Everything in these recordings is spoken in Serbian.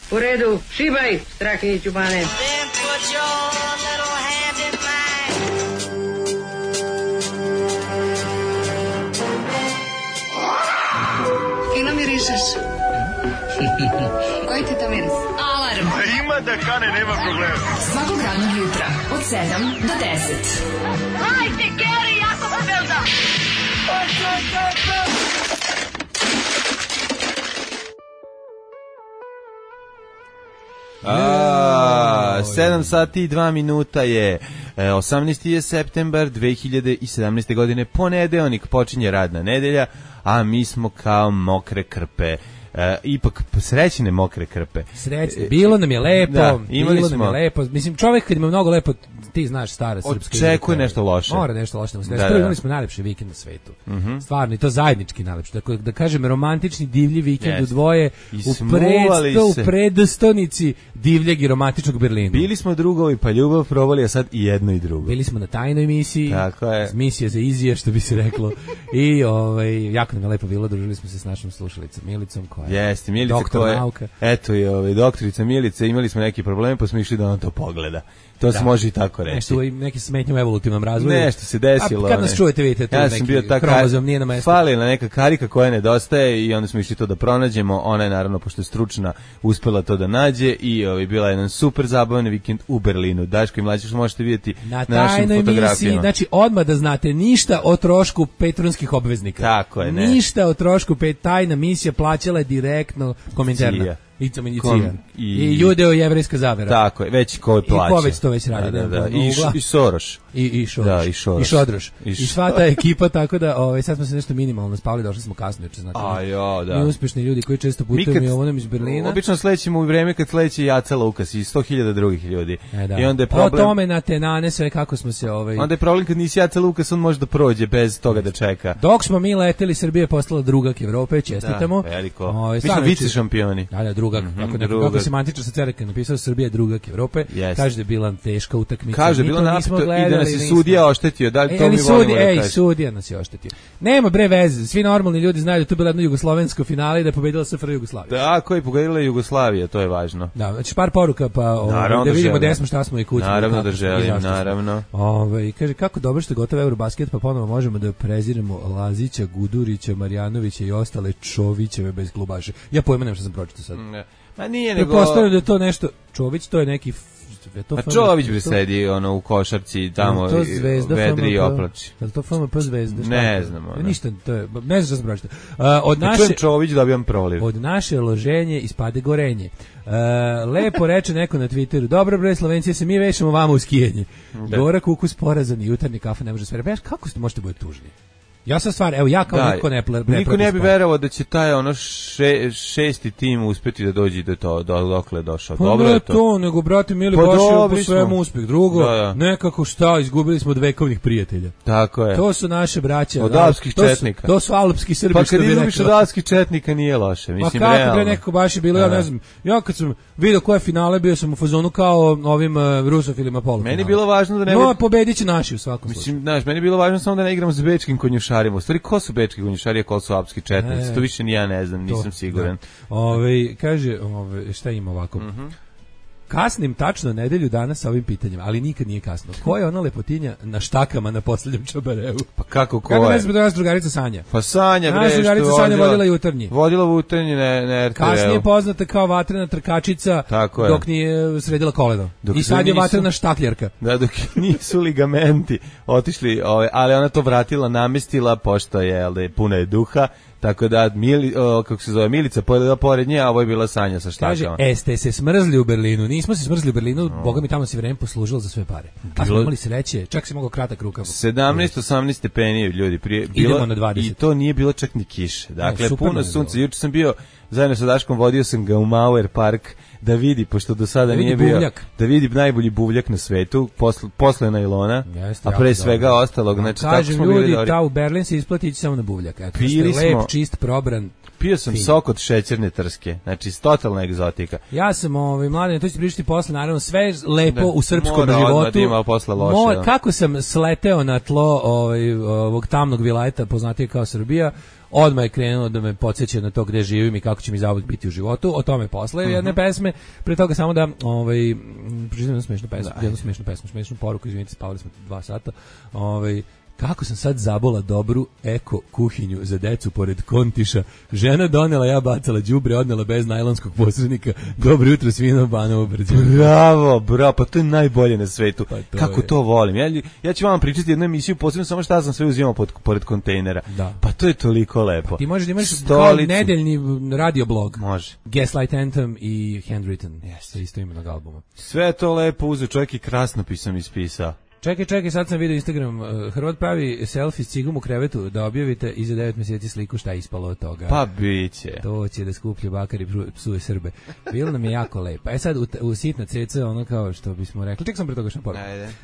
U redu, šibaj, Strahinjiću Bane. Fino mirišeš. Koji ti to miris? Alarm. Ima da kane, nema problema. Svakog radnog jutra od 7 do 10. Hajde, Geri, jako se velda. 7 sati i 2 minuta je 18. je septembar 2017. godine, ponedeljnik, počinje radna nedelja, a mi smo kao mokre krpe. Ipak srećne mokre krpe. Srećne, bilo nam je lepo, da, bilo nam je lepo. Mislim, čovjek kad ima mnogo lepo, ti znaš stara srpska. Očekuje nešto loše. Mora nešto loše. Imali smo najlepši vikend na svetu. Stvarno, i to zajednički najlepši. Dakle, da kažem, romantični divlji vikend u dvoje, u predostonici divljeg i romantičnog Berlina. Bili smo drugovi, pa ljubav probali, a sad i jedno i drugo. Bili smo na tajnoj misiji, misija za izije, što bi se reklo. I jako nam je lepo bilo, družili smo se s našom slušalicom Milicom, koja je doktor nauka. Eto i doktorica Milica, imali smo neki problemi, pa smo išli da ona to pogleda. To se može i tako reći. Nešto i neki smetnje u evolutivnom razvoju. Nešto se desilo. A kad nas čujete, vidite tu neki kromozom, nije na mestu. Falila neka karika koja nedostaje i onda smo išli to da pronađemo. Ona je naravno, pošto je stručna, uspela to da nađe i bila jedan super zabavan vikend u Berlinu. Daško i Mlađe, što možete vidjeti na našim fotografijama. Misiji, znači odmah da znate, ništa o trošku patronskih obveznika. Tako je, ne. Ništa o trošku, tajna misija plaćala je direktno komentarna. I judeo-jevrejska zavera. Tako je, već ko plaća. I ko već to već radi. I Soroš. I Šodroš. I sva ta ekipa, tako da sad smo se nešto minimalno spali, došli smo kasno juče. Mi uspješni ljudi koji često putuju mi ovom iz Berlina. Obično slećemo u vreme kad sleće Jaca Lukas i 100.000 drugih ljudi. I onda je problem... O tome na tenane sve kako smo se... Onda je problem kad nisi Jaca Lukas, on može da prođe bez toga da čeka. Dok smo mi leteli, Srbija je postala drugak Evrope, čestitamo. Da, veliko. Mi smo vice šampioni. Kako se semantičar sa Cereka napisao, Srbija je drugak Evrope. Kaže da je bila teška utakmica. Kaže da je bilo napito i da nas je sudija oštetio. Da li to mi volimo da kaže? Sudija nas je oštetio. Nema bre veze, svi normalni ljudi znaju da to je bilo jedno jugoslovensko finale i da je pobedila SFRJ Jugoslavija. Da, ko je pobedila Jugoslavija, to je važno. Da, znači par poruka pa da vidimo gde smo, šta smo i kućemo. Naravno da želim, naravno. Kaže kako dobro što je gotov Eurobasket, pa ponovo možemo da preziramo Lazića, Gudurića, Marjanovića i ostale Čovićeve bez klubaše. Ja pojma nemam što sam pročitao sad. Ma nije nego... Pretpostavljam da je to nešto... Čović, to je neki... A Čović bi sedi u košarci tamo vedri i oplači. Je li to FMP Zvezda? Ne znam. Ništa, to je... Ne znam što sam pročitao. Čujem Čović, dobijam proliv. Od naše loženje ispade gorenje. Lepo reče neko na Twitteru, dobro bre Slovenci, se mi vešamo vama u skijenje. Gorak ukus porazan i jutarnji kafa ne može sve. Kako možete biti tužni? Ja sam stvar, evo ja kao niko ne bi verovao da će taj šesti tim uspeti da dođe do to, dokle je došao. Pa dobro ne to, nego brate mili, baš je po svemu uspeh. Drugo, nekako izgubili smo od vekovnih prijatelja. Tako je. To su naše braće. Od alpskih četnika. To su alpski Srbi. Pa kad izgubiš od alpskih četnika nije loše, mislim realno. Pa kako bre nekako baš je bilo, ja ne znam, ja kad sam vidio koje finale, bio sam u fazonu kao ovim rusofilima polufinale. Meni je bilo važno da ne... No, pobedit će naši u svakom slučaju. Mislim, znaš, meni je bilo važno samo da ne igramo s bečkim konjušarima. U stvari, ko su bečki konjušari, a ko su alpski četnici? To više ni ja ne znam, nisam siguran. Kaže, šta ima ovako? Kasnim tačno nedelju dana sa ovim pitanjima, ali nikad nije kasno. Ko je ona lepotinja na štakama na poslednjem Čabareu? Pa kako ko je? Kako ne znam da nas drugarica Sanja? Pa Sanja, bre, što drugarica Sanja vodila jutarnji. Vodila jutarnji na RTV. Kasnije poznata kao vatrena trkačica dok nije sredila koleno. I sad je vatrena štakljerka. Da, dok nisu ligamenti otišli, ali ona to vratila, namestila, pošto je puna je duha. Tako da, kako se zove, Milica pored nje, a ovo je bila Sanja sa štakama. Kaže, ste se smrzli u Berlinu? Nismo se smrzli u Berlinu, Boga mi tamo si vreme poslužilo za sve pare. A smo imali sreće, čak si mogao kratak rukav. 17-18 stepeni, ljudi. Idemo na 20. I to nije bilo čak ni kiše. Dakle, puno sunca. Juče sam bio, zajedno sa Daškom, vodio sam ga u Mauer Park da vidi, pošto do sada nije bio, da vidi najbolji buvljak na svetu, posle najlona, a pre svega ostalog. Znači, kažem ljudi, ta u Berlin se isplati ići samo na buvljak. Eto, lep, čist, probran. Pio sam sok od šećerne trske, znači totalna egzotika. Ja sam mladen, to ću pričati posle, naravno sve lepo u srpskom životu. Kako sam sleteo na tlo ovog tamnog vilajeta, poznatije kao Srbija, odmah je krenuo da me podsjeća na to gde živim i kako će mi zauvek biti u životu. O tome posle jedne pesme. Pre toga samo da pročitam jednu smešnu pesmu, smešnu poruku, izvinite, spavali smo 2 sata. Kako sam sad zabola dobru eko kuhinju za decu pored kontiša. Žena donela, ja bacala đubre, odnela bez najlonskog posrednika. Dobro jutro svima Banovo Brđe. Bravo, pa to je najbolje na svetu. Pa kako to volim. Ja ću vam pričati jednu emisiju, posebno samo šta sam sve uzimao pored kontejnera. Da. Pa to je toliko lepo. Ti možeš da imaš kao nedeljni radio blog. Može. Gaslight Anthem i Handwritten. Jeste, isto imenog albuma. Sve je to lepo uzeo, čovjek i krasnopisom ispisao. Čekaj, sad sam vidio Instagram. Hrvat pravi selfie s cigom u krevetu da objavite i za 9 mjeseci sliku šta je ispalo od toga. Pa biće. To će da skuplje bakar i psuje Srbe. Bilo nam je jako lepo. Sad u sitna ceca, ono kao što bismo rekli. Ček sam pre toga što poruku.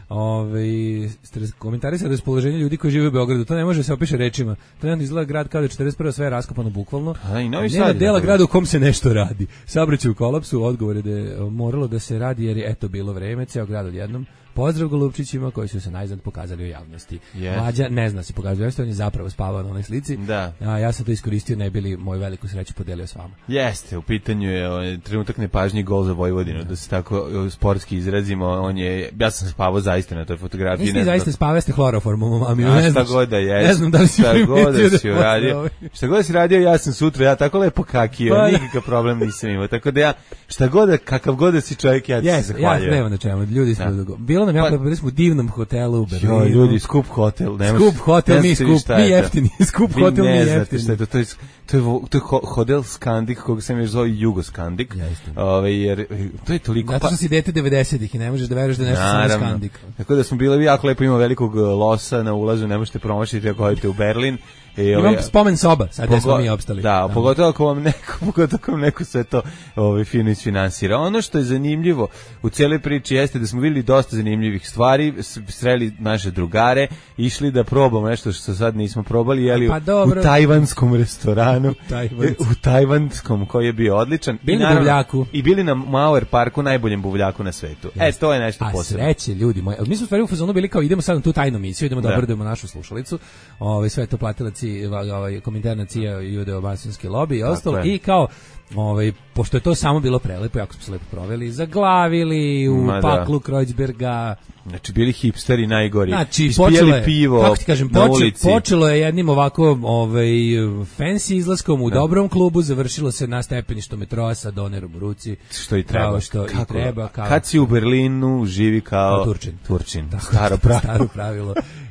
Komentari sa raspoloženja ljudi koji žive u Beogradu. To ne može se opiše rečima. To ne izgleda grad kao da 41. sve je raskopano bukvalno. Nema dela grada u kom se nešto radi. Saobraćaj u kolapsu, odgovor je da je moralo da se radi jer je eto bilo vreme, ceo grad odjednom. Pozdrav golupčićima koji su se najzad pokazali u javnosti. Mlađa ne zna se pokazuje, on je zapravo spavao na onoj slici. Da. A ja sam to iskoristio, ne bili moju veliku sreću podelio s vama. Jeste, u pitanju je trenutak nepažnje, gol za Vojvodinu, da se tako sportski izrazimo. Ja sam spavao zaista na toj fotografiji. Nisi zaista spavao, ste hloroformom, mami. Šta god da je. Ne znam da li si primetio da si uradio. Šta god da si radio, ja sam sutra, ja tako lepo kakio, nikakav problem nisam imao. Tako da ja, kakav god da si čovjek, ja ti se zahvaljujem. Ja nema na čemu, ljudi smo bilo nam jako bili smo u divnom hotelu u Berlinu. Jo, ljudi, skup hotel, skup hotel, mi jeftini, skup hotel, mi jeftini. To je hotel Skandik, koga sam još zvao Jugoskandik. Jer to je toliko... Zato što si dete 90-ih i ne možeš da veruješ da nešto samo Skandik. Tako da smo bili jako lepo, ima velikog losa na ulazu, ne možete promašiti ako hodite u Berlin. Imam spomen soba, sad gdje smo mi opstali. Da, pogotovo ako vam neko sve to fino isfinansira. Ono što je zanimljivo u cijeloj priči jeste da smo vidjeli dosta zanimljivih stvari, sreli naše drugare, išli da probamo nešto što sad nismo probali, jeli u tajvanskom restoranu, u tajvanskom koji je bio odličan. Bili na buvljaku. I bili na Mauer parku, najboljem buvljaku na svetu. To je nešto posebno. A sreće, ljudi moji. Mi smo u stvari u fazonu bili kao idemo sad na tu tajnu misiju, idemo da obradujemo našu slušalicu. Sve to platila komentarna cija judeo-masonski lobby i ostalo i kao pošto je to samo bilo prelepo, jako smo se lepo proveli, zaglavili u paklu Kreuzberga. Znači bili hipsteri najgori. Znači ispijali pivo, kako ti kažem, na ulici. Počelo je jednim ovako fancy izlaskom u dobrom klubu, završilo se na stepeništu metroa sa donerom u ruci. Što i treba. I treba. Kad si u Berlinu, živi kao Turčin. Staro pravilo.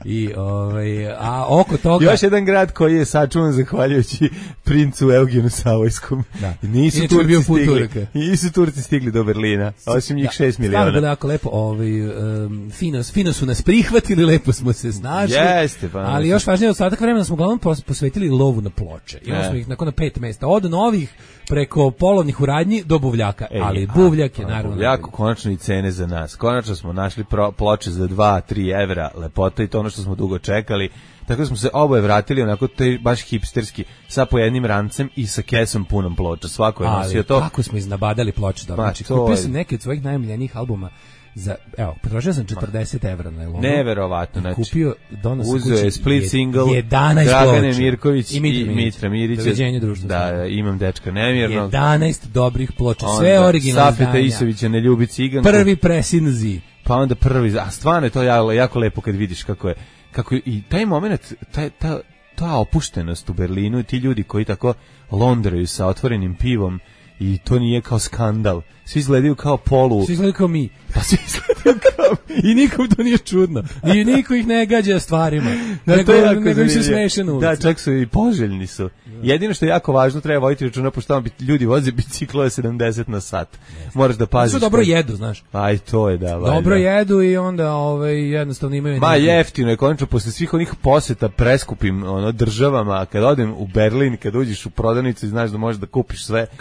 A oko toga... Još jedan grad koji je sačuvan zahvaljujući princu Eugenu Savojskom. Da. Nisu Turci stigli do Berlina, osim njih 6 miliona. Stvarno jako lepo, fino su nas prihvatili, lepo smo se snašli. Jeste, ali još važnije, ostatak vremena smo uglavnom posvetili lovu na ploče. Imali smo ih nakon na 5 mesta. Od novih preko polovnih u radnji do buvljaka. Ali buvljak je naravno... Buvljaku konačno i cene za nas. Konačno smo našli ploče za 2-3 evra, lepota i to ono što smo dugo čekali. Tako da smo se oboje vratili onako baš hipsterski, sa pojednim rancem i sa kesom punom ploča. Svako je nosio to. Ali kako smo iznabadali ploče dobro. Znači, kupio sam neke od svojih najomiljenijih albuma potrošio sam 40 evra na Elonu. Neverovatno, znači. Kupio, uzeo je split single 11 Dragane Mirković i Mitra Mirića. Doviđenje društva. Da, imam dečka nemirnog. 11 dobrih ploča, sve originalne izdanja. Safeta Isovića Ne ljubi ciganku. Prvi presinzi. Pa onda prvi, a stvarno je to jako lepo kad vidiš kako je i taj moment, ta opuštenost u Berlinu, ti ljudi koji tako londraju sa otvorenim pivom i to nije kao skandal. Svi izgledaju kao Svi izgledaju kao mi. Pa svi izgledaju kao mi. I nikom to nije čudno. I niko ih ne gađa stvarima. Nego ih se smeše na ulici. Da, čak su i poželjni su. Jedino što je jako važno, treba voditi računa, pošto ljudi voze biciklove 70 na sat. Moraš da paziš. Su dobro jedu, znaš. Aj, to je da. Dobro jedu i onda jednostavno imaju... Jeftino je, konačno, posle svih onih poseta preskupim državama, kad odem u Berlin, kad uđeš u prodavnicu i znaš da možeš da kupiš sve. Kad uđeš u prodavnicu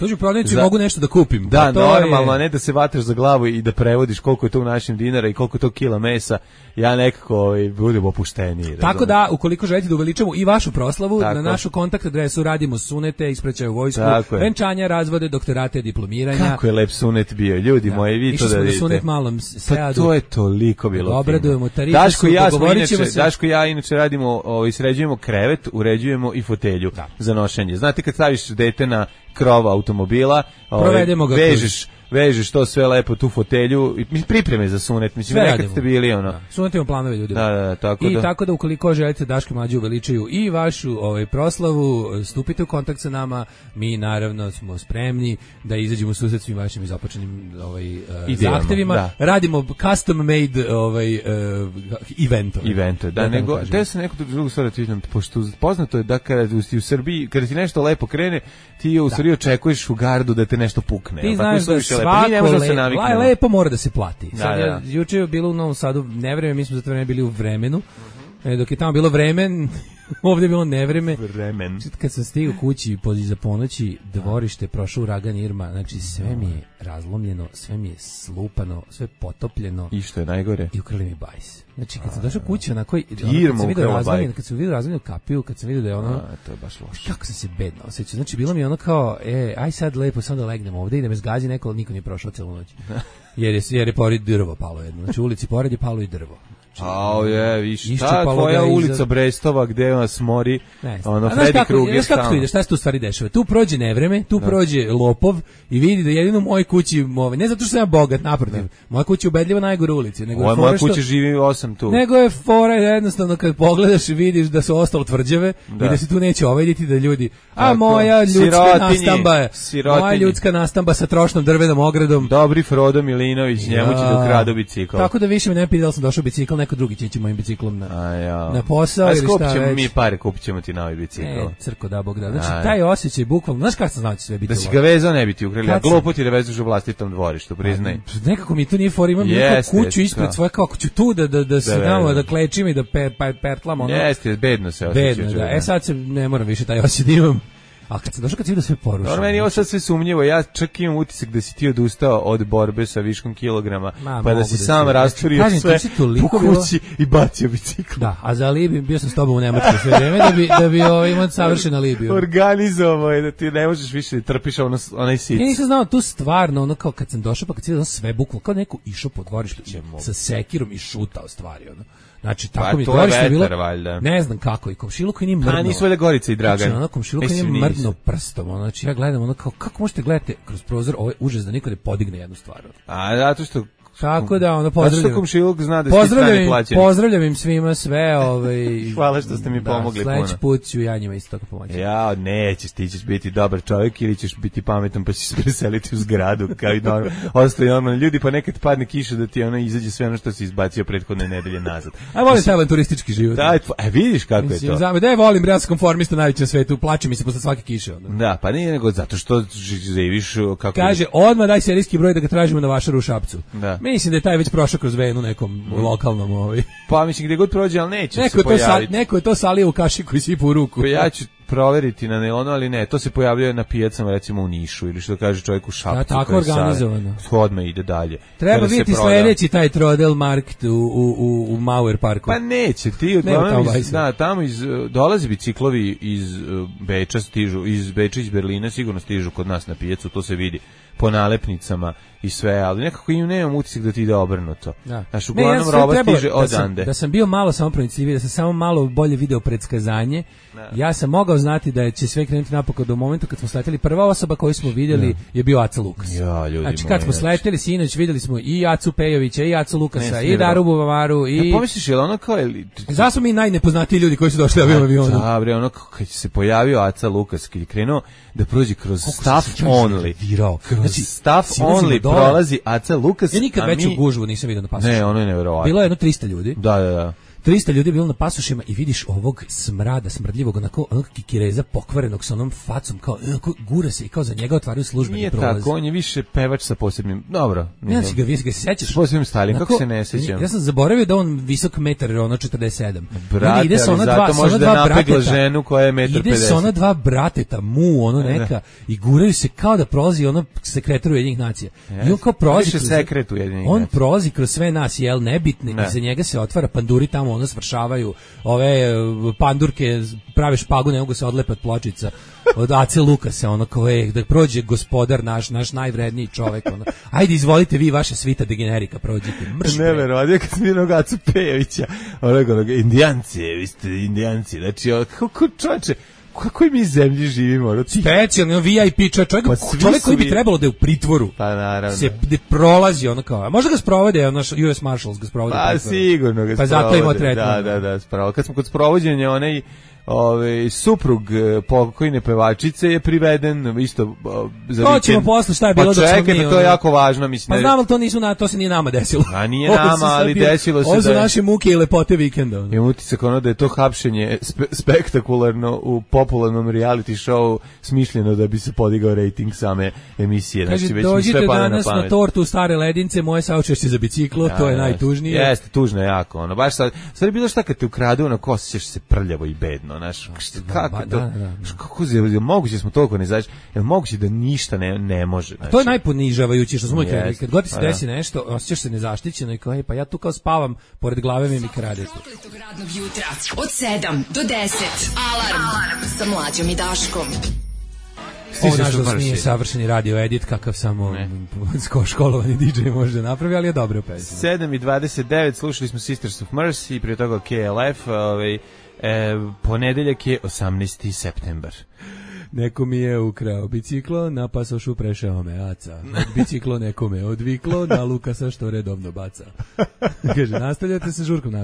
stanicu i mogu nešto da kupim. Da, Pa to normalno, je... a ne da se vatraš za glavu i da prevodiš koliko je to u našim dinara i koliko je to kila mesa. Ja nekako budem opušteniji. Tako da, ukoliko želite da uveličamo i vašu proslavu, Tako. na našu kontakt adresu radimo sunete, ispraćaju u vojsku, Tako je. venčanja, razvode, doktorate, diplomiranja. Kako je lep sunet bio, ljudi moji, vi to da vidite. Išli smo na sunet malom Pa seadu. to je toliko bilo Obradujemo fino. tarife Daško su, i ja dogovorit ćemo se. Daško i ja inače radimo, sređujemo krevet, uređujemo i fotelju za nošenje. Znate kad staviš dete na krov automobila, Provedemo ga vežeš to sve lepo tu fotelju i pripreme za sunet. Mislim, sve nekad radimo. ste bili ono. Da. Sunetimo planove ljudi. Da, tako I da. tako da ukoliko želite Daško i Mlađu uveličaju i vašu proslavu, stupite u kontakt sa nama. Mi naravno smo spremni da izađemo u susret svim vašim izopačenim Idejama, zahtevima. da. Radimo custom made eventove. Evente, da, nego te se neko drugo stvar da pitam, pošto poznato je da kada si u Srbiji, kada ti nešto lepo krene, ti u Srbiji očekuješ u gardu da te nešto pukne. Ti znaš da svako lepo mora da se plati. Sad juče je bilo u Novom Sadu nevreme, mi smo za to vreme bili u vremenu. Dok je tamo bilo vremen, ovdje je bilo nevreme. Vremen. Kad sam stigao kući za ponoći, dvorište, prošao uragan Irma, znači sve mi je razlomljeno, sve mi je slupano, sve potopljeno. I što je najgore? I ukrali mi bajs. Znači kad sam došao kući, onako, kad sam vidio razlomljenu kapiju, kad sam vidio da je ono... to je baš loše. Kako sam se bedno osjećao. Znači bilo mi je ono kao, aj sad lepo, samo da legnem ovdje i da me zgazi neko, niko nije prošao celu noć. Jer je pored drvo palo jedno. Znači u ulici pored je palo i drvo. Ta tvoja ulica Brestova gde nas mori ono Freddy Krueger. Znaš kako to ide, šta se tu stvari dešava? Tu prođe nevreme, tu prođe lopov i vidi da jedino u mojoj kući, ne zato što sam ja bogat, naprotiv, moja kuća je ubedljivo najgore ulici. Moja kuća živi 8 tu. Nego je fora jednostavno kad pogledaš i vidiš da su ostalo tvrđave i da se tu neće ovediti da ljudi, moja ljudska nastamba sa trošnom drvenom ogradom. Dobri Frodo Milinović, njemu će da ukradu bicikl. Tako da više me ne pita da li sam došao bicikl, neko drugi će ići mojim biciklom na posao ili šta već. Mi pare, kupit ćemo ti novi bicikl. Crko da Bog da. Znači, taj osjećaj bukvalno, znaš kako sam znao će sve biti. Da si ga vezao ne bi ti ukrali, a glupo ti da vezuš u vlastitom dvorištu, priznaj. Nekako mi to nije for, imam neku kuću ispred svoje, kako ću tu da se damo, da klečim i da pertlam. Jeste, bedno se osjećaš. Bedno, da. Sad se ne moram više taj osjećaj da imam. A kad sam došao, kad si vidio sve porušeno. Meni je ovo sad sve sumnjivo, ja čak imam utisak da si ti odustao od borbe sa viškom kilograma, pa da si sam rasturio sve po kući i bacio bicikl. Da, a za alibi bio sam s tobom u Nemačkoj sve vreme da bi imao savršen alibi. Organizovao je da ti ne možeš više da trpiš onaj sic. Ja nisam znao tu stvarno, ono kao kad sam došao, pa kad si vidio sve bukvalno, kao neko išao po dvorištu sa sekirom i šutao stvari, ono. Znači, tako mi dvorište bilo, ne znam kako, i komšiluk koji nije mrdno. A nisu valjda Gorica i Dragan. Znači, ono komšiluk koji nije mrdno prstom, znači ja gledam ono kao, kako možete gledati kroz prozor ovaj užas da niko ne podigne jednu stvar. A zato što... Tako da, ono, pozdravljam. Zna da pozdravljam im svima sve, hvala što ste mi pomogli puno. Sledeći put ću ja njima isto tako pomoći. Ja, nećeš, ti ćeš biti dobar čovjek ili ćeš biti pametan pa ćeš se preseliti u zgradu kao i ostali normalni ljudi, pa nekad padne kiša da ti izađe sve ono što si izbacio prethodne nedelje nazad. A volim taj turistički život. Vidiš kako je to. Da, volim, ja sam konformista najveći na svetu, plače mi se posle svake kiše. Da, pa nije nego zato što živiš kako... Kaže, odmah daj serijski broj da ga tražimo na Vašaru u Šapcu. Da. Mislim da je taj već prošao kroz venu nekom lokalnom Pa mislim gdje god prođe, ali neće se pojaviti. Neko je to salio u kašiku i sipu u ruku. Pa ja ću proveriti na nelonu, ali ne, to se pojavljuje na pijacama recimo u Nišu ili što kaže čovjek u Šapcu. Da, tako organizovano. Odmah ide dalje. Treba vidjeti sledeći taj Trodel Markt u Mauer parku. Pa neće, ti tamo dolaze biciklovi iz Beča stižu, iz Beča iz Berlina sigurno stižu kod nas na pijacu, to se vidi po nalepnicama i sve, ali nekako im nemam utisak da ti ide obrnuto. Znaš, uglavnom roba stiže odande. Da sam bio malo samo pronicljivi, da sam samo malo bolje video predskazanje, ja sam mogao znati da će sve krenuti napokon do momenta kad smo sleteli. Prva osoba koju smo vidjeli je bio Aca Lukas. Znači kad smo sleteli sinoć vidjeli smo i Acu Pejovića i Acu Lukasa i Daru Bubamaru i... Pomisliš, je li ono kao... Zašto smo mi najnepoznatiji ljudi koji su došli na avionu? Da, bre, ono kad se pojavio Aca Lukas, kad je krenuo da prođe kroz staff only. Znači, staff only prolazi Aca Lukas. Ja nikad veću gužvu nisam vidio na pasošu. Ne, ono je nevjerovatno. Bilo je jedno 300 ljudi. Da. 300 ljudi je bilo na pasošima i vidiš ovog smrada, smrdljivog, onog kikireza pokvarenog sa onom facom, kao gura se i kao za njega otvaraju službeni prolaz. Nije tako, on je više pevač sa posebnim, dobro. Ne, si ga sećaš? S posebnim styling, kako se ne sećam? Ja sam zaboravio da on visok metar, ono 47. Brate, ide sa ona zato može da napegla ženu koja je 1,50 m. Ide sa ona dva brateta, ono neka, i guraju se kao da prolazi ono sekretar Ujedinjenih nacija. I on kao prolazi on prolazi kroz sve nas, jel, nebitne, i za njega se otvara panduri tamo, ono svršavaju ove pandurke, prave špagu, ne mogu se odlepe od pločica. Od Ace Lukasa, ono kao da prođe gospodar naš najvredniji čovek, ono. Ajde, izvolite vi, vaša svita degenerika, prođite. Neverovatno, kad sam vidio Acu Pejovića, onog, indijanci, vi ste indijanci, znači, kako čovječe, u kakvoj mi zemlji živimo? Specijalno, VIP čovjek koji bi trebalo da je u pritvoru. Pa naravno. Se prolazi ono kao, možda ga sprovode, US Marshals ga sprovode. Pa sigurno ga sprovode. Pa zato ima tretman. Da, spravo. Kad smo kod sprovođenja, onaj suprug pokojne pevačice je priveden isto za vikend. To ćemo posle, šta je bilo dok smo mi. To je jako važno, mislim. Pa znam, ali to se nije nama desilo. A nije nama, ali desilo se ovo su naše muke i lepote vikenda. Imam utisak ono da je to hapšenje spektakularno u popularnom reality show smišljeno da bi se podigao rejting same emisije. Kaže, znači, već dođite danas na tortu Stare Ledince, moje saučešće za biciklo, to je najtužnije. Jeste, tužno je jako. Ono, baš sad je bilo šta kad te ukradu, ono, osjećaš se prljavo i bedno. Znaš, kako je moguće smo toliko ne znaš, je moguće da ništa ne može. Znači. To je najponižavajuće što smo uvijek rekli, kad god ti se desi nešto, osjećaš se nezaštićeno i kao, pa ja tu kao spavam, pored glave mi kradete. Prokletog radnog jutra, od 7 do 10, Alarm sa Mlađom i Daškom. Ovo nažalost nije savršeni radio edit kakav samo školovani DJ može da napravi, ali je dobro pesma. 7:29, slušali smo Sisters of Mercy, prije toga KLF, ponedeljak je 18. septembar. Neko mi je ukrao biciklo, na pasošu prešao me aca. Od biciklo nekome odviklo, na Lukasa što redovno baca. Kaže, nastavljam sa žurkom.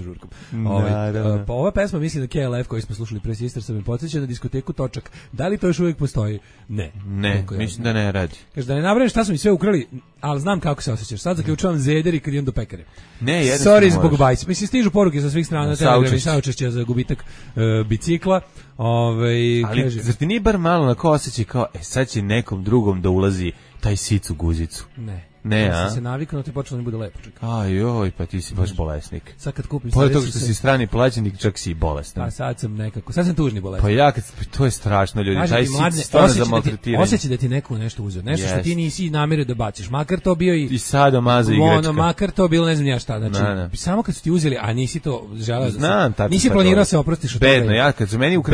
Pa ova pesma, mislim da KLF koji smo slušali pre Sisters, me podsjeća na diskoteku Točak. Da li to još uvijek postoji? Ne, mislim da ne radi. Kaže, da ne nabrajam šta su mi sve ukrali, ali znam kako se osjećaš. Sad zaključavam zeder i kad idem do pekare. Sorry zbog bajs. Mislim, stižu poruke sa svih strana, saučešća za gubitak bicikla. Ali kaže, zar ti nije bar malo na ko osjećaj kao, sad će nekom drugom da ulazi taj sic u guzicu? Ne, ja sam se naviknuo, ti počelo da bude lepo. Ajoj, pa ti si baš bolesnik. Sad kad kupim pored toga što si strani plaćenik, čak si i bolestan. Pa sad sam tužni bolesnik. Pa to je strašno, ljudi. Taj sic stvarno za maltretiranje. Osjećaj da ti neko nešto uzeo, nešto što ti nisi namerio da baciš, makar to bio i sada maza igračka. Makar to bilo ne znam ja šta, znači samo kad su ti uzeli, a nisi to želeo, nisi planirao se oprostiš od toga. Bedno, kad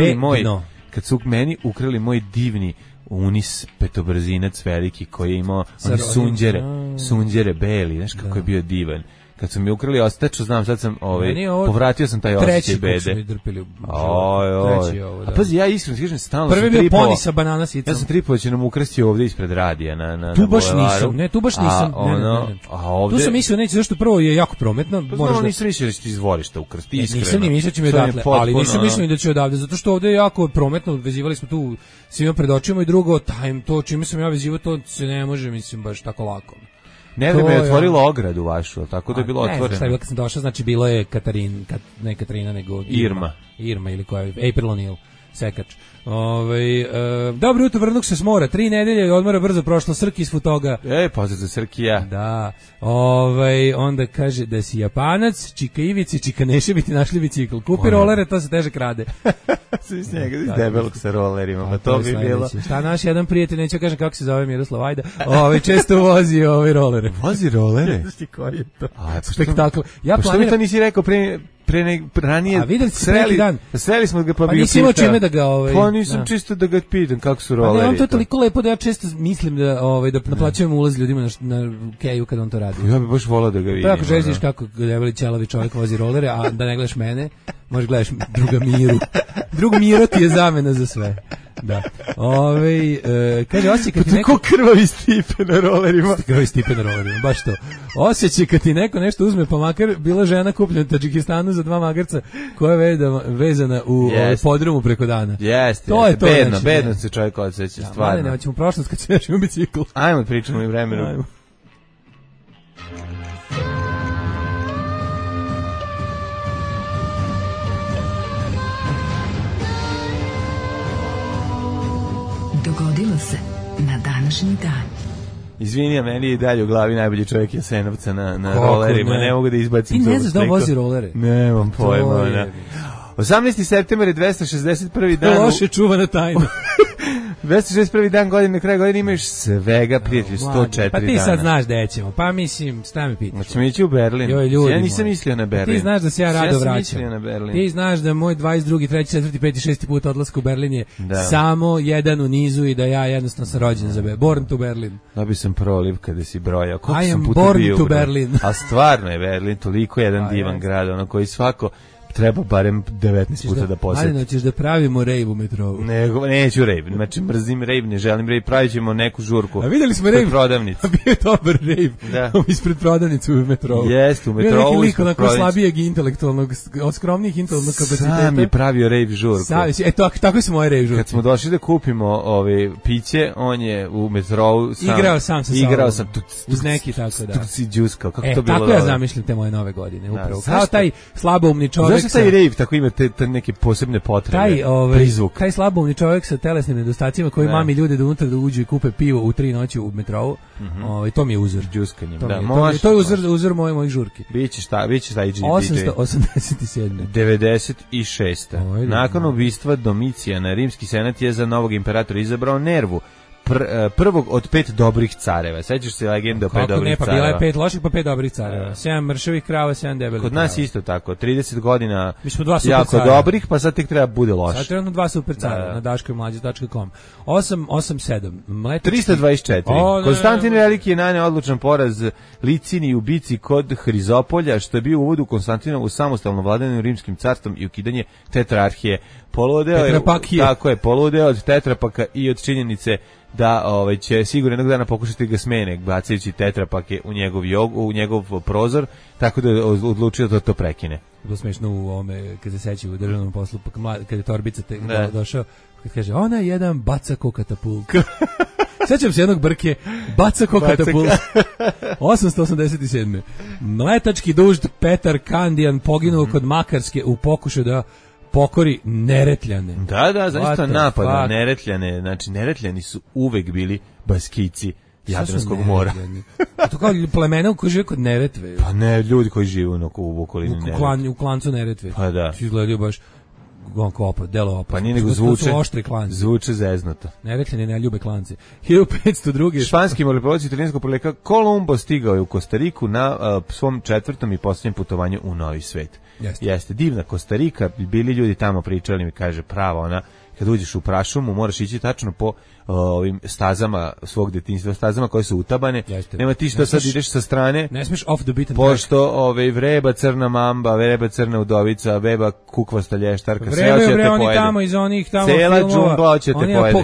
su meni ukrali moj divni Unis petobrzinac veliki koji je imao sunđere beli, znaš kako je bio divan. Kad su mi ukrali ostaču, znam, sad sam povratio sam taj osjećaj bede. Treći mi drpili. A pazi, ja iskreno kažem, stalno prvi bio poni sa banana sicom. Ja sam tripovao će nam ukrasti ovdje ispred radija na tu baš nisam, tu baš nisam. Tu sam mislio, neće, zašto prvo je jako prometno. Pa nisam mislio da će ti iz dvorišta ukrasti, iskreno. Nisam ni mislio će mi odatle, ali nisam mislio da će odavde, zato što ovdje je jako prometno, vezivali smo tu svima pred očima i drugo, to čime sam ja vezivao, to se ne može, mislim, baš tako lako. Ne da me je otvorilo ogradu vašu, tako da je bilo otvoreno. Ne, šta kad sam došao, znači bilo je ne Katarina, nego Irma ili koja je, April O'Neil, sekač. Dobro jutro, vrnuk se s mora, 3 nedelje i odmora brzo prošlo, Srki iz Futoga. Pozdrav za Srkija. Da, onda kaže da si Japanac, Čika Ivici, Čika Neševi našli bicikl. Kupi rolere, to se teže krade. Svi s njega, iz debelog sa rolerima, pa to bi bilo. Šta naš jedan prijatelj, neću kažem kako se zove Miroslav Ajda, često vozi rolere. Vozi rolere? Znaš ti koji je to? Spektakl. Pa što mi to nisi rekao ranije? A videli si preki dan? Sreli smo ga pa bio nisi imao čime da ga... Pa nisam čisto da ga pitam kako su roleri. Pa ne, on to je toliko lepo da ja često mislim da naplaćujem ulaz ljudima na keju kada on to radi. Ja bih baš volao da ga vidim. Tako želiš kako debeli ćelavi čovjek vozi rolere, a da ne gledaš mene, možeš gledaš druga Miru. Drug Miro ti je zamena za sve. Da. Kaže, osjećaj kad ti neko... krvavi Stipe na rolerima. Krvavi Stipe na rolerima, baš to. Osjećaj kad ti neko nešto uzme, pa makar bila žena kupljena u Tadžikistanu za 2 magarca koja je vezana u podrumu preko dana. Jeste, bedno se čovjek osjeća, stvarno. Ne, ćemo prošlost kad se nešimo bicikl. Ajmo, pričamo i vremenu. Ajmo. Dogodilo se na današnji dan. Izvini, meni je i dalje u glavi najbolji čovjek Jasenovca na Kako rolerima. ne? Ne mogu da izbacim. Ti ne tu znaš da sliku. vozi rolere? Nemam pojma. To Ne. je- 18. septembar je 261. dan. Loše čuvana tajna. 261. dan godine, na kraju godine imaš svega, prijatelju, 104 Pa ti dana. sad znaš gde ćemo. Pa mislim, šta mi pitaš? Hoćemo ići u Berlin. Joj, ljudi ja nisam moji. mislio na Berlin. Ti znaš da se ja rado Ja sam vraćam. mislio na Berlin. Ti znaš da moj 22., 3., 4., 5., 6. put odlaska u Berlin je Da. samo jedan u nizu i da ja jednostavno sam rođen za Born to Berlin. Dobio sam proliv kada si brojao. Koliko I sam am puta born bio u to Berlinu. Berlin. A stvarno je Berlin toliko jedan divan jeste. grad, ono koji svako treba barem 19 puta da posjeti. Ajde, ćeš da pravimo rejv u metrovu. Neću rejv, znači mrzim rejv, ne želim rejv, pravit ćemo neku žurku. A videli smo kod rejv. prodavnice. Bio je dobar rejv. Da. Ispred prodavnice u metrovu. Jeste, u Bio je metrovu neki lik ispred onako prodavnice. slabijeg intelektualnog, od skromnijih intelektualnog kapaciteta. Sam je pravio rejv žurku. Tako su moje rejv žurke. Kad smo došli da kupimo piće, on je u metrovu sam Igrao sam sa Igrao sobom. sam Uz neki tako da. Tu si džuskao, kako to bilo tako ja dobro. zamišljam te moje nove godine, upravo. zašto? Kao taj slaboumni čovjek Zašto taj rejv tako ima te neke posebne potrebe? Prizvuk. taj slaboumni čovjek sa telesnim nedostacima koji Da. mami ljude da unutra da uđu i kupe pivo u 3 noći u metrovu. To mi je uzor. Džuskanjem, To, da, mi je, može. to je uzor mojih žurki. Biće šta i DJ. 887. 96. Ajde. Nakon ubistva Domicijana, rimski senat je za novog imperatora izabrao Nervu, prvog od 5 dobrih careva. Sećaš se legende o 5 Kako dobrih ne, pa careva? bila je 5 loših pa 5 dobrih careva. 7 mršavih krava, 7 debelih. Kod nas krava. isto tako, 30 godina Mi smo 2 super jako cara. dobrih, pa sad tek treba bude loš. Sad trenutno 2 super cara Da. na daškomlađe.com. 887. Mletački 324. O, ne, Konstantin ne. Veliki je naneo odlučan poraz Licini u bici kod Hrizopolja, što je bio uvod u Konstantinovu samostalno vladanje rimskim carstvom i ukidanje tetrarhije. Poludeo je, Tetrapakije. tako je, poludeo od tetrapaka i od činjenice da će sigurno jednog dana pokušati ga smene bacajući tetrapake u njegov prozor, tako da je odlučio da to prekine. Bilo smešno u ovome, kad se seća u državnom poslu, kad je Torbica Da. došao, kad kaže, ona je jedan baca ko katapult. Sećam se jednog brke, baca ko katapult. 887. Mletački dužd Petar Kandijan poginuo kod Makarske u pokušaju da pokori Neretljane. Da, zaista What the napad na fuck? Neretljane, znači Neretljani su uvek bili baskici Jadranskog Šta su mora. Neretljani? To kao plemena koji žive kod Neretve. Pa ne, ljudi koji žive u okolini Neretve. U klancu Neretve. Pa da. Izgledaju baš delo opasno. Pa nije nego To zvuče. su oštri klanci. Zvuče zeznuto. Neretljani ne ljube klance. 1502. Španski moreplovac italijanskog porekla Kolumbo stigao je u Kostariku na svom 4. i posljednjem putovanju u Novi svet. Jeste divna Kostarika, bili ljudi tamo pričali, mi kaže prava ona, kad uđeš u prašumu moraš ići tačno po ovim stazama svog detinjstva, stazama koje su utabane. Jeste. Nema ti što sad ideš sa strane. Ne smiješ off the beaten Pošto vreba crna mamba, vreba crna udovica, vreba kukvasta lještarka, sve Vrebe, hoće da bre, te oni pojede. tamo iz onih tamo Cela filmova. džungla hoće te Oni pojede.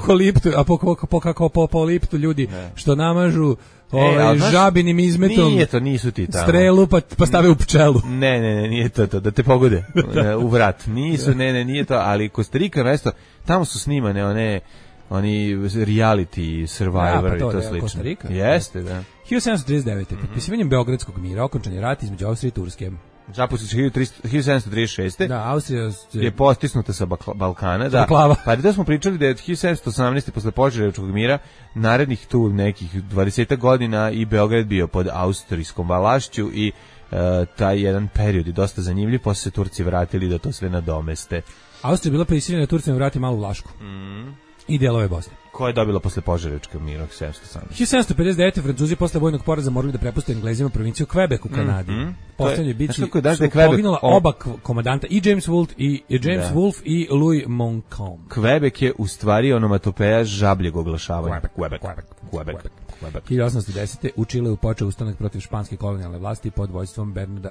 apokaliptu ljudi što namažu ali znaš, žabinim izmetom. Nije to, nisu ti tamo. Strelu pa stave u pčelu. Ne, nije to, da te pogode u vrat. Nisu, nije to, ali Kostarika mesto, tamo su snimane oni reality Survivor i to slično. Kostarika? Jeste, da. 1739. Potpisivanjem Beogradskog mira okončan je rat između Austrije i Turske. Započet 1736. Da, Austrija je postisnuta sa Balkana, da. Baklava. Pa da smo pričali da je 1718. posle Požarevčkog mira narednih tu nekih 20 godina i Beograd bio pod austrijskom vlašću i taj jedan period je dosta zanimljiv, posle se Turci vratili da to sve nadomeste. Austrija je bila prisiljena da Turcima vrati malu Vlašku. I delove Bosne. Ko je dobila posle Požarevčkog mira 1718? 1759. Francuzi posle vojnog poraza morali da prepuste Englezima provinciju Quebec u Kanadi. Poslednje bici su poginula oba komandanta, i James Wolfe i Louis Montcalm. Quebec je u stvari onomatopeja žabljeg oglašavanja. Quebec. 1810. u Čileu počeo ustanak protiv španske kolonijalne vlasti pod vođstvom Bernarda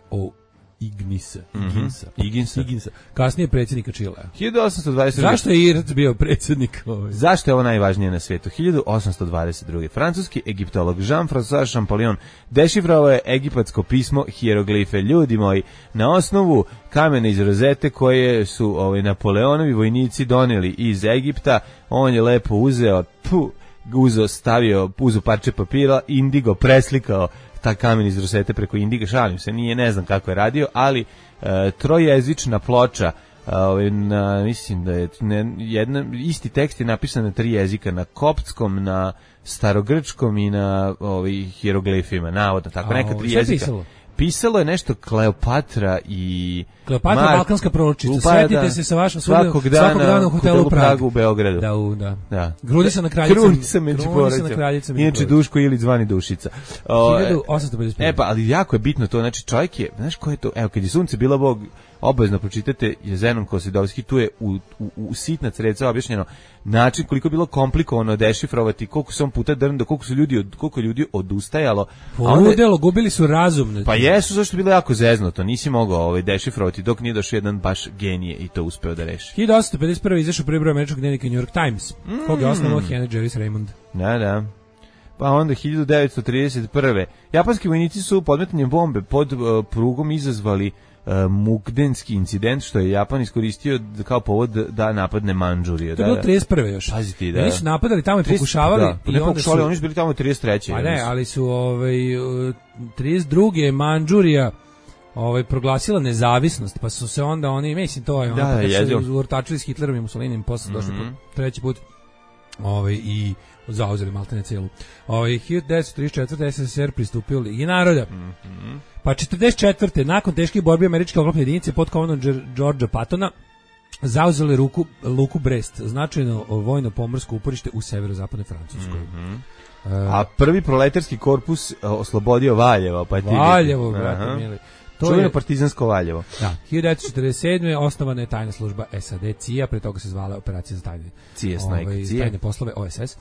O'Higginsa. Kasnije predsjednika Čilea. 1822. Zašto je Irac bio predsjednik? Zašto je ovo najvažnije na svijetu? 1822. Francuski egiptolog Jean-François Champollion dešifrovao je egipatsko pismo hieroglife. Ljudi moji, na osnovu kamene iz rozete koje su Napoleonovi vojnici doneli iz Egipta, on je lepo uzeo parče papira, indigo, preslikao ta kamen iz rozete preko indiga, šalim se, ne znam kako je radio, ali trojezična ploča Mislim da je isti tekst je napisan na 3 jezika, na koptskom, na starogrčkom i na hieroglifima, navodno, tako neka 3 jezika. Pisalo je nešto Kleopatra i Kleopatra, balkanska proročica. Sjetite se sa vašom svakog dana u hotelu Pragu u Beogradu. Da. Grudi se na kraljicama. Inače Duško ili zvani Dušica. 1855. Pa, ali jako je bitno to, znači čovjek je, znaš ko je to, evo, kad je Sunce bila Bog, obavezno pročitate je Zenon Kosidovski, tu je u sitna creca objašnjeno način koliko je bilo komplikovano dešifrovati, koliko se on puta drndo, koliko ljudi odustajalo. Poludelo, gubili su razum. Pa jesu, zašto je bilo jako zeznuto, nisi mogao dešifrovati dok nije došao jedan baš genije i to uspeo da reši. 1851. izašao prvi broj američkog dnevnika New York Times, kog je osnovao Henry Jervis Raymond. Da. Pa onda 1931. Japanski vojnici su podmetanjem bombe pod prugom izazvali Mukdenski incident, što je Japan iskoristio kao povod da napadne Mandžuriju. To je bilo 31. još. Pazite, da. Oni su napadali tamo i pokušavali. Ne pokušavali, oni su bili tamo 33. Pa ne, ali su 32. Mandžurija proglasila nezavisnost, pa su se onda oni, mislim, to je ono, su urtačili s Hitlerom i Mussolinim, posle došli treći put i zauzeli maltene celu. 1934. SSSR pristupio Ligi naroda. Pa 44. nakon teških borbi američke oklopne jedinice pod komandom Georgea Pattona zauzeli luku Brest, značajno vojno-pomorsko uporište u severozapadnoj Francuskoj. A prvi proletarski korpus oslobodio Valjevo. Valjevo, brate mili. Čuveno partizansko Valjevo. Da, 1947. osnovana je tajna služba SAD CIA, pre toga se zvala Operacija za tajne poslove OSS.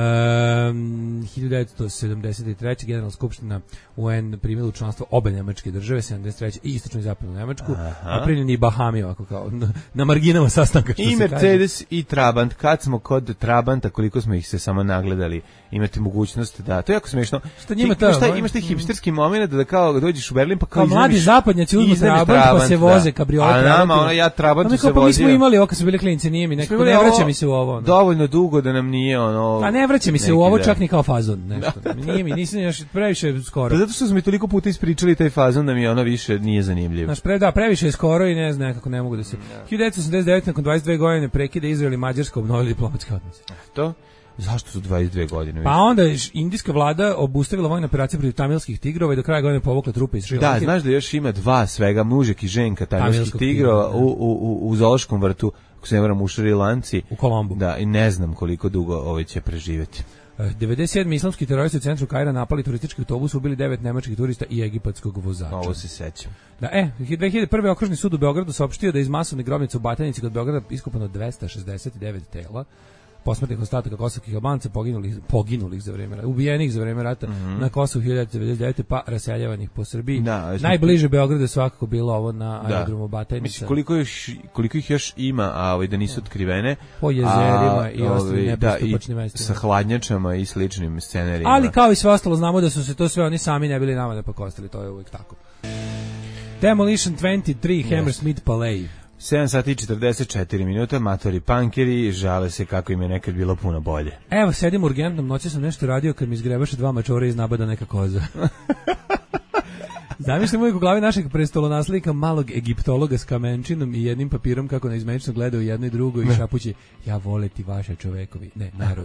1973. Generalna skupština UN primila u članstvo obe nemačke države, 73. i istočnu i zapadnu Nemačku, a primljeni i Bahami, ovako kao na marginama sastanka. I Mercedes i Trabant. Kad smo kod Trabanta, koliko smo ih se samo nagledali, imate mogućnost da, to je jako smiješno. Imaš taj hipsterski moment da kao dođeš u Berlin pa kao mladi zapadnjaci uzmu Trabant pa se voze kabriolet. A nama, ja Trabantu se vozio. Mi smo imali kad su bili klinci, nije mi nekako, ne vraća mi se u ovo. Dovoljno dugo da nam nije ono... Pa ne vraća mi se u ovo čak ni kao fazon, nešto. Nije mi, nisam još previše skoro. Pa zato što su mi toliko puta ispričali taj fazon da mi ono više nije zanimljiv. Znaš, previše je skoro i ne znam, nekako ne mogu da se... 1989. nakon 22 godine prekida Izrael i Mađarska obnovili diplomatske odnose. To? Zašto su 22 godine? Pa onda je indijska vlada obustavila vojne operacije protiv tamilskih tigrova i do kraja godine povukla trupe iz Šri Lanke. Da, znaš da još ima 2 svega, mužek i ženka tamilskih tigrova u zoološkom vrtu, ako se ne varam, u Šri Lanci. U Kolombu. Da, i ne znam koliko dugo će preživjeti. 97. islamski teroristi u centru Kaira napali turistički autobus, ubili 9 nemačkih turista i egipatskog vozača. Ovo se sećam. Da, 2001. okružni sud u Beogradu saopštio da je iz masovne grobnice u Batajnici kod Beograda iskopano 269 tela posmrtnih ostataka kosovskih Albanaca poginulih za vreme rata, ubijenih za vreme rata na Kosovu 1999. pa raseljavanih po Srbiji. Da, najbliže Beogradu je svakako bilo ovo na aerodromu Batajnica. Mislim, koliko ih još ima, a da nisu otkrivene. Po jezerima i ostalim nepristupačnim mestima. Sa hladnjačama i sličnim scenarijima. Ali kao i sve ostalo, znamo da su se to sve oni sami ne bili nama da pakostili, to je uvijek tako. Demolition 23, Hammersmith Palais. 7 sati i 44 minuta, matori pankeri, žale se kako im je nekad bilo puno bolje. Evo, sedim urgentnom, noći sam nešto radio kad mi izgrebaše 2 mačora iz nabada neka koza. Zamišljam uvijek u glavi našeg prestolonaslednika malog egiptologa s kamenčinom i jednim papirom kako neizmenično gleda u jedno i drugo i šapući, ja vole ti vaše čovekovi, ne, narod.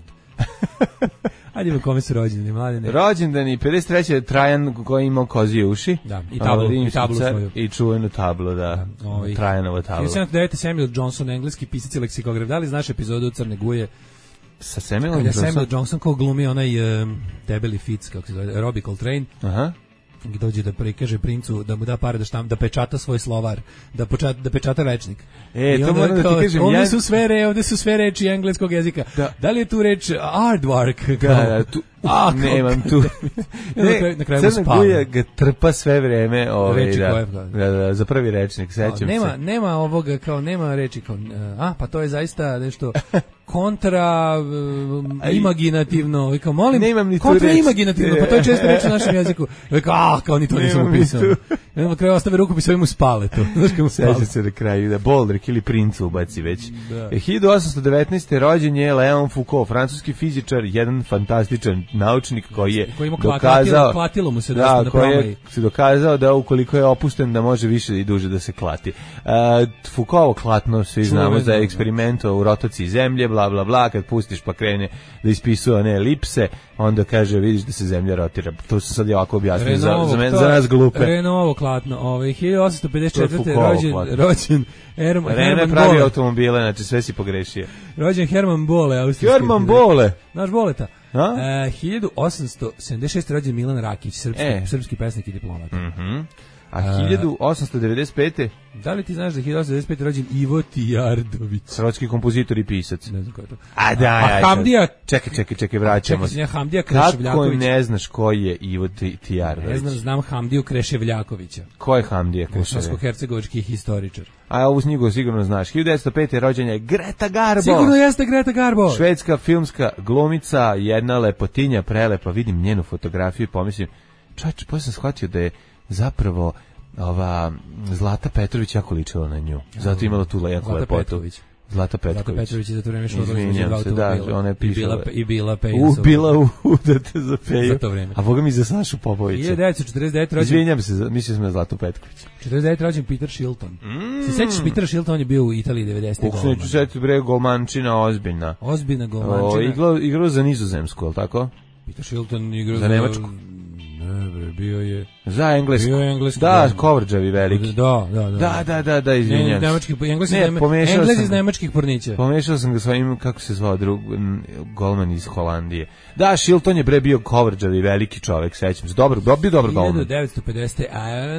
Ajde ima kome su rođendani, mladine. Rođendani, 53. Trajan koji imao kozije uši. Da, i tablu svoju. I čuvenu tablu, da. Trajanova tabla. 1909. Samuel Johnson, engleski pisac i leksikograf. Da li znaš epizodu Crne guje? Sa Samuelom Johnson? Samuel Johnson ko glumi onaj debeli Fitz, kako se zove, Robbie Coltrane. Aha. I dođe da prikaže princu da mu da pare da pečata svoj slovar, da pečata rečnik. To moram da ti kažem. Ovdje su sve reči engleskog jezika. Da li je tu reč aardvark? Da, tu nemam tu. Crna Guja ga trpa sve vreme. Za prvi rečnik, sećam se. Nema ovoga, kao nema reči, kao, pa to je zaista nešto kontra imaginativno, kao molim, nemam ni tu kontra reč. imaginativno, pa to je često reč u našem jeziku. Kao ni to nisam Nemam ni upisao. tu. I onda kraju ostave rukopis, ovim mu spale to. Znaš kako mu spale? Seća se na kraju da Boldrik ili Princu ubaci već. Da. 1819. rođen je Léon Foucault, francuski fizičar, jedan fantastičan naučnik koji je ima dokazao, klatilo mu se dosta na koji promaji. je se dokazao da ukoliko je opušten da može više i duže da se klati. Foucault klatno svi znamo za eksperimento u rotaciji zemlje, bla bla bla, kad pustiš pa krene da ispisuje one elipse, onda kaže vidiš da se zemlja rotira. To se sad jako objasnio za nas glupe. Renovo klatno, 1854. rođen Rene pravi automobile, znači sve si pogrešio. Rođen Herman Bolle, austrijski. Herman Bolle. Naš Boleta. 1876. rođen Milan Rakić, srpski pesnik i diplomat. A 1895. Da li ti znaš da je 1895. rođen Ivo Tijardović? Hrvatski kompozitor i pisac. Ne znam ko je to. A Hamdija... Čekaj, vraćamo se. Hamdija Kreševljaković. Kako ne znaš koji je Ivo Tijardović? Ne znam Hamdiju Kreševljakovića. Ko je Hamdija Kreševljaković? Bosansko-hercegovački historičar. A ovu knjigu sigurno znaš. 1905. rođenja je Greta Garbo. Sigurno jeste Greta Garbo. Švedska filmska glumica, jedna lepotinja, prelepa. Vidim njenu fotografiju i pomislim, čovječe, posle sam shvatio da je zapravo ova Zlata Petrović jako ličila na nju. Zato imala tu jako lepotu. Zlata Petković je za to vreme šla ona je pišala. I bila Peju. Bila udata za Peju. Za to vreme. A boga mi za Sašu Popovića. 1949 rođen. Izvinjam se, mislio sam na Zlatu Petković. 49 rođen Peter Shilton. Se sećaš Peter Shilton, on je bio u Italiji 90. godine. Kako se neću setiti, bre, golmančina ozbiljna. Ozbiljna golmančina. Igrao za Nizozemsku, al tako? Peter Shilton igrao za Nemačku. Ne, bre, bio je za Englesku. Bio je Engleski. Da, Kovrđavi veliki. Da, izvinjam. Englezi iz nemačkih pornića. Pomešao sam ga s ovim, kako se zvao, golman iz Holandije. Da, Shilton je bre bio Kovrđavi veliki čovek, sećam se. Bio dobar golman. 1950.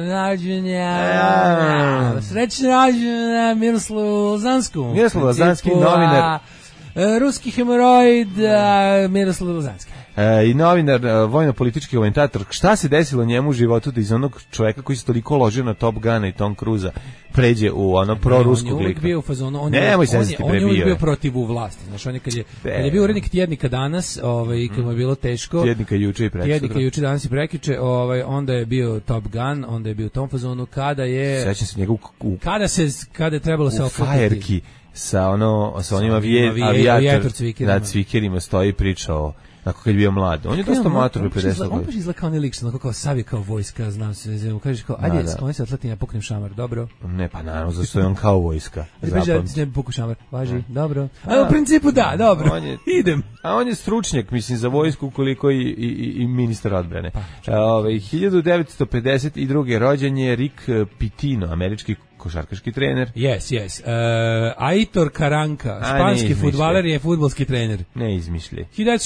Srećan rođendan Miroslavu Lazanskom. Miroslav Lazanski, novinar. Ruski hemoroid Miroslav Lazanski. I novinar, vojno-politički komentator. Šta se desilo njemu u životu da iz onog čoveka koji se toliko ložio na Top Guna i Tom Cruza pređe u ono proruskog lika? On je uvijek bio u fazonu, on je uvijek bio protiv u vlasti. Znaš, on je kad je bio urednik Tjednika danas, kad mu je bilo teško. Tjednika juče i preksutra. Danas i prekjuče, onda je bio Top Gun, onda je bio u tom fazonu, kada je... Sećam se njegov... Kada je trebalo se okupiti. Fajerki sa onim avijator cvikerima stoji pričao tako kad je bio mlad. On je dosta mator u 50 godina. On baš izgleda kao nelik, kao savi, kao vojska, znam se. Kažeš kao, ajde, skloni se atletin, ja puknem šamar, dobro? Ne, pa naravno, zašto je on kao vojska. Ne bi puku šamar, važi, dobro. A u principu da, dobro, idem. A on je stručnjak, mislim, za vojsku koliko i ministar odbrane. 1952. rođen je Rick Pitino, američki košarkaški trener. Yes. Aitor Karanka, španski fudbaler je fudbalski trener. Ne izmišlji.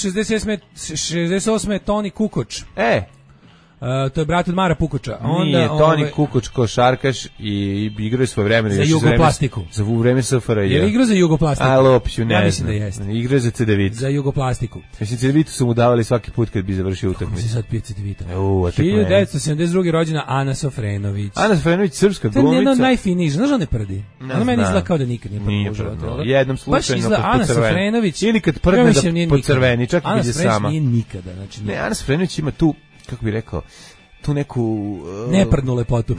1968. Toni Kukoč. To je brat od Mara Pukoča. Nije, Toni Kukoč košarkaš i igrao je svoje vreme. Za Jugoplastiku. Za vreme SFRJ. Je igrao za Jugoplastiku? A lopću, ne znam. Ja mislim da jeste. Igrao je za CDVita. Za Jugoplastiku. Mislim, CDVita su mu davali svaki put kad bi završio utakmicu. Kako si sad pio CDVita? 1972. rođena Ana Sofrenović. Ana Sofrenović, srpska glumica. To je jedna od najfinijih. Znaš da ne prdi? Ona meni izgleda kao da nikad nije prdi. Jednom slučajno pod Ana Sofrenović. Ili kad prdne da pod crveni, čak i kad je sama. Ana Sofrenović nije nikada. Ne, Ana Sofrenović ima tu, kako bih rekao, tu neku... Neprdnu lepotu.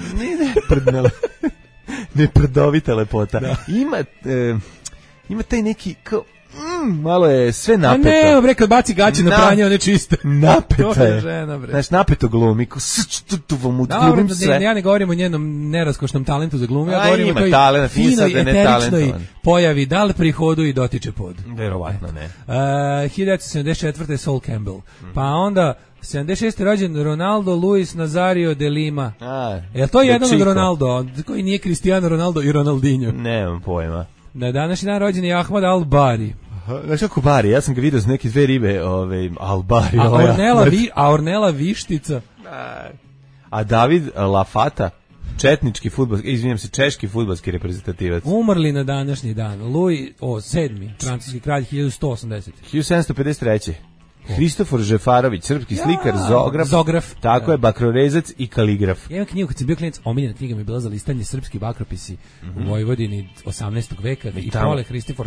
Neprdovita lepota. Da. Ima taj neki, kao, malo je sve napeto. A ne, bre, kad baci gaće na pranje, one čiste. Napeta je. Žena, bre. Znaš, napeto glumi, kao glumim sve. Ja ne govorim o njenom neraskošnom talentu za glumu, ja govorim o toj finoj, eteričnoj pojavi, da li prihodu i dotiče pod. Verovatno ne. 1974. Sol Campbell. Pa onda... 76. rođen Ronaldo Luis Nazario de Lima. Je to jedan od Ronaldo, koji nije Cristiano Ronaldo i Ronaldinho? Nemam pojma. Na današnji dan rođen je Ahmad Al-Bari. Znaš kako Bari, ja sam ga vidio s neke dve ribe, Al-Bari. A Ornella Vištica. A David Lafata, četnički fudbalski, izvinjam se, češki fudbalski reprezentativac. Umrli na današnji dan. Louis VII, francuski kralj, 1180. 1753. Hristofor Žefarović, srpski slikar, zograf. Tako je, bakrorezac i kaligraf. Ja imam knjigu, kad sam bio klinac, omiljena knjiga mi je bila za listanje srpski bakropisi u Vojvodini 18. veka i prole Hristofor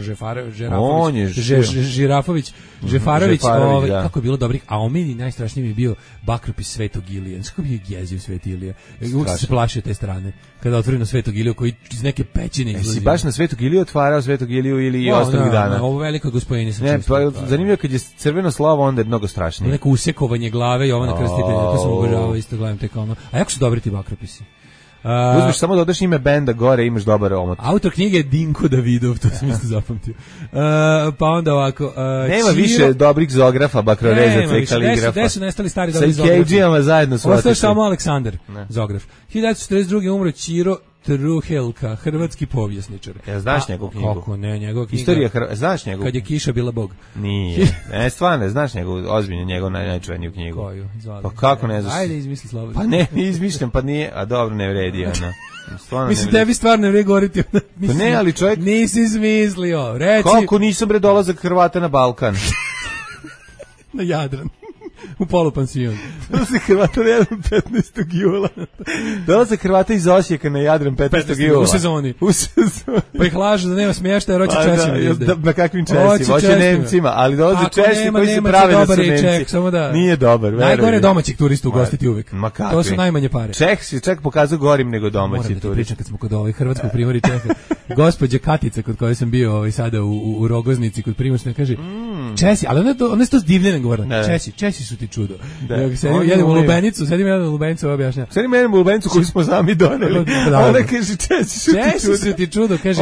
Žefarović, kako je bilo dobrih, a omiljeni najstrašniji mi je bio bakropis Svetog Ilije. Kako bi je jeziv Sveti Ilija. Uvijek se plašio te strane, kada otvoreno Svetog Iliju koji iz neke pećine izlazi. Si baš na Svetog Iliju otvarao Svetog Iliju ili ostalih dana? Ovo veliko gospojenje sam često. Zanimljivo kad je crveno slovo, onda je mnogo strašnije. Neko usekovanje glave Jovana Krstitelja, to sam obožavao, isto gledam tek ono. A jako su dobri ti bakropisi. Uzmeš samo da odaš ime benda gore i imaš dobar omot. Autor knjige je Dinko Davidov, to sam isto zapamtio. Pa onda ovako... Nema više dobrih zografa, bakrorezaca i kaligrafa. Gde su nestali stari dobri zografi? Sa Ikejđijama zajedno su otišli. Ostao samo Aleksandar, zograf. 1942. umro Ćiro Truhelka, hrvatski povjesničar. Ja znaš njegovu knjigu? Kako ne, njegova knjiga. Istorija znaš njegovu? Kad je kiša bila Bog. Nije. Stvarno, znaš njegovu, ozbiljno njegovu najčuveniju knjigu. Koju? Pa kako ne znaš? Ajde, izmisli slobodno. Pa ne, izmišljam, pa nije, a dobro, ne vredi, ono. Mislim, tebi stvarno ne vredi govoriti. Pa ne, ali čovjek... Nisi izmislio, reci... Kako nisam bre dolazak Hrvata na Balkan? Na Jadran. U polupansion. Dolazak Hrvata na Jadran 15. jula. Dolazak Hrvata iz Osijeka na Jadran 15. jula. U sezoni. Pa ih lažu da nema smještaja, roće Česima. Na kakvim Česima? Hoće Nemcima, ali dolaze Česi koji se prave da su Nemci. Nije dobar, verujem. Najgore domaćih turista ugostiti uvek. To su najmanje pare. Čeh pokazao gorim nego domaći turista. Moram da ti pričam kad smo kod Hrvatskog primorja Čeha. Gospođa Katica, kod koje sam bio sada u Rogoznici, kod Primošne, kaže Česi, ali ona je to zdivljena govorila. Česi su ti čudo. Jedemo u Lubenicu, jedemo u Lubenicu, objašnja. Sedimo jedemo u Lubenicu koju smo sami doneli. Ona kaže, Česi su ti čudo. Kaže,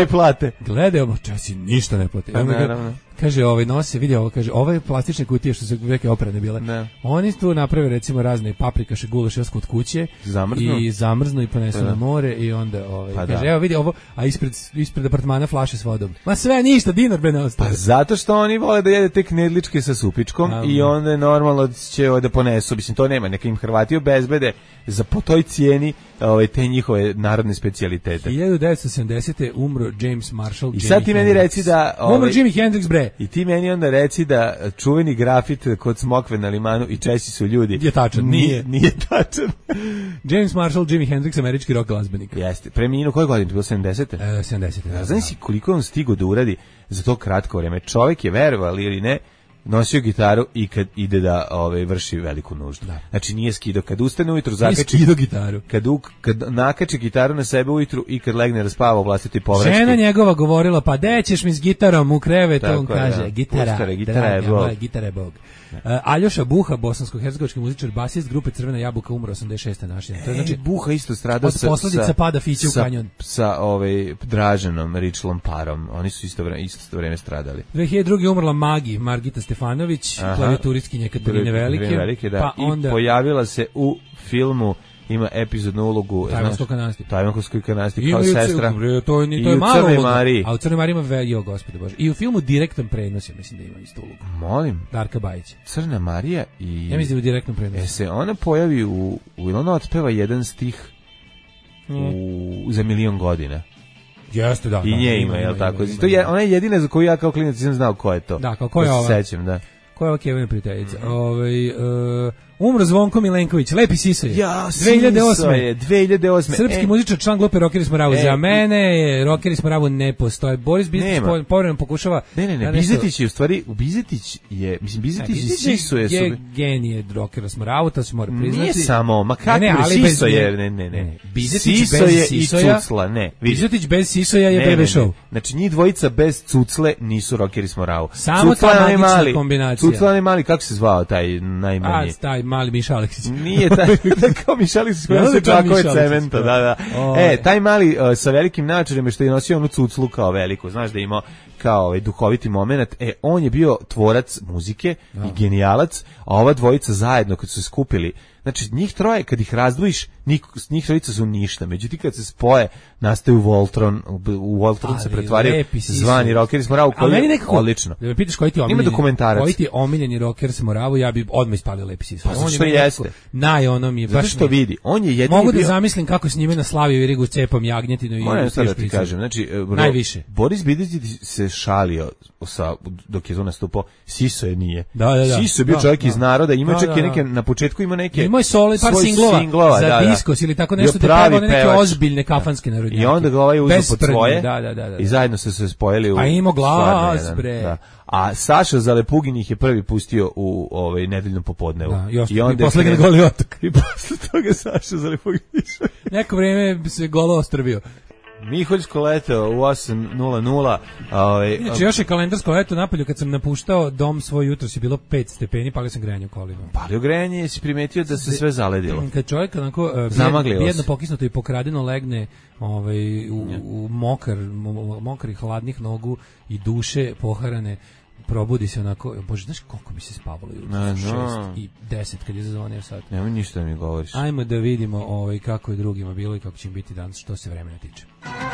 gledaj ovo, Česi ništa ne plate. Kaže, nose, vidi ovo, kaže, ove plastične kutije što su neke oprane bile. Oni tu naprave recimo razne paprikaše, gulaš jasku od kuće i zamrznu i ponesu na more i onda kaže, evo vidi ovo, a ispred apartmana flaše s vodom. Ma sve ništa, dinar bre ne ostaje. Pa zato što oni vole da jede te knedličke sa supičkom i onda normalno će da ponesu, mislim to nema, neka im Hrvati obezbede za po toj cijeni te njihove narodne specijalitete. 1970. umro James Marshall. I sad ti meni reci da... Umro Jimi Hendrix, bre. I ti meni onda reci da čuveni grafit kod Smokve na limanu i Česi su ljudi. Je tačan, nije tačan. James Marshall, Jimi Hendrix, američki rock glazbenik. Jeste. Preminuo koje godine? Bilo 70. 70. Znaš si koliko on stigo da uradi za to kratko vreme? Čovjek je, verovali ili ne, nosio gitaru i kad ide da vrši veliku nuždu. Znači nije skidao, kad ustane ujutru zakači gitaru. Kad nakači gitaru na sebe ujutru i kad legne raspava u vlastiti povraćaj. Žena njegova govorila, pa de ćeš mi s gitarom u krevet, on kaže, gitara je Bog. Aljoša Buha, bosansko-hercegovački muzičar, basist grupe Crvena jabuka, umro 86. našina. To je znači Buha isto stradao od posledica pada Fiće u kanjon. Sa Draženom Ričlom parom. Oni su isto vreme stradali. 2002. umrla Margita Stefanović, klavijaturistkinja Katarine Velike. Da. I pojavila se u filmu, ima epizodnu ulogu Tajvankovskoj kanasti kao sestra to je malo uloga, a u Crnoj Mariji ima Gospode Bože. I u filmu direktan prenos, ja mislim da ima isto ulogu. Molim? Darka Bajić. Crna Marija i... Ja mislim da u direktnom prenosu. Se ona pojavi ona otpeva jedan stih za 1.000.000 godina. Jeste, da. I nje ima, jel tako? Ona je jedina za koju ja kao klinac nisam znao ko je to. Da, ko je ova? Sećam, da. Ko je ova Kevina prijateljica? Umro Zvonko Milenković, Lepi Sisoje. Ja, 2008. Srpski muzičar, član grupe Rockeri smo Ravu. Za mene Rockeri smo Ravu ne postoje. Boris Bizetić povremeno pokušava... Ne, Bizetić je u stvari, Bizetić i Sisoje su... je genije Rockera smo Ravu, to se mora priznati. Nije samo, ma kako Sisoje, ne. Bizetić bez Sisoja, Bizetić bez Sisoja je bebe show. Znači, njih dvojica bez Cucle nisu Rockeri smo Ravu. Samo ta magična kombinacija. Cucla ne mali, kako se zvao taj najmanji? Mali Miša Aleksić. Nije taj, kao Miša Aleksić koji se čakove cementa, da. Taj mali sa velikim naočarima što je nosio onu cuclu kao veliku, znaš da je imao kao duhoviti moment, on je bio tvorac muzike i genijalac, a ova dvojica zajedno kad su se skupili, znači njih troje kad ih razdvojiš, njih trojica su ništa, međutim kad se spoje nastaju Voltron, u Voltron se pretvaraju zvani Rockeri smo Ravu, koji je odlično. Da me pitaš koji ti je omiljeni Rockeri smo Ravu, ja bi odmah ispalio Lepi Sisoje. Pa što jeste? Zato što vidi, on je jedini mogu da zamislim kako s njime naslavio Irigu cepom jagnjetinu i moram sad da ti kažem, znači najviše. Boris Bizetić se šalio dok je tu nastupao, siso je nije. Da. Siso je bio čovjek iz naroda, ima čak i neke, na početku ima neke... Imao je par singlova za diskos ili tako nešto, da pevao neke ozbiljne kafanske narodnjake. I onda ga ovaj uzeo pod svoje da. i zajedno su se spojili u... Pa imao glas, bre. Da. A Saša Zalepugin ih je prvi pustio u nedeljnom popodnevu. Da, i posle ga Goli otok. I posle toga Saša Zalepugin išao. Neko vreme se Golo ostrvio. Miholjsko leto u 8:00. Inače, još je kalendarsko leto napolju, kad sam napuštao dom svoj jutros je bilo 5 stepeni, palio sam grejanje u kolima. Palio grejanje, jesi primetio da se sve zaledilo? Kad čovjek onako bijedno pokisnuto i pokradeno legne u mokri hladnih nogu i duše poharane, probudi se onako, bože, znaš koliko mi se spavalo jutros, 6 i 10 kad je zazvonio sad. Nema ništa da mi govoriš. Ajmo da vidimo kako je drugima bilo i kako će im biti danas, što se vremena tiče.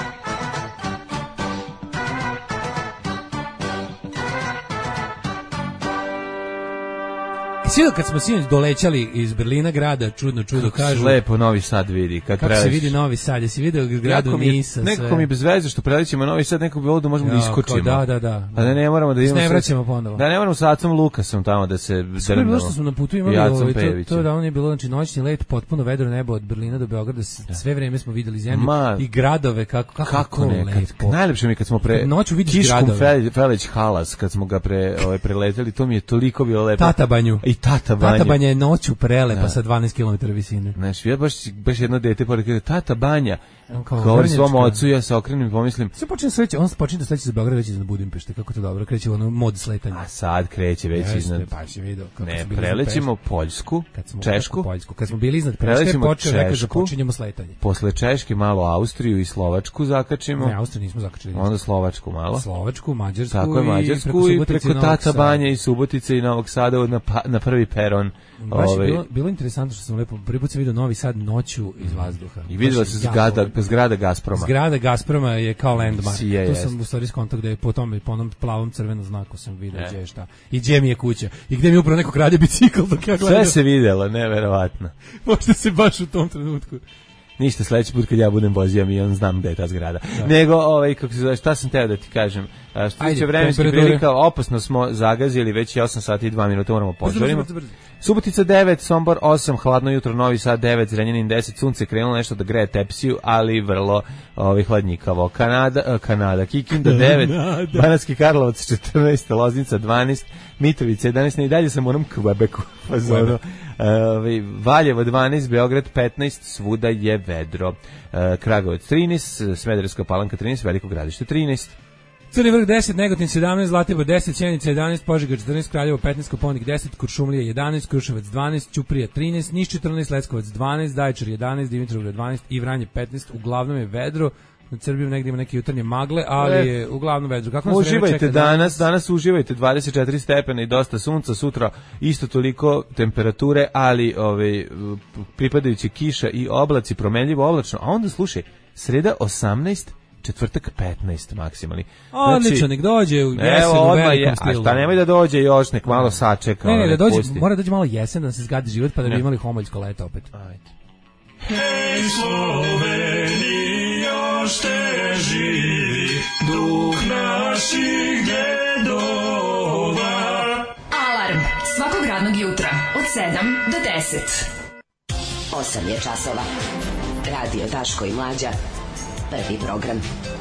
Sviđa kad smo sinoć dolećali iz Berlina grada, čudo kažu. Lepo Novi Sad vidi. Kako se vidi Novi Sad, jesi vidio gradu Nisa? Nekako mi bez veze što prelećemo Novi Sad, nekako bi bilo da možemo da iskočimo. Da. A da ne moramo da idemo. Ne vraćamo ponovo. Da ne moramo sa Acom Lukasom tamo da se drnemo. Što smo na putu imali to da on je bilo, znači noćni let, potpuno vedro nebo od Berlina do Beograda, sve vreme smo videli zemlju i gradove kako lepo. Najlepše mi kad smo noću vidiš gradove. Feleć Halas kad smo ga preleteli, to mi je toliko bilo lepo. Tatabanju. Tata Banja je noću prelepa sa 12 km visine. Znaš, ja baš jedno dete pored kaže, Tata Banja, govori svom ocu, ja se okrenem i pomislim. Sve počne da sleće za Beograd već iznad Budimpešte, kako to dobro, kreće ono mod sletanja. A sad kreće već iznad. Pa si vidio. Ne, prelećemo Poljsku, Češku. Kad smo bili iznad Pešte, počinjemo sletanje. Posle Češke malo Austriju i Slovačku zakačimo. Ne, Austriju nismo zakačili. Onda Slovačku malo. Slovačku, Mađarsku. Tako je, Mađarsku i preko Tata Banje i Subotice i Novog Sada na prvi peron. Bilo interesantno što sam lepo prvi put sam vidio Novi Sad noću iz vazduha. I videla se zgrada Gazproma. Zgrada Gazproma je kao landmark. Tu sam u stvari skontak da je po onom plavom crvenom znaku sam vidio gdje je šta. I gdje mi je kuća. I gdje mi upravo neko krade bicikl dok ja gledam. Sve se videlo, neverovatno. Možda se baš u tom trenutku. Ništa, sledeći put kad ja budem vozio avion, znam gde je ta zgrada. Da. Nego, kako se zove, šta sam teo da ti kažem? Što tiče vremenskih prilika, opasno smo zagazili, već je 8 sati i 2 minuta, moramo požurimo. Subotica 9, Sombor 8, hladno jutro, Novi Sad 9, Zrenjanin 10, sunce krenulo nešto da greje tepsiju, ali vrlo hladnjikavo. Kanada, Kikinda 9, Banatski Karlovac 14, Loznica 12, Mitrovica 11, i dalje sam onom Kvebeku fazonu. Valjevo 12, Beograd 15, svuda je vedro. Kragujevac 13, Smederevska Palanka 13, Veliko Gradište 13. Crni vrh 10, Negotin 17, Zlatibor 10, Sjenica 11, Požega 14, Kraljevo 15, Koponik 10, Kuršumlija 11, Kruševac 12, Ćuprija 13, Niš 14, Leskovac 12, Zaječar 11, Dimitrovgrad 12 i Vranje 15. Uglavnom je vedro. Na Srbiju negdje ima neke jutarnje magle, ali je uglavnom vedro. Kako nas uživajte danas uživajte 24 stepena i dosta sunca, sutra isto toliko temperature, ali pripadajuće kiša i oblaci, promenljivo oblačno, a onda slušaj, sreda 18, četvrtak 15 maksimalni. Odlično, nek dođe u jesen u velikom stilu. A šta nemoj da dođe još, nek malo sačeka. Ne, da dođe, mora dođe malo jesen da se zgadi život, pa da bi imali homoljsko leto opet. Ajde. Hej Sloveni, još te živi duh naših dedova. Alarm svakog radnog jutra od 7 do 10. 8 je časova. Radio Daško i Mlađa. Prvi program.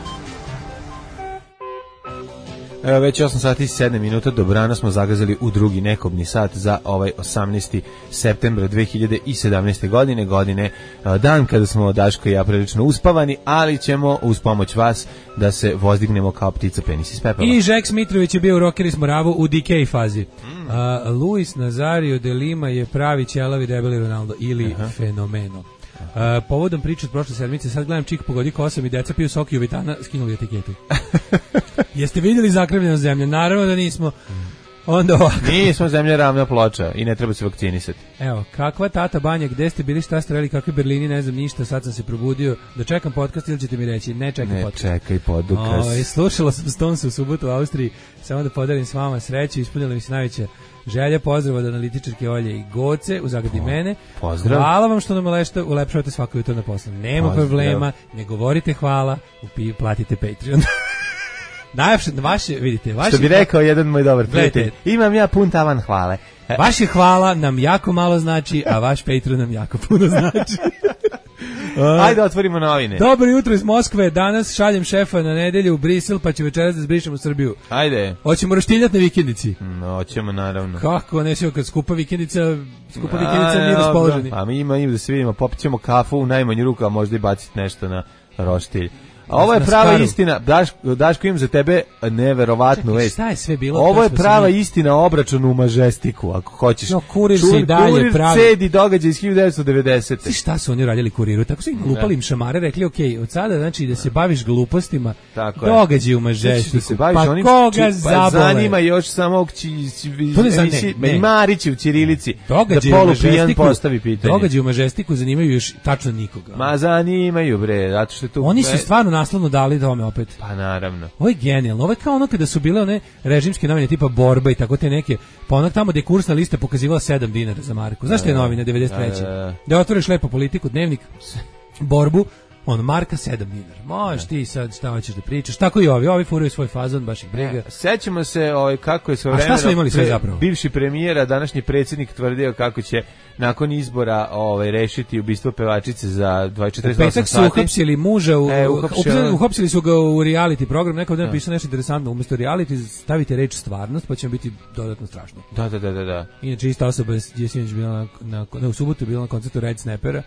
Evo već 8 sati i 7 minuta, dobrano smo zagazali u drugi nekobni sat za ovaj 18. septembra 2017. godine, dan kada smo Daško i ja prilično uspavani, ali ćemo uz pomoć vas da se vozdignemo kao ptica penis iz pepela. I Žeks Mitrović je bio u Rockeri s Moravu u DK fazi. Luis Nazario de Lima je pravi ćelavi debeli Ronaldo ili fenomeno. Povodom priče od prošle sedmice, sad gledam Čik pogodi kosam i deca piju sok i Jovitana skinuli etiketu. Jeste vidjeli zakrivljeno zemlje? Naravno da nismo. Onda ovako. Nismo, zemlja ravna ploča i ne treba se vakcinisati. Evo, kakva Tata Banja, gde ste bili, šta ste radili, kakvi Berlini, ne znam ništa, sad sam se probudio. Da čekam podcast ili ćete mi reći? Ne čekam podcast. Ne čekaj podcast. Slušala sam Stones u subotu u Austriji, samo da podelim s vama sreću, ispunila mi se najveća želja, pozdrav od analitičarke Olje i Goce u Zagradi mene. Pozdrav. Hvala vam što nam ulepšavate svako jutro na poslu. Nema problema, ne govorite hvala, platite Patreon. Najlepše vaše, vidite, vaše. Što bi rekao jedan moj dobar prijatelj. Gledajte. Imam ja pun tavan hvale. Vaše hvala nam jako malo znači, a vaš Patreon nam jako puno znači. Ajde, otvorimo novine. Dobro jutro iz Moskve. Danas šaljem šefa na nedelju u Brisel, pa će večeras da zbrišemo u Srbiju. Ajde. Hoćemo roštiljat na vikendici. No, hoćemo, naravno. Kako, ne sve, kad skupa vikendica nije raspoloženi. A mi imamo da se vidimo, popit ćemo kafu u najmanju ruku, a možda i baciti nešto na roštilj. A ovo je prava istina, Daško, imam za tebe neverovatnu vest. Šta je sve bilo? Ovo je prava istina o obračunu u Mažestiku, ako hoćeš. No, kurir se i dalje pravi. Kurir cedi događaj iz 1990. Ti šta su oni radili kuriru? Tako su ih lupali im šamare, rekli, ok, od sada, znači, da se baviš glupostima, događaj u Mažestiku. Pa koga zabole? Zanima još samo Marić u ćirilici. Da polupijan postavi pitanje. Događaj u Mažestiku zanimaju još tačno nikoga. Ma zanimaju, bre, zato što je tu... Oni su stvarno naslovno dali tome opet. Pa naravno. Ovo je genijalno. Ovo je kao ono kada su bile one režimske novine tipa Borba i tako te neke, pa onak tamo gde kursna lista pokazivala 7 dinara za marku. Znaš te novine 93. Da otvoriš lepo Politiku, Dnevnik, Borbu, marka 7 dinara. Možeš ti sad šta hoćeš da pričaš. Tako i ovi furaju svoj fazon, baš ih briga. Sećamo se kako je svojevremeno. A šta smo imali sve zapravo? Bivši premijer, današnji predsjednik tvrdio kako će nakon izbora rešiti ubistvo pevačice za 24 sati. Petak su uhapsili muža, uhapsili su ga u reality program, neko dan pisao nešto interesantno, umjesto reality stavite reč stvarnost, pa će biti dodatno strašno. Da. Inače, ista osoba je sinoć bila u subotu bila na koncertu Red Snappera.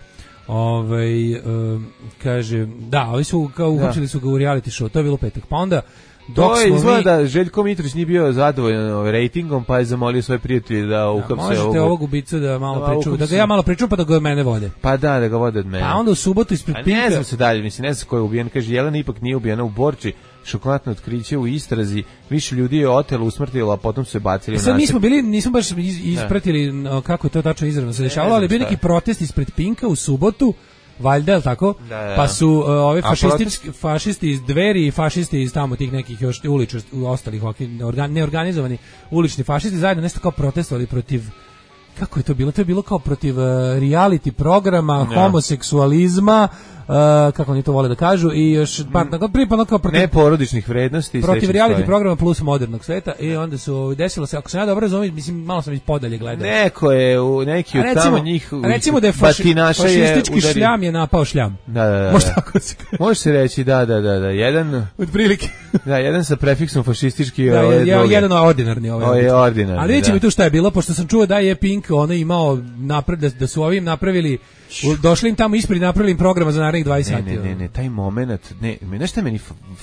Kaže, da, ovi su kao uhapsili su ga u reality show, to je bilo petak. Pa onda to je izgleda da Željko Mitrović nije bio zadovoljan rejtingom, pa je zamolio svoje prijatelje da uhapse ovog. Možete ovog ubicu da malo priču, da ga ja malo pričam, pa da ga mene vode. Pa da ga vode od mene. Pa onda u subotu ispred Pinka. Ne znam se dalje, ne znam ko je ubijen, kaže Jelena ipak nije ubijena u Borči, šokantno otkriće u istrazi, više ljudi je otelo, usmrtilo, a potom su je bacili u nasip. Sad mi smo bili, nismo baš ispratili kako je to tačno izravno se dešavalo, ali bio neki protest ispred Pinka u subotu, valjda, je tako? Da. Pa su ovi fašisti iz Dveri i fašisti iz tamo tih nekih još ostalih neorganizovani ulični fašisti zajedno nešto kao protestovali protiv, kako je to bilo? To je bilo kao protiv reality programa, homoseksualizma, kako oni to vole da kažu, i još pripadno kao protiv neporodičnih vrednosti, protiv reality programa plus modernog sveta. I onda su desilo se, ako se ja dobro razumijem, mislim malo sam iz podalje gledao. Neki od tamo njih, recimo da je fašistički šljam je napao šljam. Da. Može se reći, da. Jedan otprilike. Da, jedan sa prefiksom fašistički, jedan ordinarni, je ordinarni. Ali reći mi tu šta je bilo, pošto sam čuo da je Pink imao da su ovim napravili, došli im tamo ispred, napravili im programa za narednih 20 sati. Ne, taj moment, nešto je meni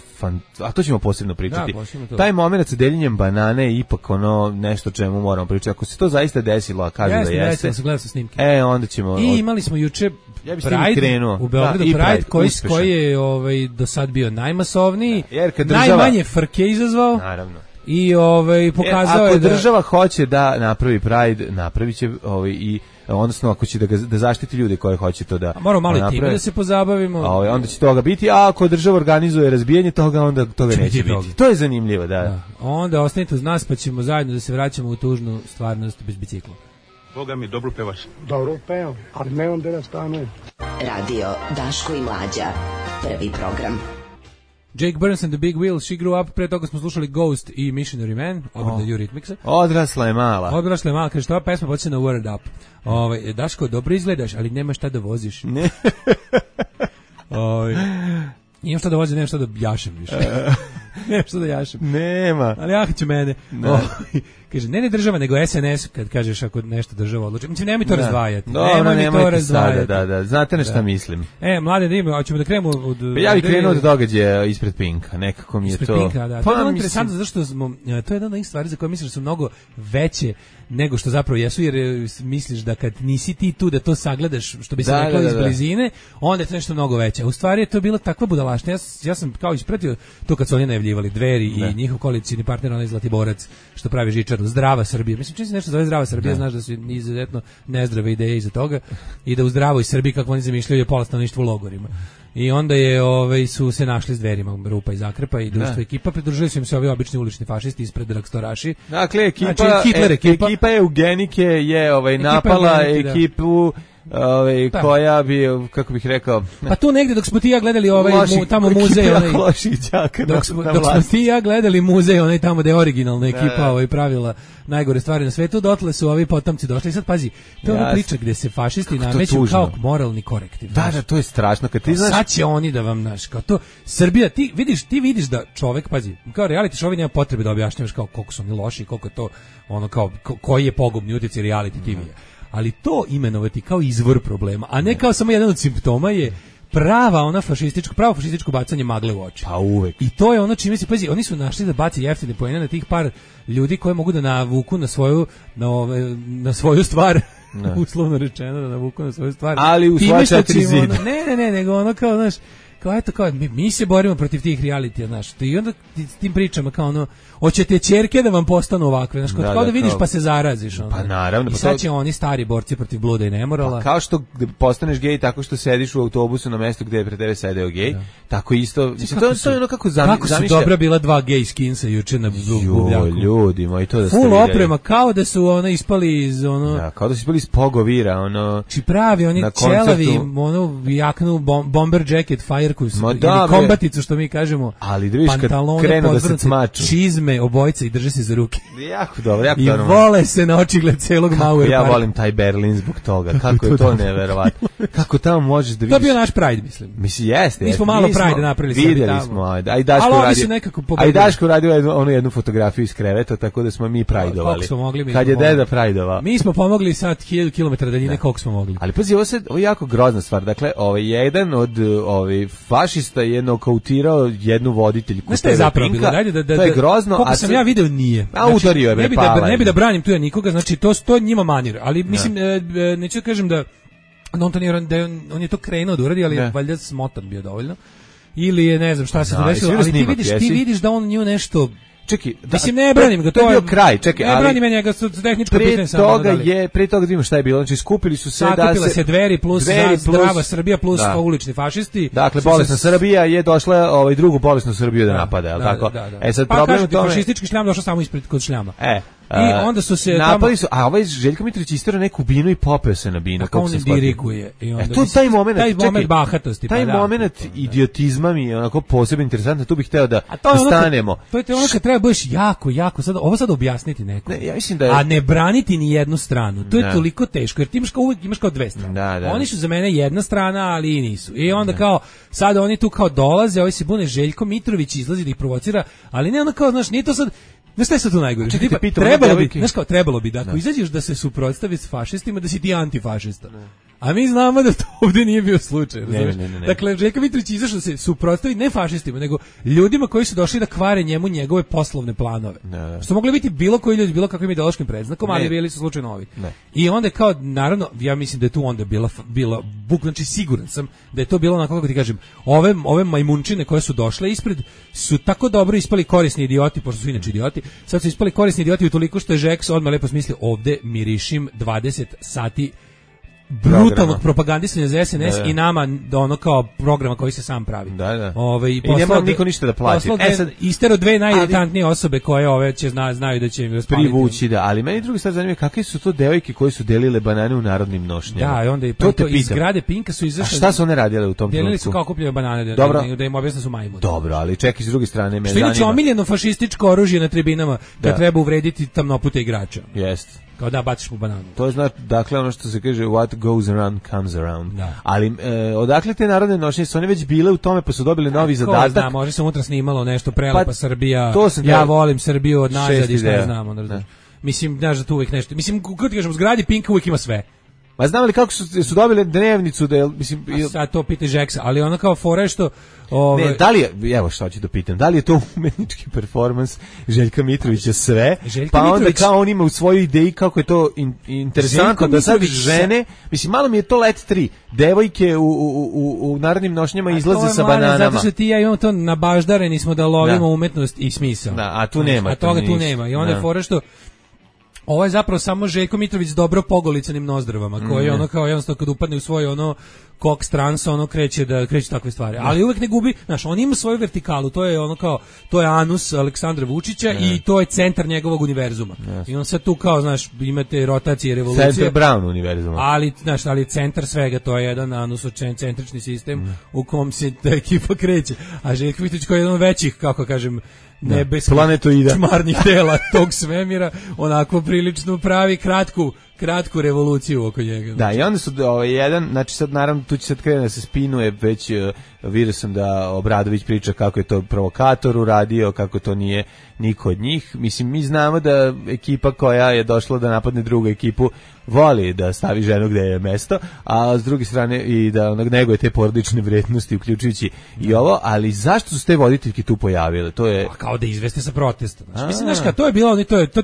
a to ćemo posebno pričati. Taj moment sa deljenjem banane je ipak nešto čemu moramo pričati. Ako se to zaista desilo, a kažu da jeste. Gledao sam snimke. Onda ćemo. I imali smo juče Pride u Beogradu, Pride koji je do sad bio najmasovniji, najmanje frke izazvao. Naravno. I pokazao je da ako država hoće da napravi Pride, napravit će i odnosno ako će da zaštiti ljude koji hoće to da moramo malo i time da se pozabavimo. Onda će toga biti, a ako država organizuje razbijanje toga, onda toga neće biti. To je zanimljivo, da. Onda ostanite uz nas, pa ćemo zajedno da se vraćamo u tužnu stvarnost bez bicikla. Boga mi, dobro pevaš. Dobro pevam, ali ne onda da stanujem. Radio Daško i Mlađa, prvi program. Jake Burns and the Big Wheel, She Grew Up, pre toga smo slušali Ghost i Missionary Man, obrada Eurythmicsa. Odrasla je mala, kaže što ova pesma podsjeća na Word Up. Daško, dobro izgledaš, ali nemaš šta da voziš. Ne. Imam šta da vozim, nemam šta da jašem više. Nemam šta da jašem. Nema. Ali će mene. Kaže, ne država, nego SNS, kad kažeš ako nešto država odluči. Mislim, nemoj to razdvajati. Nemoj to razdvajati. Da. Znate na šta mislim. Mlade, da imamo, hoćemo da krenemo od... Ja bih krenuo od događaja ispred Pinka, nekako mi je to... Ispred Pinka, da. To je bilo interesantno, zašto smo... To je jedna od onih stvari za koje misliš da su mnogo veće nego što zapravo jesu, jer misliš da kad nisi ti tu da to sagledaš, što bi se reklo iz blizine, onda je to nešto mnogo veće. U stvari je to bila takva budalaština. Ja sam kao ispratio to kad su oni najavljivali Dveri i njihov koalicijni partner, onaj Zlatiborac, što pravi žičaru, Zdrava Srbija. Mislim, čini se nešto zove Zdrava Srbija, znaš da su izuzetno nezdrave ideje iza toga i da u zdravoj Srbiji, kako oni zamišljaju, je pola stanovništva u logorima. I onda su se našli s Dverima, Rupa i Zakrpa i društvo ekipa, pridružili su im se ovi obični ulični fašisti ispred Rakstoraši. Dakle, ekipa Eugenike je napala ekipu koja bi, kako bih rekao... Pa tu negde dok smo ti ja gledali tamo muzej, dok smo ti ja gledali muzej, onaj tamo da je originalna ekipa pravila najgore stvari na svetu, dotle su ovi potomci došli. I sad pazi, to je ona priča gde se fašisti nameću kao moralni korektiv. Da, to je strašno. Kad ti znaš... Sad će oni da vam, znaš, kao to, Srbija, ti vidiš da čovek, pazi, kao reality show nema potrebe da objašnjavaš kao koliko su oni loši, koliko je to, ono kao, koji je pogubni utjecaj reality TV-a. Ali to imenovati kao izvor problema, a ne kao samo jedan od simptoma je pravo fašističko bacanje magle u oči. Pa uvek. I to je ono čime se, pazi, oni su našli da baci jeftine poene na tih par ljudi koji mogu da navuku na svoju stvar, uslovno rečeno da navuku na svoju stvar. Ali u svoje 4 zida. Ne, nego ono kao, znaš, kao mi se borimo protiv tih realitija, znaš, i onda s tim pričama kao ono, hoćete ćerke da vam postanu ovakve, znaš, kao da vidiš pa se zaraziš. Ono. Pa naravno. I sad će oni stari borci protiv bluda i nemorala. Pa kao što postaneš gej tako što sediš u autobusu na mestu gde je pre tebe sedeo gej, tako isto, mislim, to je ono kako zamišlja. Kako su dobra bila dva gej skinsa juče na Bubljaku. Ljudi moji, to da ste vidjeli. Full oprema, kao da su ispali iz ono... Da, kao da su ispali iz Pogovira, ono... Či pravi, oni ćelavi, ono, jaknu, bomber jacket, fajerku, ili kombaticu, što mi kažemo. Ali da vidiš kad krenu da se cmaču. Čizme, obojce i drže se za ruke. Jako dobro, jako i dobro. I vole se na očigled celog Mauer Ja volim taj Berlin zbog toga. Kako je to neverovatno. Kako tamo možeš da vidiš. To je bio naš Pride, mislim. Mislim, jeste. Mi smo malo Pride napravili. Vidjeli smo. A i Daško radio onu jednu fotografiju iz kreveta, tako da smo mi Prideovali. Kad je deda Prideova. Mi smo pomogli sad 1000 km daljine koliko smo mogli. Ali pazi, ovo je jako grozna stvar. Dakle, jedan od fašista je nokautirao jednu voditeljku. Znaš šta je zapravo bilo? To je grozno. Koliko sam ja video nije. A udario je ne bi da branim tu ja nikoga, znači to njima manir. Ali mislim, neću da kažem da on to nije, on je to krenuo da uradi, ali je valjda smotan bio dovoljno. Ili je, ne znam šta se desilo, ali ti vidiš da on nju nešto... Čekaj, mislim, ne branim ga, to je bio kraj, čekaj, ne branim njega, su tehničko pitanje samo. Pre toga da vidimo šta je bilo, znači skupili su se sakupila se Dveri plus Zdrava Srbija plus ulični fašisti. Dakle, bolesna Srbija je došla drugu bolesnu Srbiju da napada, je li tako? Sad problem u tome... fašistički šljam došao samo ispred kod šljama. I onda su se napali su, a ovaj Željko Mitrović istirao neku binu i popeo se na binu. Kako se diriguje. Taj moment bahatosti. Taj moment idiotizma mi je onako posebno interesantan, tu bih hteo da stanemo. To je ono kad treba budeš jako, sad objasniti neko. Ja mislim da je... A ne braniti ni jednu stranu. To je toliko teško, jer ti imaš kao dve strane. Oni su za mene jedna strana, ali i nisu. I onda kao, sad oni tu kao dolaze, ovaj se bune, Željko Mitrović izlazi da ih provocira, ali ne ono kao, znaš, nije to sad... Znaš šta je sad tu najgore? Trebalo bi da ako izađeš da se suprotstavi s fašistima, da si ti antifašista. A mi znamo da to ovdje nije bio slučaj. Ne. Dakle, Željko Mitrović izašao da se suprotstavi ne fašistima, nego ljudima koji su došli da kvare njemu njegove poslovne planove. Što mogli biti bilo koji ljudi, bilo kakvim ideološkim predznakom, ali bili su slučajno ovi. I onda kao, naravno, ja mislim da je tu onda bila znači siguran sam da je to bilo onako, kako ti kažem, ove majmunčine koje su došle ispred su tako dobro ispali korisni idioti, pošto su inače idioti, sad su ispali korisni idioti utoliko što je Žeks odmah lepo smislio, ovde mirišim 20 sati brutalnog propagandisanja za SNS i nama do ono kao programa koji se sam pravi. Da. I ne mora niko ništa da plati. Sad istero dve najiritantnije osobe koje ove će znaju da će im privući, ali meni drugi stvar zanima kakve su to devojke koje su delile banane u narodnim nošnjama. Da, i onda to iz zgrade Pinka su izašle. A šta su one radile u tom trenutku? Delili su kao kupljene banane da im objasne su majmuni. Dobro, ali čekaj s druge strane me zanima. Što inače omiljeno fašističko oružje na tribinama kad treba uvrediti tamnopute igrača. Jeste. Kao da baciš mu bananu. To je dakle ono što se kaže what goes around comes around. Da. Ali odakle te narodne nošnje su one već bile u tome pa su dobili novi zadatak. Da, može se unutra snimalo nešto Prelepa Srbija. Ja volim Srbiju od nazad i šta znamo. Mislim, znaš da tu uvijek nešto. Mislim, kako ti kažem, u zgradi Pinka uvijek ima sve. Ma znam li kako su dobili dnevnicu da mislim sad to pita Žeksa, ali ona kao fora je što ne, da li je, evo što ću da pitam, da li je to umetnički performans Željka Mitrovića sve, pa onda kao on ima u svojoj ideji kako je to interesantno da sad žene, mislim malo mi je to Let 3, devojke u narodnim nošnjama izlaze sa bananama. Zato što ti ja imamo to nabaždareni smo da lovimo umetnost i smisao. Da, a tu nema. A toga tu nema i onda je fora što ovo je zapravo samo Željko Mitrović s dobro pogolicanim nozdrvama, koji ono kao jednostavno kad upadne u svoj ono Cox Trans, ono kreće takve stvari. Ali uvek ne gubi, znaš, on ima svoju vertikalu, to je ono kao, to je anus Aleksandra Vučića i to je centar njegovog univerzuma. I on sad tu kao, znaš, imate rotacije, revolucije. Center Brown univerzuma. Ali, znaš, ali centar svega, to je jedan anusocentrični sistem u kom se ta ekipa kreće. A Željko Mitrović koji je jedan od većih, kako kažem, nebeskih čmarnih tela tog svemira, onako prilično pravi kratku revoluciju oko njega. Da, i onda su jedan, znači sad naravno tu će sad krenuti da se spinuje, već vidio sam da Obradović priča kako je to provokator uradio, kako to nije niko od njih. Mislim, mi znamo da ekipa koja je došla da napadne drugu ekipu voli da stavi ženu gde je mesto, a s druge strane i da neguje te porodične vrednosti, uključujući i ovo, ali zašto su te voditeljke tu pojavile? To je kao da izveste sa protesta. Znači, mislim, znaš, to je bilo,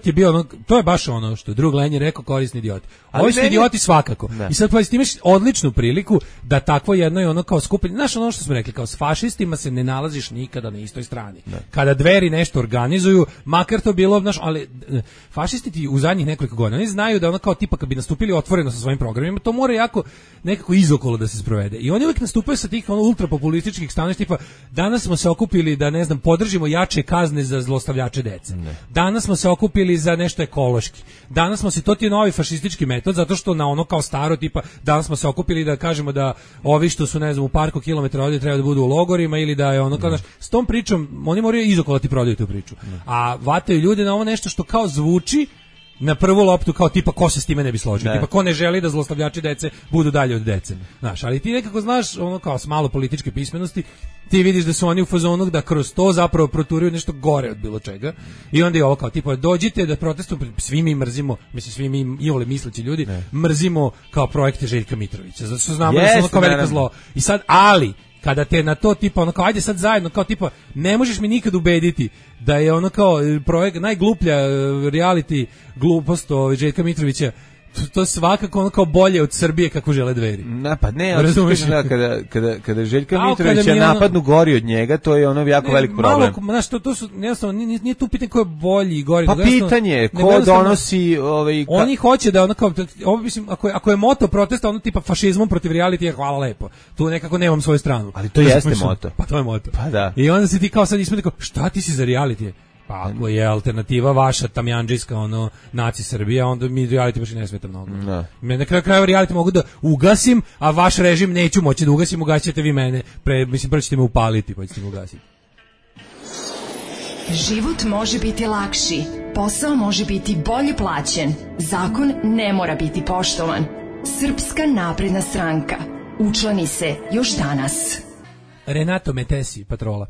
to je baš ono što drug Lenji rekao, korisni idioti. Ovi su idioti svakako. Da. I sad pa ti imaš odličnu priliku da takvo jedno je ono kao skupine, znaš ono što smo rekli, kao s fašistima se ne nalaziš nikada na istoj strani. Da. Kada Dveri nešto organizuju, makar to bilo, znaš, ali fašisti ti u zadnjih nekoliko godina, oni znaju da ono kao tipa kad bi nastupili otvoreno sa svojim programima, to mora jako nekako izokolo da se sprovede. I oni uvijek nastupaju sa tih ultrapopulističkih stanovišta, tipa danas smo se okupili da, ne znam, podržimo jače kazne za zlostavljače dece. Ne. Danas smo se okupili za nešto ekološki. Danas smo se, to ti je novi fašistički metod, zato što na ono kao staro, tipa danas smo se okupili da kažemo da ovi što su, ne znam, u parku kilometra ovdje treba da budu u logorima ili da je ono kao, znaš, s tom pričom, oni moraju izokolati prodaju tu priču. A vataju ljude na ovo nešto što kao zvuči na prvu loptu kao tipa ko se s time ne bi složio, tipa ko ne želi da zlostavljači dece budu dalje od dece. Znaš, ali ti nekako znaš, ono kao s malo političke pismenosti, ti vidiš da su oni u fazonu da kroz to zapravo proturaju nešto gore od bilo čega. I onda je ovo kao tipa dođite da protestujemo, svi mi mrzimo, mislim svi mi iole misleći ljudi, mrzimo kao projekte Željka Mitrovića, zato što znamo da su ono kao veliko zlo. I sad, ali kada te na to tipa ono kao ajde sad zajedno kao tipa ne možeš mi nikad ubediti da je ono kao projekt najgluplja reality glupost Željka Mitrovića, to svakako ono kao bolje od Srbije kako žele Dveri. Napad, ne, kada Željka Mitrovića napadnu gori od njega, to je ono jako velik problem. Malo, znaš, to su, jednostavno, nije tu pitanje ko je bolji i gori. Pa pitanje je, ko donosi... Oni hoće da ono kao, mislim, ako je moto protesta, ono tipa fašizmom protiv reality, hvala lepo. Tu nekako nemam svoju stranu. Ali to jeste moto. Pa to je moto. Pa da. I onda se ti kao sad ismeti kao, šta ti si za reality? Pa ako je alternativa vaša tamjandžijska ono naci Srbija, onda mi reality baš i ne smeta mnogo. Na kraju krajeva reality mogu da ugasim, a vaš režim neću moći da ugasim, ugasit vi mene. Mislim, prvo ćete me upaliti, pa ćete me ugasiti. Život može biti lakši, posao može biti bolje plaćen, zakon ne mora biti poštovan. Srpska napredna stranka. Učlani se još danas. Renato Metesi, Patrola.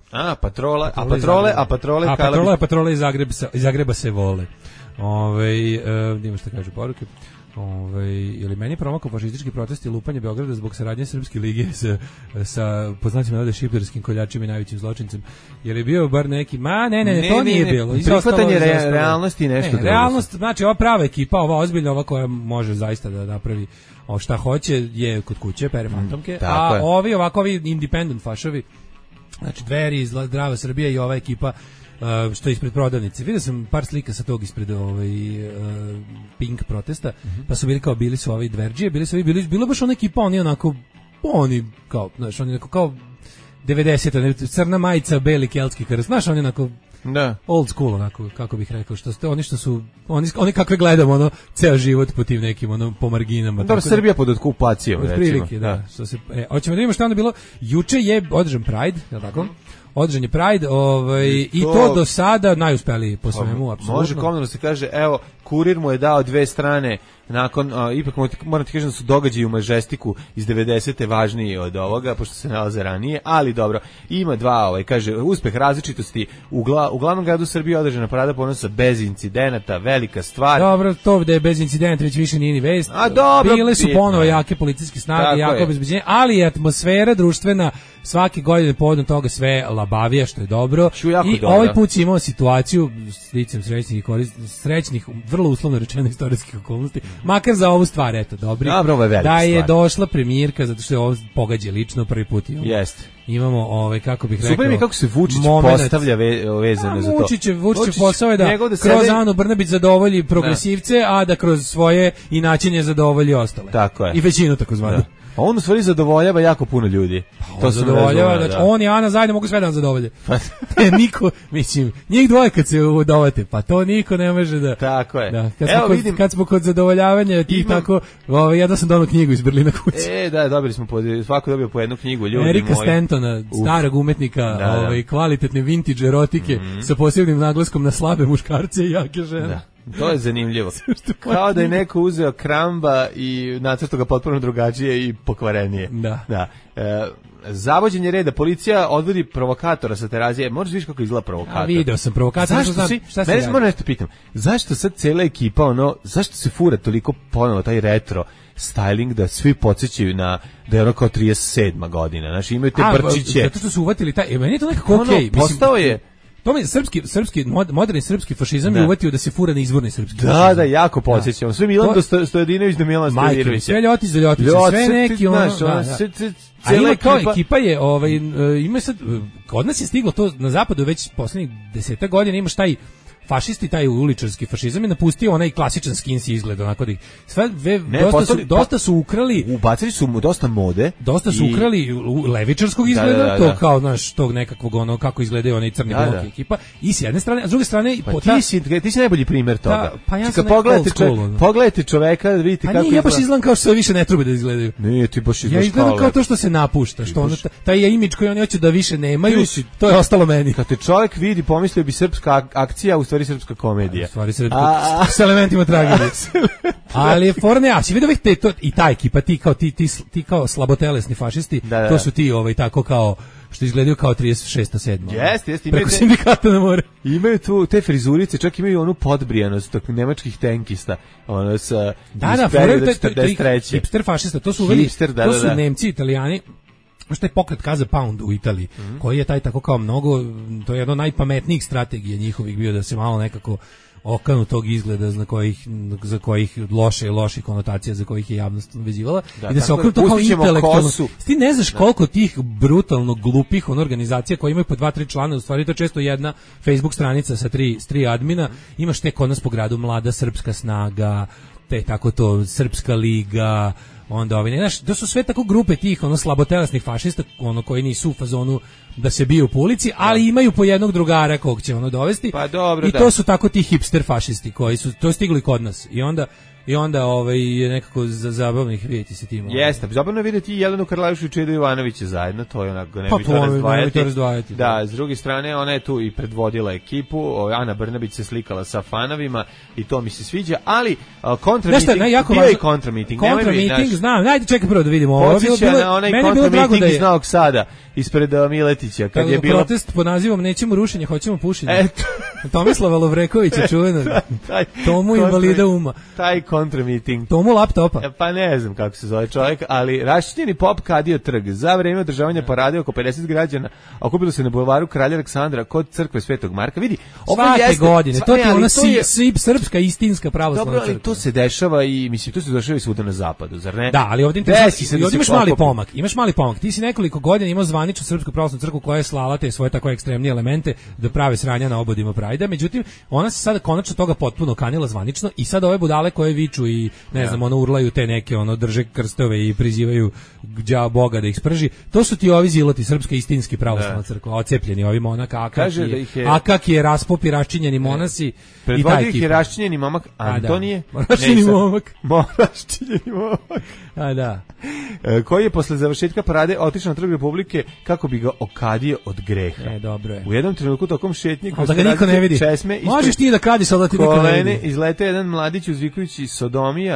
Patrole iz Zagreba se vole. Nima šta kaže poruke. Ili meni promakao fašistički protest i lupanje Beograda zbog saradnje Srpske lige sa poznacima navode šiptarskim koljačima i najvećim zločincem. Je li bio bar neki... Ne, to nije bilo. Prihvatanje realnosti i nešto drugo. Realnost, znači ova prava ekipa, ova ozbiljna, ova koja može zaista da napravi šta hoće, je kod kuće, pere fantomke, a ovi independent fašovi, znači Dveri, Zdrava Srbija i ova ekipa što je ispred prodavnice. Vidio sam par slika sa tog ispred Pink protesta, pa su bili su ovi Dverđije, bilo baš ona ekipa, oni kao 90, crna majica, beli keltski krst, znaš, oni onako old school, onako, kako bih rekao, oni kakve gledamo, ceo život po tim nekim, po marginama. Dobro, Srbija pod okupacijom, recimo. Prilike, da. Hoćemo da vidimo šta onda bilo. Juče je održan Pride, je li tako? Održan je Pride, i to do sada najuspeliji po svemu, apsolutno. Može komodno se kaže, evo, Kurir mu je dao dve strane, nakon, ipak moram ti kažem da su događaji u Mažestiku iz 90. važniji od ovoga, pošto se nalaze ranije, ali dobro, ima dva, kaže, uspeh različitosti, u glavnom gradu Srbije održana Parada ponosa bez incidenata, velika stvar. Dobro, to da je bez incidenata već više nije ni vest. Bile su ponovo jake policijske snage, jako obezbeđenje, ali je atmosfera društvena svake godine povodom toga sve labavija, što je dobro. I ovaj put imamo situaciju slicem srećnih, vrlo uslovno rečeno istorijskih okolnosti, makar za ovu stvar, eto, dobri. Da je došla premijerka, zato što je ovo pogađa lično prvi put. Jeste. Imamo, kako bih rekao... Super mi kako se Vučić postavlja vezano za to. Vučić posao je da kroz Anu Brnabić zadovolji progresivce, a da kroz svoje inačenje zadovolji ostale. Tako je. I većinu takozvano. A on u stvari zadovoljava jako puno ljudi. To zadovoljava, znači on i Ana zajedno mogu sve da vam zadovolje. Niko, mislim, njih dvoje kad se udovate, pa to niko ne može da... Tako je. Da, kad smo kod zadovoljavanja tih tako, ja sam donao knjigu iz Berlina kući. Da, dobili smo, svako dobio po jednu knjigu, ljudi Erika moji. Stantona, starog umetnika, kvalitetne vintage erotike, sa posebnim naglaskom na slabe muškarce i jake žene. Da. To je zanimljivo. Kao da je neko uzeo Kramba i nacrtao ga potpuno drugačije i pokvarenije. Da. Zavođenje reda, policija odvodi provokatora sa Terazije. Možeš vidiš kako izgleda provokator. Video sam provokator. Mene moram nešto pitam. Zašto sad cijela ekipa, zašto se fura toliko ponovo taj retro styling da svi podsjećaju na da je ono kao 37. godina. Znači imaju te brčiće. Zato što su uvatili taj, meni je to nekako okej. Postao je to mi moderni srpski fašizam je uvatio da se fura na izvorni srpski fašizam. Da, jako podsjećamo. Sve Milan Stojadinović do Milan Stojadinović. Sve Ljotić, sve neki a ima kao ekipa je, ima sad, kod nas je stiglo to na zapadu već poslednjih 10 godina, imaš taj fašisti, taj uličarski fašizam je napustio onaj klasičan skinsi izgled, onako da sve dosta su ukrali, ubacili su mu dosta mode, dosta su ukrali levičarskog izgleda, to kao naš tog nekakvog kako izgledaju onaj crni blok ekipa, i s jedne strane, a s druge strane ti si najbolji primjer toga. Pa ja sam pogledajte čoveka, da vidite kako izgleda. Ja baš izgledam kao što sve više ne trube da izgledaju. Nije, ti baš izgledaš ja izgledam kao to što se napušta, što ono, taj je imidž koji oni hoće da više nemaju, to je ostalo meni. Kad te čovjek vidi, pomislio bi srpska akcija, u stvari srpska komedija. U stvari s elementima tragedije. Ali forne, a si vidio i ta ekipa, ti kao slabotelesni fašisti, to su ti tako kao što izgledaju kao 36. 7. Jeste, preko sindikata na more. Imaju tu te frizurice, čak imaju onu podbrijanost nemačkih tenkista, ono sa hipster fašista, to su Nemci, Italijani. Što je pokret Casa Pound u Italiji, koji je taj tako kao mnogo, to je jedno najpametnijih strategija njihovih bio da se malo nekako okanu tog izgleda za kojih loših konotacija za kojih je javnost vezivala i da se okanu to kao intelektualno. Ti ne znaš koliko tih brutalno glupih organizacija koje imaju po 2-3 člana, u stvari to često jedna Facebook stranica sa 3 admina, imaš te kod nas po gradu Mlada srpska snaga, te tako to Srpska liga, onda znaš, to su sve tako grupe tih slabotelesnih fašista, koji nisu u fazonu da se biju po ulici, ali imaju po jednog drugara kog će dovesti. Pa dobro, i to su tako ti hipster fašisti koji su to stigli kod nas. I onda je nekako zabavno ih vidjeti sa tim. Jeste, zabavno je vidjeti Jelenu Karlajušu i Čedo Jovanovića zajedno, to je onako, ne bi to razdvajati. Da, s druge strane, ona je tu i predvodila ekipu, Ana Brnabić se slikala sa fanovima i to mi se sviđa, ali bio je kontramiting. Kontramiting, znam, ajde čekaj prvo da vidimo ovo. Podsjeća na onaj kontramiting iz Novog Sada, ispred Miletića. Kad je bilo protest pod nazivom Nećemo rušenje, hoćemo pušenje. Tomislava Lovrekovića čuvenog, Tomu invalida uma. Taj kontramiting. Tomu laptopa. Pa ne znam kako se zove čovjek, ali raščinjeni pop Kadio trg. Za vreme održavanja parade oko 50 građana okupilo se na bulevaru Kralja Aleksandra kod crkve Svetog Marka. Vidi, ovo svake godine, to je ona srpska istinska pravoslavna crkva. Dobro, ali to se dešava i mislim, to se dešava i svuda na zapadu, zar ne? Da, ali ovdje imaš mali pomak. Ti si nekoliko godina imao zvaničnu srpsku pravoslavnu crkvu koja je slala te svoje tako ekstremne elemente da prave sranja na obodima Prajda. Međutim, ona se sada konačno toga potpuno kanila zvanično i sad ove budale koje viču i ne znam, urlaju te neke, drže krstove i prizivaju đavo Boga da ih sprži. To su ti ovi ziloti srpska istinski pravoslavna crkva, ocepljeni ovi monaka, akak je raspopi raščinjeni monasi. Predvodio ih je raščinjeni momak Antonije. Raščinjeni momak. Raščinjeni momak. A da. Koji je posle završetka parade otišao na Trg Republike kako bi ga okadio od greha. Dobro je. U jednom trenutku tokom šetnje da ga niko ne vidi. Možeš ti da kadiš, ali da ti niko ne vidi. Izletao jedan mladić uzvikujući sodomija,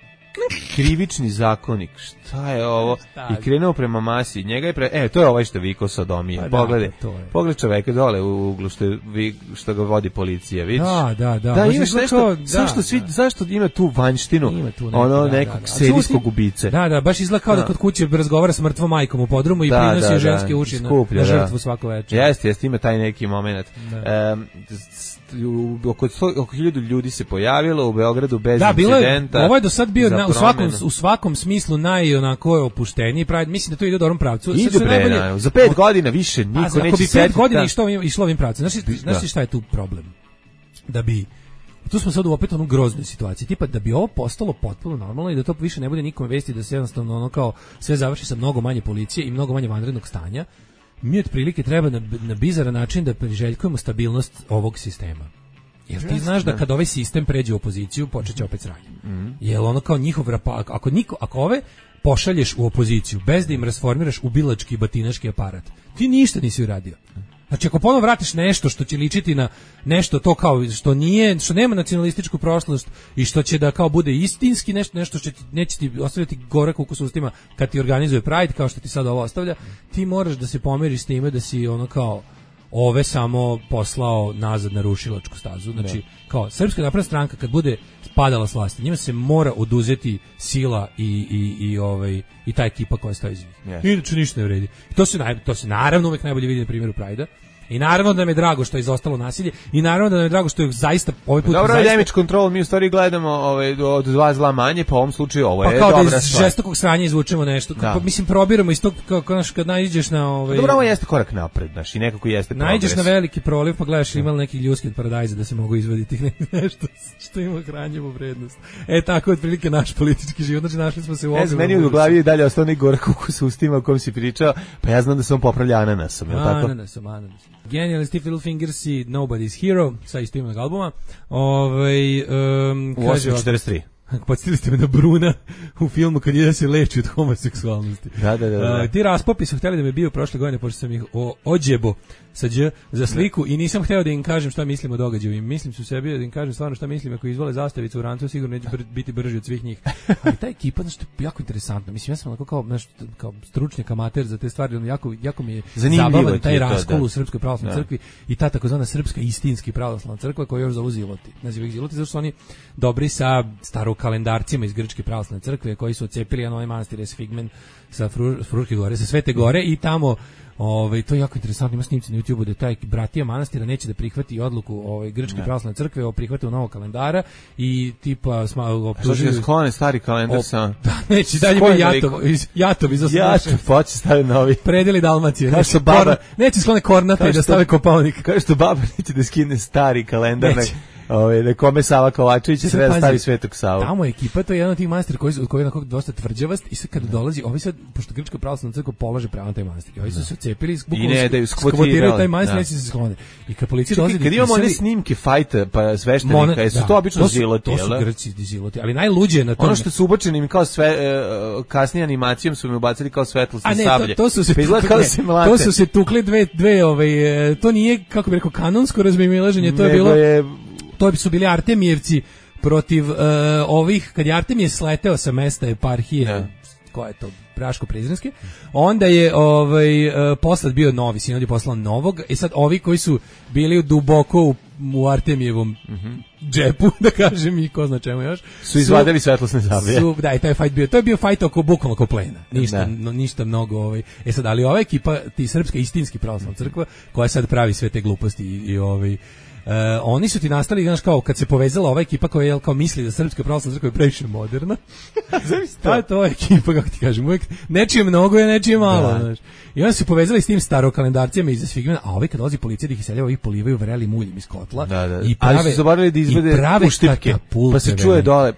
krivični zakonik, šta je ovo? I krenuo prema masi. Njega je to je ovaj što vikao sodomija. Pogledaj čoveka dole u uglu što ga vodi policija, vidiš? Da. Da, imaš nešto, zašto ima tu vanjštinu, nekog serijskog ubice? Da, baš izgleda kao da kod kuće razgovara s mrtvom majkom u podrumu i prinosi ženske uši na žrtvu svako večer. Jeste, ima taj neki moment. Oko 1000 ljudi se pojavilo u Beogradu bez incidenta. Ovo je do sad bio u svakom smislu opušteniji Pride. Mislim da to ide u dobrom pravcu. Za 5 godina više niko neće setiti. Ako bi 5 godina išlo ovim pravcem. Znaš šta je tu problem? Da bi Tu smo sad opet u onu groznoj situaciji, tipa da bi ovo postalo potpuno normalno i da to više ne bude nikome vesti, da se jednostavno ono kao sve završi sa mnogo manje policije i mnogo manje vanrednog stanja, mi otprilike treba na bizaran način da priželjkujemo stabilnost ovog sistema. Jer ti znaš da kad ovaj sistem pređe u opoziciju, počeće opet sranje. Jer ono kao njihov ako ove pošalješ u opoziciju bez da im rasformiraš ubilački batinaški aparat, ti ništa nisi uradio. Znači ako ponovo vratiš nešto što će ličiti na nešto to kao što nema nacionalističku prošlost i što će da kao bude istinski nešto što neće ti ostaviti gorak ukus u ustima kad ti organizuje Pride kao što ti sad ovo ostavlja, ti moraš da se pomiriš s time da si ono kao ove samo poslao nazad na rušilačku stazu. Znači kao Srpska napredna stranka kad bude padala s vlasti, njima se mora oduzeti sila i ta ekipa koja stoji iza njih. Inače ništa ne vredi. To se naravno uvek najbolje vidi na primjeru Prajda. I naravno da mi je drago što je izostalo nasilje i naravno da mi je drago što je zaista ovaj put dobro, damage control, mi u stvari gledamo od dva zla manje, po ovom slučaju ovo je dobra stvar. Pa kao da iz žestokog sranja izvučemo nešto. Pa, mislim, probiramo iz tog, kad naiđeš na... Dobro, ovo jeste korak napred, znaš, i nekako jeste progres. Naiđeš na veliki proliv, pa gledaš imali neki ljuski od paradajza da se mogu izvaditi nešto što ima hranjivu vrednost. Tako otprilike naš politički život, znači našli smo se u ovom. Meni u glavi i dalje ostao onaj gorak ukus u ustima o kom si pričao, pa ja znam da se on popravlja ananasom, je li tako? Ananasom. Genijalni Steve Littlefingers i Nobody's Hero sa istoimenog albuma. U 8:43. Podsjetili ste me na Bruna u filmu kad je se leči od homoseksualnosti. Da. Ti raspopi su htjeli da me bio prošle godine, pošto sam ih ođebo sa dž za sliku i nisam htio da im kažem šta mislim o događaju. I mislim su sebi da im kažem stvarno šta mislim, ako izvole zastavicu u rancu, sigurno neće biti brži od svih njih. Ali ta ekipa, znači, je jako interesantno. Mislim, ja sam onako kao stručnjak amater za te stvari, jako mi je zabavan taj raskol u Srpskoj pravoslavnoj crkvi i ta takozvana Srpska istinski pravoslavna crkva koja još zovu Ziloti. Naziva ih Ziloti zato što su oni dobri sa kalendarcima iz Grčke pravoslavne crkve koji su odcepili jedan ovaj manastir Esfigmen sa Fruške gore, sa Svete gore i tamo to je jako interesantno, ima snimci na YouTubeu da taj bratija manastira neće da prihvati odluku Grčke pravoslavne crkve o prihvatu novog kalendara i tipa optužuju sklone stari kalendar sa da neće dalje biti Jatov iz 86. Pa će staviti novi. Predeli Dalmacije. Neće sklone Kornata i da stave Kopaonik. Kao što baba neće da skine stari kalendar. Na kome Sava Kovačević treba da stavi Svetog Savu. Tamo je ekipa, to je jedan od tih manastira koji je onako dosta tvrđavast i sad kada dolazi, ovi sad, pošto Grčka pravoslavna crkva polaže pravo na taj manastir, ovi su se ocepili i ne daju skvotiraju taj manastir, neće se sklone. I kad policija dolazi... Kad imamo one snimke fajta pa sveštenika, jesu to obično Ziloti, to su Grci Ziloti, ali najluđe na tome... Ono što su ubačeni im kao kasnije animacijom su mi ubacili kao svetlosne sablje. To su se tukle dve, to nije, kako bi rekao, kanonsko razmimoilaženje, to je bilo... To su bili Artemijevci protiv ovih, kad je Artemije sleteo sa mesta eparhije, koja je to, Praško-Prizrenske, onda je poslat bio novi, sinod je poslao novog, i sad ovi koji su bili duboko u Artemijevom džepu, da kažem, i ko zna čemu još, su izvadili svetlosne sablje. Da, i taj fight bio, to je bio fight bukvalno oko plena, ništa mnogo. Sad, ali ova ekipa, ti Srpska istinski pravoslavna crkva, koja sad pravi sve te gluposti i oni su ti nastali, znaš, kao kad se povezala ova ekipa koja je kao misli da Srpska pravoslavna crkva je previše moderna. To je ekipa, kako ti kažem, uvijek nečije mnogo je, nečije malo, znaš. I onda se povezali s tim starokalendarcijama iz Esfigmena, a kad dolazi policija da ih iseljava, ovih polivaju vrelim uljem iz kotla i ali su zaboravili da izvede uštipke, pa se čuje dole,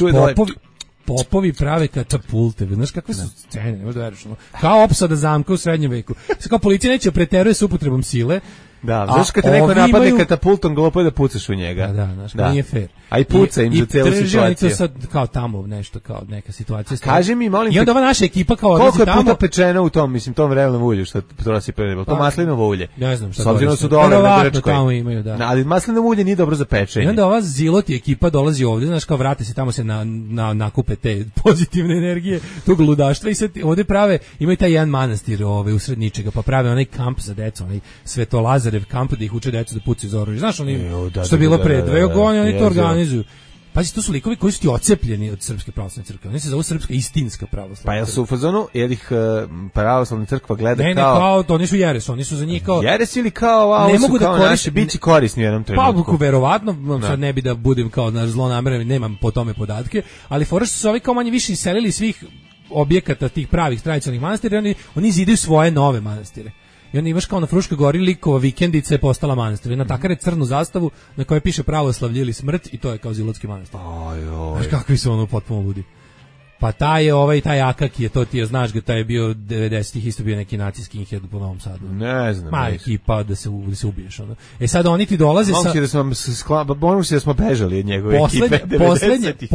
popovi prave katapulte, znaš kakve su scene, ne možda veriš, kao opsada zamka u srednjem veku. Sad kao policija neće preteruje s upotrebom sile. Da, znaš kad te neko napadne katapultom, glupo je da pucaš u njega. Da, znaš, nije fair. A i puca im za celu situaciju. I sad kao tamo nešto, kao neka situacija. Kaži mi, molim te. I onda ova naša ekipa kao koliko je puta pečeno u tom, mislim, tom vrelnom ulju, što to si predebalo. To maslinovo ulje. Ne znam šta. S obzirom su dole na Grčkoj. Tamo imaju, da. Ali maslinovo ulje nije dobro za pečenje. I onda ova Ziloti ekipa dolazi ovdje, znaš, kao vrate se tamo se nakupe te pozitivne energije, tog ludaštva i sad ovdje prave, imaju taj jedan manastir usred ničega, pa prave onaj kamp za decu, onaj Svetolazarev kamp da ih uče decu da pucaju za oružje. Znaš, oni što je bilo pre 2 godine, oni to organizuju. Pazi, to su likovi koji su ti ocepljeni od Srpske pravoslavne crkve. Oni se zovu Srpska istinska pravoslavna crkva. Pa jel su u fazonu, jer ih pravoslavna crkva gleda kao... Ne, kao, oni su jeres, oni su za njih kao... Jeres ili kao, ne mogu da naši, bit će korisni u jednom trenutku. Pa, verovatno, sad ne bi da budem kao zlonameran, nemam po tome podatke, ali fora što su ovi kao manje više iselili svih objekata tih pravih tradicionalnih manastira, oni zidaju svoje nove manastire. i onda imaš kao na Fruškoj gori likova vikendica je postala manastir. I natakare crnu zastavu na kojoj piše pravoslavlje ili smrt i to je kao Zilotski manastir. Znaš kakvi su ono potpuno ludi. Pa taj Akak je, to ti je, znaš ga, taj je bio 90-ih isto bio neki naci skinhead po Novom Sadu. Ne znam. Ma ekipa da se ubiješ. Ono. Sad oni ti dolaze sa... Moram da smo bežali od njegove ekipe 90-ih.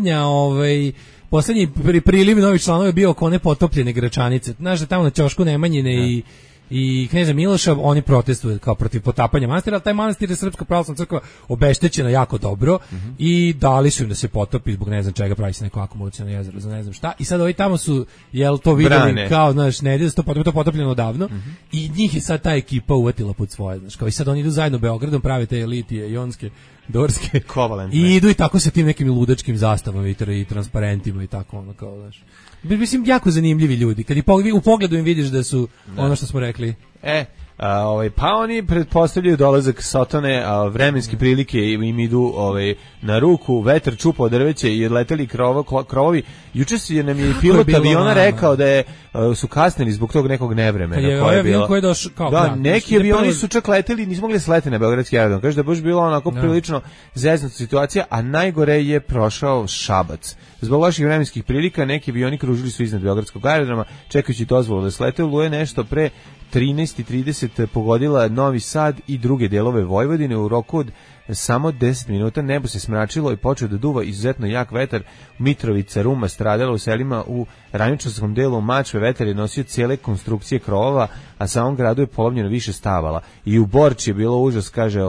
Poslednji priliv novih članova je bio oko one potopljene Gračanice. Znaš da tamo na ćošku Nemanjine i kneza Miloša, oni protestuju kao protiv potapanja manastira, ali taj manastir je Srpska pravoslavna crkva obeštećena jako dobro i dali su im da se potopi zbog ne znam čega, pravi se neko akumulaciono jezero za ne znam šta. I sad ovi tamo su, jel to videli kao, znaš, ne ide da se to potopljeno odavno i njih je sad ta ekipa uvatila pod svoje, znaš, kao i sad oni idu zajedno Beogradom, prave te elitije, jonske, dorske i idu i tako sa tim nekim ludačkim zastavama i transparentima i tako ono kao, znaš. Mislim, jako zanimljivi ljudi. Kad u pogledu im vidiš da su ono što smo rekli. Pa oni pretpostavljaju dolazak Sotone, vremenske prilike im idu na ruku, vetar čupao drveće i odleteli krovovi. Juče nam je i pilot aviona rekao da su kasnili zbog tog nekog nevremena koje je bilo. Neki avioni su čak leteli, nisu mogli sleti na beogradski aerodrom. Kaže da je baš bilo onako prilično zeznuta situacija, a najgore je prošao Šabac. Zbog loših vremenskih prilika neki avioni kružili su iznad beogradskog aerodroma, čekajući dozvolu da slete. Oluje nešto pre 13:30 pogodila Novi Sad i druge delove Vojvodine u roku od samo 10 minuta. Nebo se smračilo i počeo da duva izuzetno jak vetar. Mitrovica, Ruma stradala u selima u ravničarskom delu Mačve. Vetar je nosio cijele konstrukcije krovova, a samom gradu je polomljeno više stavala. I u Borči je bilo užas, kaže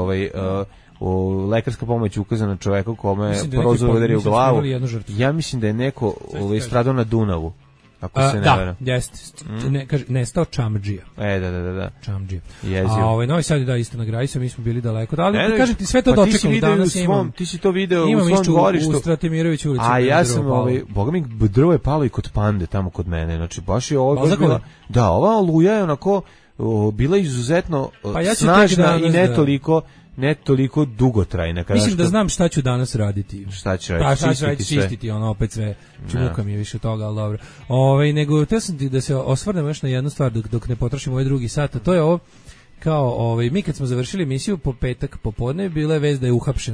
lekarska pomoć ukazana čoveku kome je prozor udario u glavu. Ja mislim da je neko stradao na Dunavu. Ako se ne varam. Da, jeste. Kaže, nestao Čamdžija. Da. Čamdžija. Jezivo. Novi Sad je da isto na Grajsu, mi smo bili daleko. Ali kažem ti, sve to dočekam. Danas imam. Ti si to video u svom dvorištu. U Stratimirović ulici. A ja sam, boga mi, drvo je palo i kod Pande, tamo kod mene. Znači, baš je ovo bila... Da, ova oluja je onako bila izuzetno snažna i ne toliko dugotrajna. Mislim da znam šta ću danas raditi. Šta ću raditi? Čistiti, ono opet sve. Čumuka mi je više toga, ali dobro. Nego, teo sam ti da se osvrnem još na jednu stvar dok ne potrošimo ovaj drugi sat, a to je ovo, kao, mi kad smo završili emisiju po petak popodne, bila je vest da je uhapšen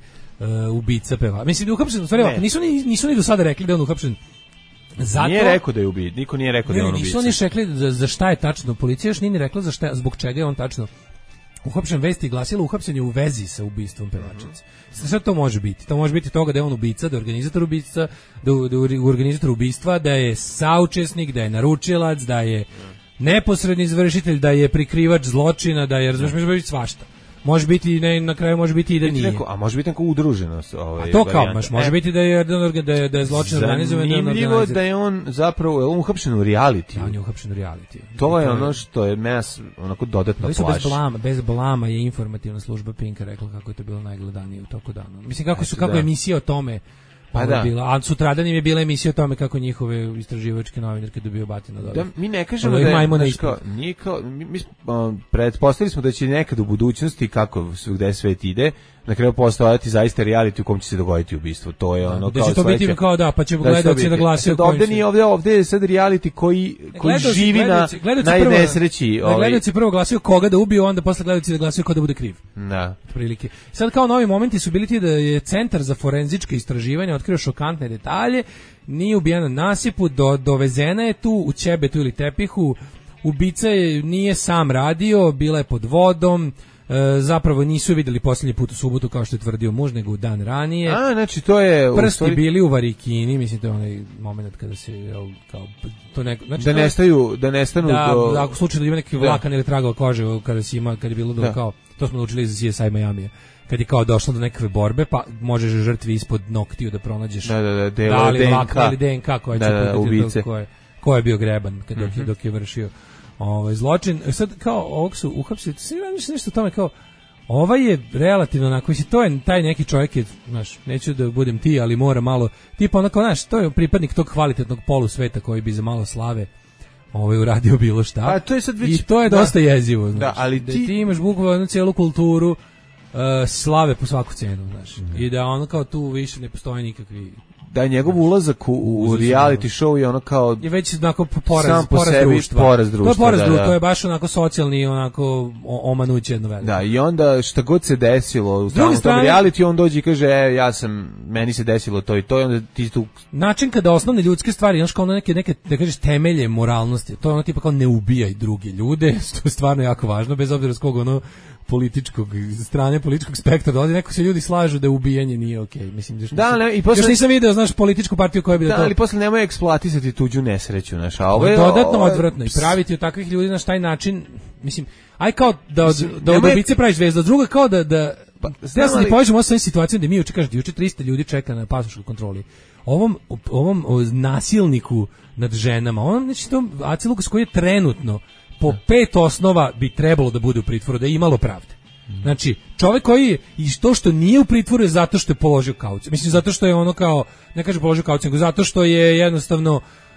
ubica peva. Mislim da je uhapšen, u stvari, nisu ni do sada rekli da je on uhapšen. Zato, nije rekao da je ubica, niko nije rekao da je on ubica. Nisu oni rekli za šta je tačno, policija još nije ni rekla zbog čega je on tačno uhapšen. Vesti glasilo uhapšen je u vezi sa ubistvom pevačice. Sve to može biti. To može biti toga da je on ubica, da je organizator ubica, da je organizator ubistva, da je saučesnik, da je naručilac, da je neposredni izvršitelj, da je prikrivač zločina, da je, može biti svašta. Može biti, na kraju može biti i da nije. A može biti neko udruženost. To kao, može biti da je zločin organizovan. Zanimljivo da je on zapravo uhapšen u realitiju. Da, on je uhapšen u realitiju. To je ono što je mes onako dodatno plaši. Bez blama je informativna služba Pinka rekla kako je to bilo najgledanije u toku dana. Mislim, kako je emisija o tome bila, a sutradan im je bila emisija o tome kako njihove istraživačke novinarke dobiju batinu od ovih. Mi ne kažemo da je mi pretpostavili smo da će nekad u budućnosti, kako gde svet ide, na kraju postojati zaista reality u kom će se dogoditi ubistvo. To je ono kao to biti kao pa ćemo gledati da glasaju. Ovde je sad reality koji živi na nesreći. Gledaoci prvo glasaju koga da ubiju, onda posle gledaoci da glasaju ko da bude kriv. Da. Prilike. Sad kao novi momenti su bili ti da je Centar za forenzičke istraživanja otkrio šokantne detalje, nije ubijena na nasipu, dovezena je tu u ćebetu ili tepihu, ubica nije sam radio, bila je pod vodom, zapravo nisu vidjeli posljednji put u subotu kao što je tvrdio muž, nego dan ranije. Znači to je prsti bili u varikini, mislim to je onaj moment kada se kao to neko, znači da nestanu ako slučajno da ima neki vlakan ili tragova kože kad je bilo kao to smo naučili iz CSI Miami. Kad je kao došlo do nekakve borbe, pa možeš žrtvi ispod noktiju da pronađeš da li vlakna ili DNK koja će putiti ko je bio greban dok je vršio zločin. Sad kao ovog su uhapsili, sve mislim nešto o tome kao je relativno onako, to je taj neki čovjek je, znaš, neću da budem ti, ali mora malo, tipa onako, znaš, to je pripadnik tog kvalitetnog polusveta koji bi za malo slave uradio bilo šta. A to je sad već, i to je dosta jezivo, znaš. Da, ali ti imaš bukvalno cijelu kulturu slave po svaku cenu, znaš. I da ono kao tu više ne postoji nikakvi da njegov ulazak u reality show je ono kao je već onako sam po sebi poraz društva. To je poraz društva, to je baš onako socijalni, onako omanuće jedno veliko. Da, i onda šta god se desilo u tom reality, on dođe i kaže, meni se desilo to i to, i onda ti tu... Način kada osnovne ljudske stvari, znaš kao neke, da kažeš, temelje moralnosti, to je ono tipa kao ne ubijaj druge ljude, što je stvarno jako važno, bez obzira s kog ono političkog spektra dolazi, neko se ljudi slažu da ubijanje nije okej. Mislim još nisam video, znaš, političku partiju koja bi da to... ali posle nemoj eksploatisati tuđu nesreću, znaš, a ovo je dodatno odvratno i praviti od takvih ljudi na taj način, mislim, aj kao da od ubice praviš zvezda, druga kao da ja sam ne povežem ovo sa situacijom da mi juče 300 ljudi čeka na pasoškoj kontroli. Ovom nasilniku nad ženama, znači to Aca Lukas koji je trenutno po 5 osnova bi trebalo da bude u pritvoru, da je imalo pravde. Znači, čovjek koji i to što nije u pritvoru je zato što je položio kauciju. Mislim, zato što je ono kao, ne kaže položio kauciju, nego zato što je jednostavno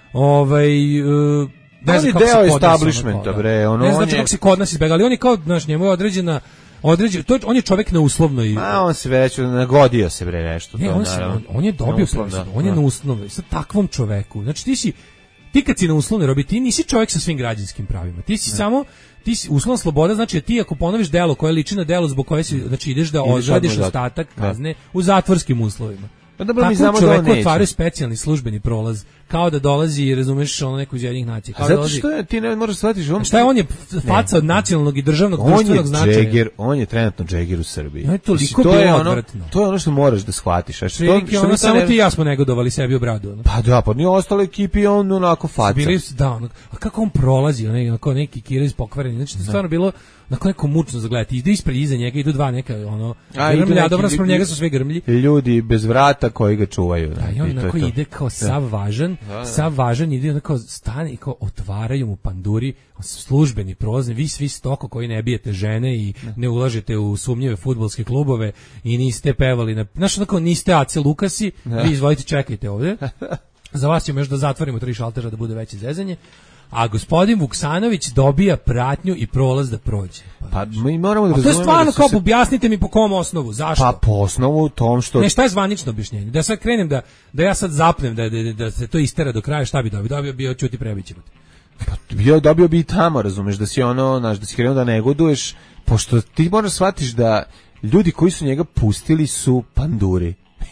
ne znam kako se kod nas establishmenta, bre. Ne znam kako se kod nas izbega, ali on je kao, znaš, njemu je on je čovjek na uslovno i... on se već nagodio se, bre, nešto. Ne, on je dobio presudu, on je na uslovno, sa takvom čoveku. Znači, ti kad si na uslovnoj robi, ti nisi čovjek sa svim građanskim pravima. Ti si uslovna sloboda, znači ti ako ponoviš delo koje liči na delo zbog koje si, znači ideš da odradiš ostatak kazne u zatvorskim uslovima. Tako čovjeku otvaraju specijalni službeni prolaz, kao da dolazi i razumeš ono neko iz jednih nacija. Zato što ti ne možeš shvatiti šta je on je faca od nacionalnog i državnog društvenog značaja. On je trenutno džeger u Srbiji. On je toliko bilo odvratno. To je ono što moraš da shvatiš. Samo ti i ja smo negodovali sebi u bradu. Pa da, pa nije ostalo ekipi, on onako faca. A kako on prolazi, onako neki kirez pokvareni, znači to stvarno bilo nakon neko mučno za gledati. Ide ispred iza njega, idu dva neka grmlja, dobro sprem njega su sve grmlji. Ljudi bez vrata koji ga čuvaju. Da, i on onako ide kao sav važan, ide onako stane i kao otvaraju mu panduri, službeni prolaz, vi svi stoko koji ne bijete žene i ne ulažete u sumnjive fudbalske klubove i niste pevali, znaš onako niste Aca Lukasi, vi izvolite čekajte ovdje. Za vas ćemo još da zatvorimo 3 šaltera da bude veće zezanje. A gospodin Vuksanović dobija pratnju i prolaz da prođe. Pa mi moramo da razumemo. To je stvarno kao objasnite mi po kom osnovu, zašto? Pa po osnovu tom što... Ne, šta je zvanično objašnjenje? Da sad krenem da ja sad zapnem da se to istera do kraja, šta bi dobio? Dobio bi Ćuti Prebićevu. Pa dobio bi i tamo, razumeš, da si ono, znaš, da si krenuo da negoduješ, pošto ti moraš shvatiš da ljudi koji su njega pustili su panduri.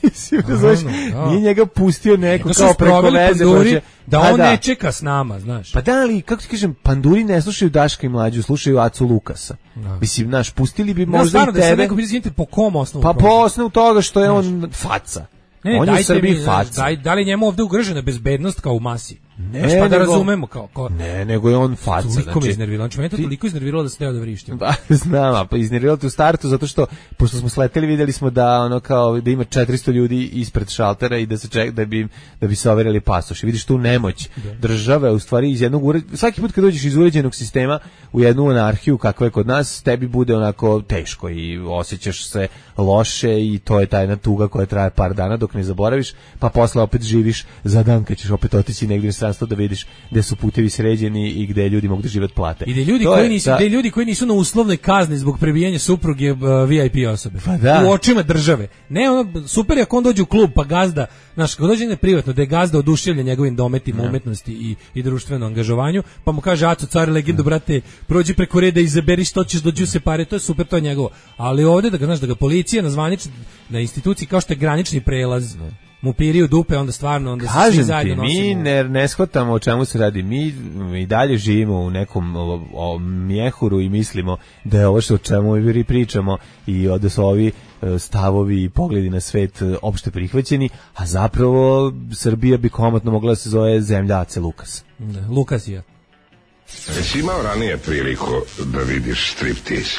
Nije njega pustio neko kao preko veze panduri, da on ne čeka s nama, znaš. Pa da, ali kako ti kažem, panduri ne slušaju Daška i Mlađu, slušaju Acu Lukasa. Mislim, znaš, pustili bi možda i tebe. Da se neko bi izvinite po kom osnovu? Pa po osnovu toga što je on faca. On je u Srbiji faca. Da li njemu ovdje ugrožena bezbednost kao u masi? Ne, pa da razumemo kao... Ne, nego je on faca. Toliko me iznerviralo, znači meni to toliko iznerviralo da se teo da vrištim. Pa, znam, pa iznerviralo te u startu zato što, pošto smo sleteli, vidjeli smo da ono kao, da ima 400 ljudi ispred šaltera i da se da bi se overili pasoši. Vidiš tu nemoć države, u stvari iz jednog svaki put kad dođeš iz uređenog sistema u jednu anarhiju kakva je kod nas, tebi bude onako teško i osjećaš se loše i to je ta jedna tuga koja traje par dana dok ne zaboraviš, pa posle opet živiš za dan kad ćeš opet otići negdje u stranstvo da vidiš gde su putevi sređeni i gde ljudi mogu da žive od plate. I ljudi koji nisu na uslovnoj kazni zbog prebijanja supruge VIP osobe. Pa da. U očima države. Ne, ono, super je ako on dođe u klub pa gazda, znaš, kad dođe privatno, da je gazda oduševljen njegovim dometima, umetnosti i društvenom angažovanju, pa mu kaže, Aco, car, legendu, brate, prođi preko reda, izaberi što ćeš, dođu se pare, to je super, to je njegovo. Ali ovdje, da ga policija na instituciji kao što je granični prelaz, mu piri u dupe, onda stvarno, onda se svi zajedno nosimo. Kažem ti, mi ne shvatamo o čemu se radi. Mi i dalje živimo u nekom mjehuru i mislimo da je ovo što o čemu mi pričamo i da su ovi stavovi i pogledi na svet opšte prihvaćeni, a zapravo Srbija bi komotno mogla da se zove zemlja Ace Lukas. Lukasija. Jesi imao ranije priliku da vidiš striptease?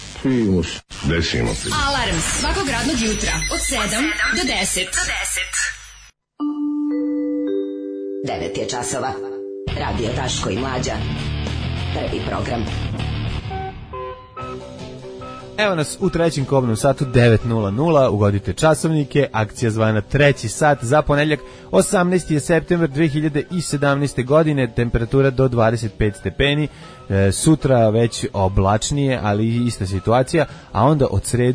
Desimo se. Alarm svakog radnog jutra od 7 do 10. 9 je časova. Radio Daško i Mlađa. Prvi program. Evo nas u trećem kobnom satu 9:00, ugodite časovnike, akcija zvana treći sat za ponedjeljak, 18. je septembar 2017. godine, temperatura do 25 stepeni, sutra već oblačnije, ali ista situacija, a onda od srede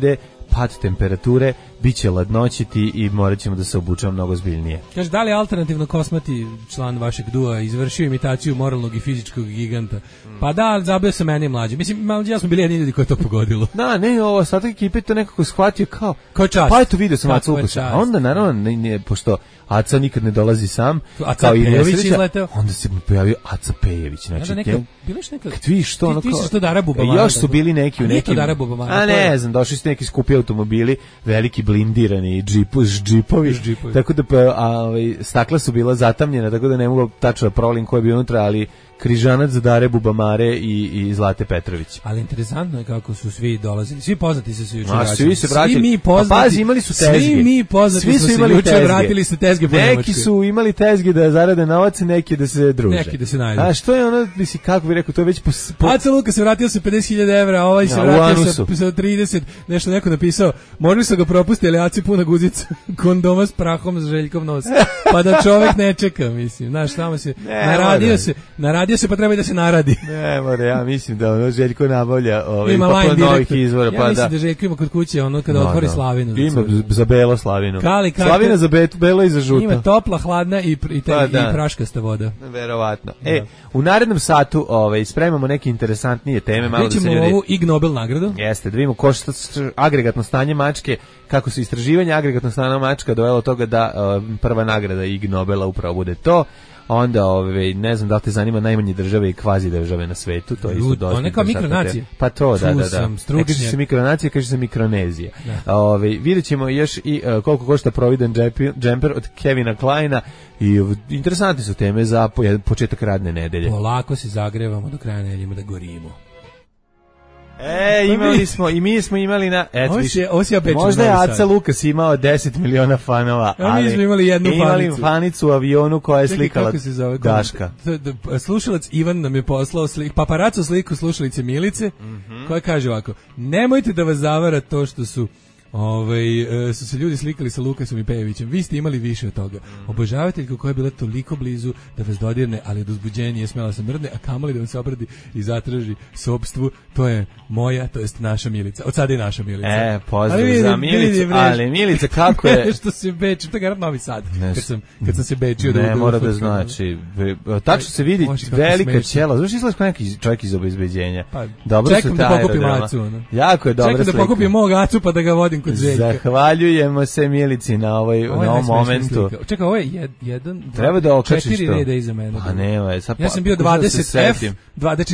pad temperature, bit će ladnoćiti i morat ćemo da se obučemo mnogo zbiljnije. Kaže, da li alternativno kosmati član vašeg dua izvršio imitaciju moralnog i fizičkog giganta? Pa da, zabio sam meni mlađe. Mislim, ja smo bili jedni ljudi koji je to pogodilo. Da, ne, ovo ostatak ekipe to nekako shvatio kao čast. Pa eto vidio sam Aca Lukasa. A onda naravno, pošto Aca nikad ne dolazi sam, Aca Pejević izleteo. Onda se mu pojavio Aca Pejević. Znači, bilo što neka... Ti si što Dara Bubamara. Još su bili neki u nekim... Dara Bubamara. A ne znam, došli su neki skupi automobili, veliki blindirani džipovi. Tako da stakla su bila zatamljena, tako da ne mogu tačno da provalim ko je bio unutra, ali križanac Dare Bubamare i Zlate Petrović. Ali interesantno je kako su svi dolazili. Svi poznati su se juče vraćali. Svi mi poznati. Pazi, imali su tezge. Svi mi poznati su imali juče vratili se tezge po Nemačkoj. Neki su imali tezge da zarade novac, neki da se druže. Neki da se najdu. A što je ono, mislim, kako bi rekao, to je već Aca Luka se vratio sa 50.000 evra, ovaj se vratio sa 30, nešto neko napisao, morali su ga propustili, Aci puna guzica, kondoma s prahom s Željkom nos. Pa da čovek ne čeka, mislim. Znaš, tamo se naradio se, pa treba i da se naradi. Ne, more, ja mislim da ono Željko nabavlja novih izvora. Ja mislim da Željko ima kod kuće ono kada otvori slavinu. Ima za belo slavinu. Slavina za belo i za žuto. Ima topla, hladna i praškasta voda. Verovatno. U narednom satu spremamo neke interesantnije teme. Malo da se ljudi... ovu Ig Nobel nagradu. Jeste, da vidimo agregatno stanje mačke, kako su istraživanja agregatno stanja mačka dovelo toga da prva nagrada Ig Nobela upravo bude to. Onda, ne znam da li te zanima najmanje države i kvazi države na svetu, to je isto dosta. Neka mikronacija. Pa to, da. Ne kaže se mikronacija, kaže se Mikronezija. Vidjet ćemo još i koliko košta providan džemper od Kevina Kleina i interesantne su teme za početak radne nedelje. Polako se zagrevamo do kraja nedelje, da gorimo. Mi smo imali na... Možda je Aca Lukas imao 10 miliona fanova, ali mi smo imali fanicu u avionu koja je slikala Daška. Slušalac Ivan nam je poslao paparaco sliku slušalice Milice, koja kaže ovako: nemojte da vas zavara to što su su se ljudi slikali sa Lukasom i Pejevićem. Vi ste imali više od toga. Obožavateljka koja je bila toliko blizu da vas dodirne, ali od uzbuđenja nije smela se mrdne, a kamoli da vam se obradi i sopstvu. To je moja, to jest naša Milica. Od sada je naša Milica. Pozdrav za Milicu, ali Milica kako je... Što se beči, to je garant Novi Sad. Kad sam se bečio ne mora da znači. Tačno se vidi velika ćela. Znaš, izgledaš kao neki čovjek iz obezbeđenja. Čekam da pokupim Acu. Jako je dobra slika. Čekam da pokupim mog Acu pa da ga vodim kod Željka. Zahvaljujemo se Milici na ovom momentu. Čekaj, ovo je 1, treba da okačiš 4 reda iza mene. Pa nema, ja sam bio 20F, znači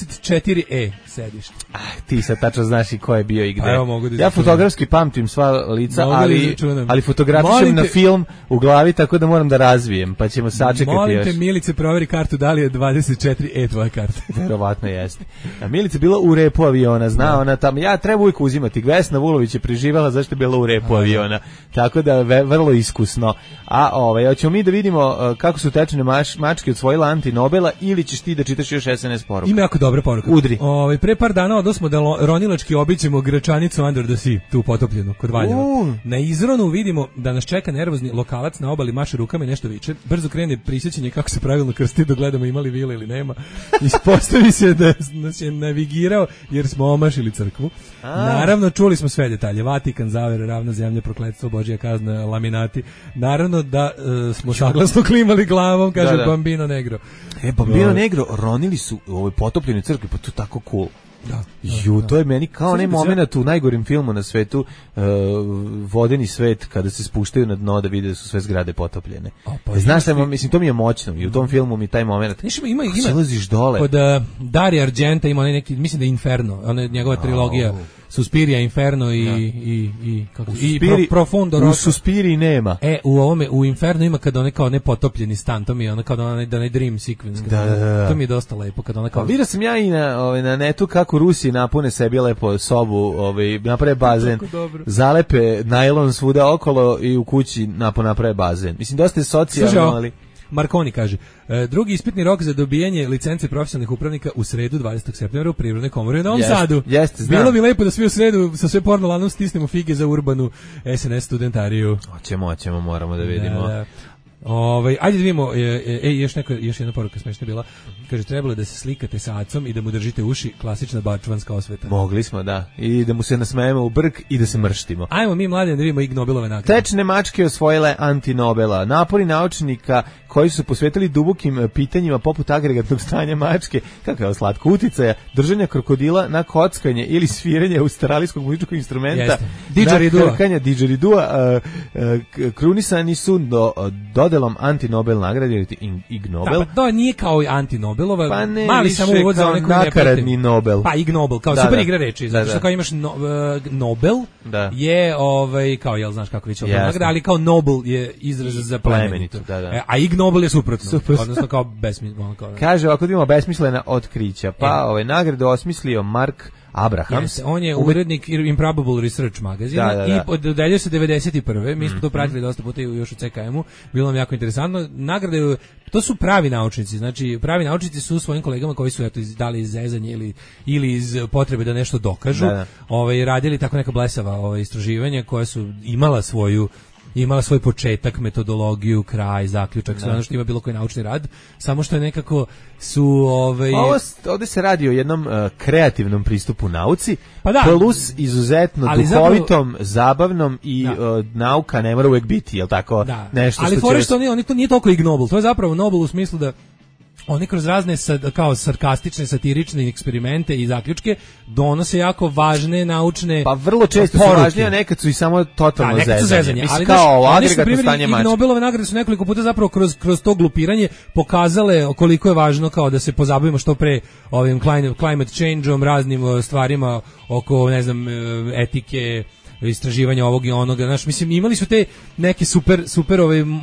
24E sedište. Ti sad tačno znaš i ko je bio i gde. Da ja fotografski pamtim sva lica, ali fotografišem na film u glavi, tako da moram da razvijem, pa ćemo sačekati još. Molim te, Milice, proveri kartu, da li je 24E tvoja karta. Verovatno jeste. A Milica bila u repu aviona, zna ona tamo, ja treba uvijek uzimati. Vesna Vulović je preživala zašto je bila u repu aviona. Tako da vrlo iskusno. A hoćemo mi da vidimo kako su tečne mačke odsvojila anti-Nobela ili ćeš ti da čitaš još SNS poruku? Ima jako dobra poruka. Udri. Pre par dana odnosmo da ronilački obićemo Gračanicu Under the Sea, tu potopljenu kod Valjeva. Na izronu vidimo da nas čeka nervozni lokalac na obali, maše rukama i nešto viče. Brzo krene prisjećanje kako se pravilno krsti, da gledamo imali vile ili nema. Ispostavi se da nas je navigirao jer smo omašili crkvu. Naravno, čuli smo sve detalje. Vatikan, zavere, ravna zemlja, prokletstvo, Božja kazna, laminati. Naravno da smo saglasno klimali glavom, kaže Bambino Negro. Bambino Negro, ronili su u ovoj potopljenoj crkvi, pa to je tako cool. To je meni kao onaj moment u najgorim filmu na svetu, Vodeni svet, kada se spuštaju na dno da vide da su sve zgrade potopljene. Znaš šta, mislim, to mi je moćno i u tom filmu mi taj moment. Ima silaziš dole. Kod Dario Argenta ima neki, mislim da je Inferno, ona je njegova trilogija. Suspiria, Inferno i Profundo Rosso. U Suspiriji nema. U Inferno ima kada one kao nepotopljeni stan, to mi je ono kao onaj dream sequence. To mi je dosta lepo kada ona kao. Vidio sam ja i na netu kako Rusi napune sebi lepo sobu, naprave bazen. Zalepe najlon svuda okolo i u kući naprave bazen. Mislim dosta je socijalno, ali Marconi kaže, drugi ispitni rok za dobijanje licence profesionalnih upravnika u sredu 20. septembra u Privrednoj komori u Novom Sadu. Bilo bi lepo da svi u sredu sa sve porno lanom stisnemo fige za urbanu SNS studentariju. Hoćemo, moramo da vidimo. Ajde da vidimo, još jedna poruka smešna bila. Kaže, trebalo da se slikate sa acom i da mu držite uši, klasična bačvanska osveta. Mogli smo, da. I da mu se nasmejemo u brk i da se mrštimo. Ajmo mi mladi da vidimo Ig Nobelove nagrade. Tečne mačke osvojile anti-Nobela. Napori naučnika koji su posvetili dubokim pitanjima poput agregatnog stanja mačke, kakva je slatko uticaja, držanja krokodila na kockanje ili sviranje australijskog muzičkog instrumenta. Didgeridua krunisani su dodelom anti-Nobel nagrade Ig Nobel. Da, pa to nije kao anti-Nobelova, pa ne, mali samo uvod za one koji ne prate. Nobel. Pa Ig Nobel, kao super igra reči, zato što kao imaš Nobel je kao, jel znaš kako viće nagrada, ali kao Nobel je izraz za plemenito. A Ig Nobel je suprotno, odnosno kao besmisleno. Kaže, ako imamo besmislena otkrića, pa nagradu osmislio Mark Abrahams. On je urednik Improbable Research magazina i dodeljuje se 91. Mi smo to pratili dosta puta još u CKM-u, bilo nam jako interesantno. Nagrade, to su pravi naučnici, znači pravi naučnici su svojim kolegama koji su dali iz zezanje ili iz potrebe da nešto dokažu, radili tako neka blesava istraživanja koja su imala svoj početak, metodologiju, kraj, zaključak, sve ono što ima bilo koji naučni rad, samo što je nekako su... Ovdje se radi o jednom kreativnom pristupu nauci, pa da, plus izuzetno duhovitom, zabavnom i nauka ne mora uvijek biti, jel tako? Da. Nešto ali fore što oni to nije toliko Ig Nobel, to je zapravo Nobel u smislu da oni kroz razne kao sarkastične, satirične eksperimente i zaključke donose jako važne naučne pa vrlo često poruke. Su važnije, a nekad su i samo totalno zezanje. Ali kao agregatno stanje mačke. Nobelove nagrade su nekoliko puta zapravo kroz to glupiranje pokazale koliko je važno kao da se pozabavimo što pre ovim climate change-om, raznim stvarima oko, ne znam, etike, istraživanja ovog i onoga, znaš, mislim, imali su te neke super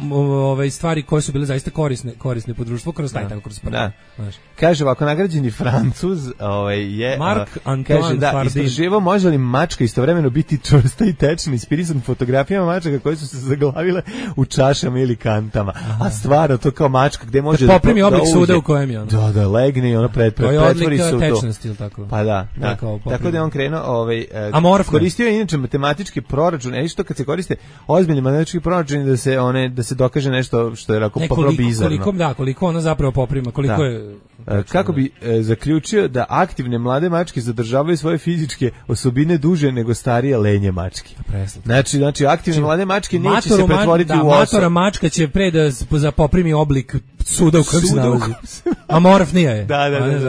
ove stvari koje su bile zaista korisne po društvu kroz taj tako kroz da. Kaže ovako, nagrađeni Francuz je Mark Antoine Fardin. Istraživao može li mačka istovremeno biti čvrsta i tečna, inspirisan fotografijama mačaka koje su se zaglavile u čašama ili kantama. A stvarno to kao mačka gde može da poprimi oblik suda u kojem je ono. Da, legne i ono pretvori su to. Tečnosti ili tako. Pa da. Tako da je on krenuo koristio je inače matematički proračun, isto kad se koriste ozbiljni matematički proračuni da se dokaže nešto što je jako bizarno. Koliko ona zapravo poprima, koliko je... Kako bi zaključio da aktivne mlade mačke zadržavaju svoje fizičke osobine duže nego starije lenje mačke. Znači aktivne mlade mačke neće se pretvoriti u matora mačka će pre da poprimi oblik suda u kojem se nalazi. Amorfnija je. Da.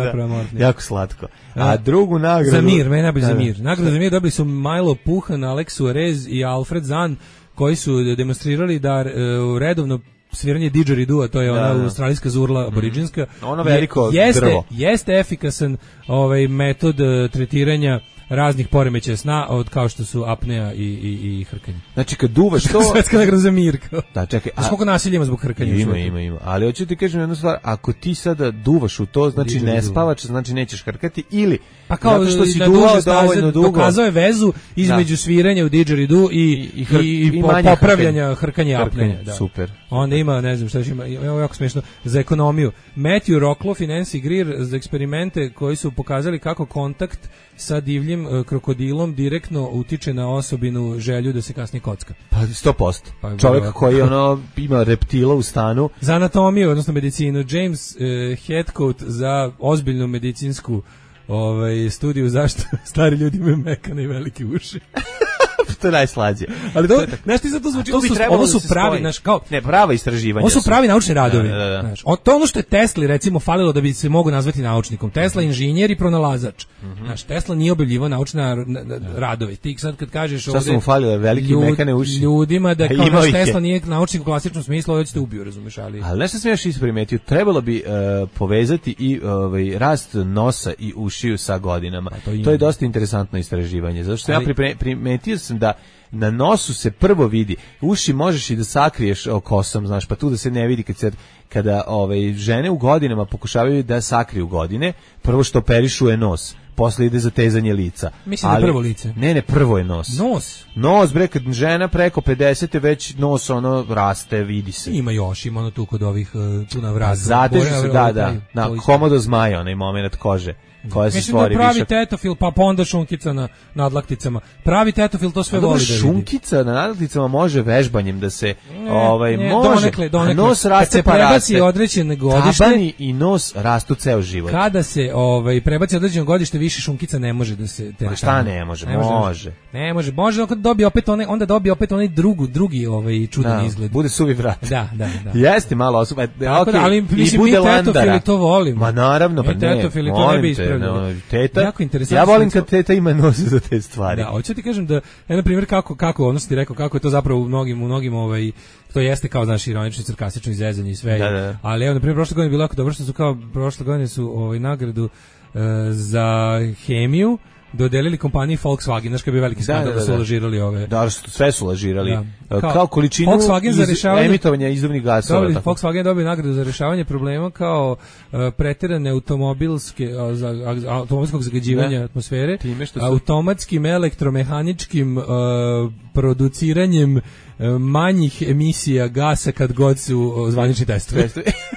Jako slatko. A drugu nagradu... Za mir, meni najbolje za mir. Nagradu za mir dobili su Milo Puhan, Alex Suarez i Alfred Zahn, koji su demonstrirali da redovno sviranje didgeridua, to je ona australijska zurla aboriđinska. Ono veliko drvo. Jeste efikasan metod tretiranja raznih poremećaja sna, kao što su apnea i hrkanje. Znači kad duvaš to... Svetska nagrada za mir. Da, čekaj. Znaš koliko nasilja ima zbog hrkanja? Ima. Ali hoću ti kažem jednu stvar, ako ti sada duvaš u to, znači ne spavaš, znači nećeš hrkati, ili pa kao što si duvao dovoljno dugo. Dokazao je vezu između sviranja u didgeridoo i popravljanja hrkanja i apnea. Super. Onda ima, ne znam šta još ima jako smiješno, za ekonomiju. Matthew Rockloff i Nancy Greer za eksperimente koji su pokazali kako kontakt sa divljim krokodilom direktno utiče na osobinu želju da se kasnije kocka. Pa 100%. Čovjek koji ima reptila u stanu. Za anatomiju, odnosno medicinu, James Heathcote za ozbiljnu medicinsku studiju zašto stari ljudi imaju mekane i velike uši. To je najslađe. Ali znaš ti za to zvuči, ovo su pravi, znaš, kao... Ne, prava istraživanja. Ovo su pravi naučni radovi. Znaš, to je ono što je Tesli, recimo, falilo da bi se mogu nazvati naučnikom. Tesla je inženjer i pronalazač. Znaš, Tesla nije objavljivao naučne radove. Ti sad kad kažeš ovdje... Šta su mu falile, velike mekane uši? Ljudima da kao naš Tesla nije naučnik u klasičnom smislu, ovdje ćete ubiju, razumiješ, ali... Ali nešto sam još isprimetio, trebalo bi povezati i rast nosa i ušiju sa godinama. To je dosta interesantno istraživanje, zato što ja primetio sam da na nosu se prvo vidi, uši možeš i da sakriješ kosom, znaš, pa tu da se ne vidi kada žene u godinama pokušavaju da sakriju godine, prvo što operišu je nos, posle ide zatezanje lica. Mislim da prvo lice. Ne, prvo je nos. Nos, bre, kad žena preko 50 već nos ono raste, vidi se. Ima još, ima ono tu kod ovih, tu na vratu. Zateže se, da, komodo zmaja, onaj moment kože. Koja se mislim stvori da pravi višak. tetofil, pa onda šunkica na nadlakticama. Pravi tetofil to sve voli da vidi. Šunkica na nadlakticama može vežbanjem da se može. Donekle. Nos raste pa raste. Određene godište. Tabani i nos rastu ceo život. Kada se prebaci određeno godište, više šunkica ne može da se teretane. Ma šta ne može? Može. Ne može. Može kad dobije opet onda dobije opet onaj drugi čudan izgled. Bude suvi vrat. Da. Jeste malo osoba. Ali mislim mi tetofili to volimo. Ma naravno, pa ne. Tetofili to ne bi ispravljali. Teta, jako interesantno. Ja volim kad teta ima nos za te stvari. Da, hoću ti kažem da, na primjer, kako odnosno ti rekao, kako je to zapravo u mnogim to jeste kao, znaš, ironično, sarkastično izrezanje i sve. Da. Ali evo, na primjer, prošle godine je bilo jako dobro što su prošle godine su nagradu za hemiju dodelili kompaniji Volkswagen, znaš kad bi veliki skandal da su lažirali ove. Da, sve su lažirali. Kao količinu emitovanja izduvnih gasova. Volkswagen dobio nagradu za rješavanje problema kao preterane automobilskog zagađivanja atmosfere, automatskim elektromehaničkim produciranjem manjih emisija gasa kad god su zvanični testovi.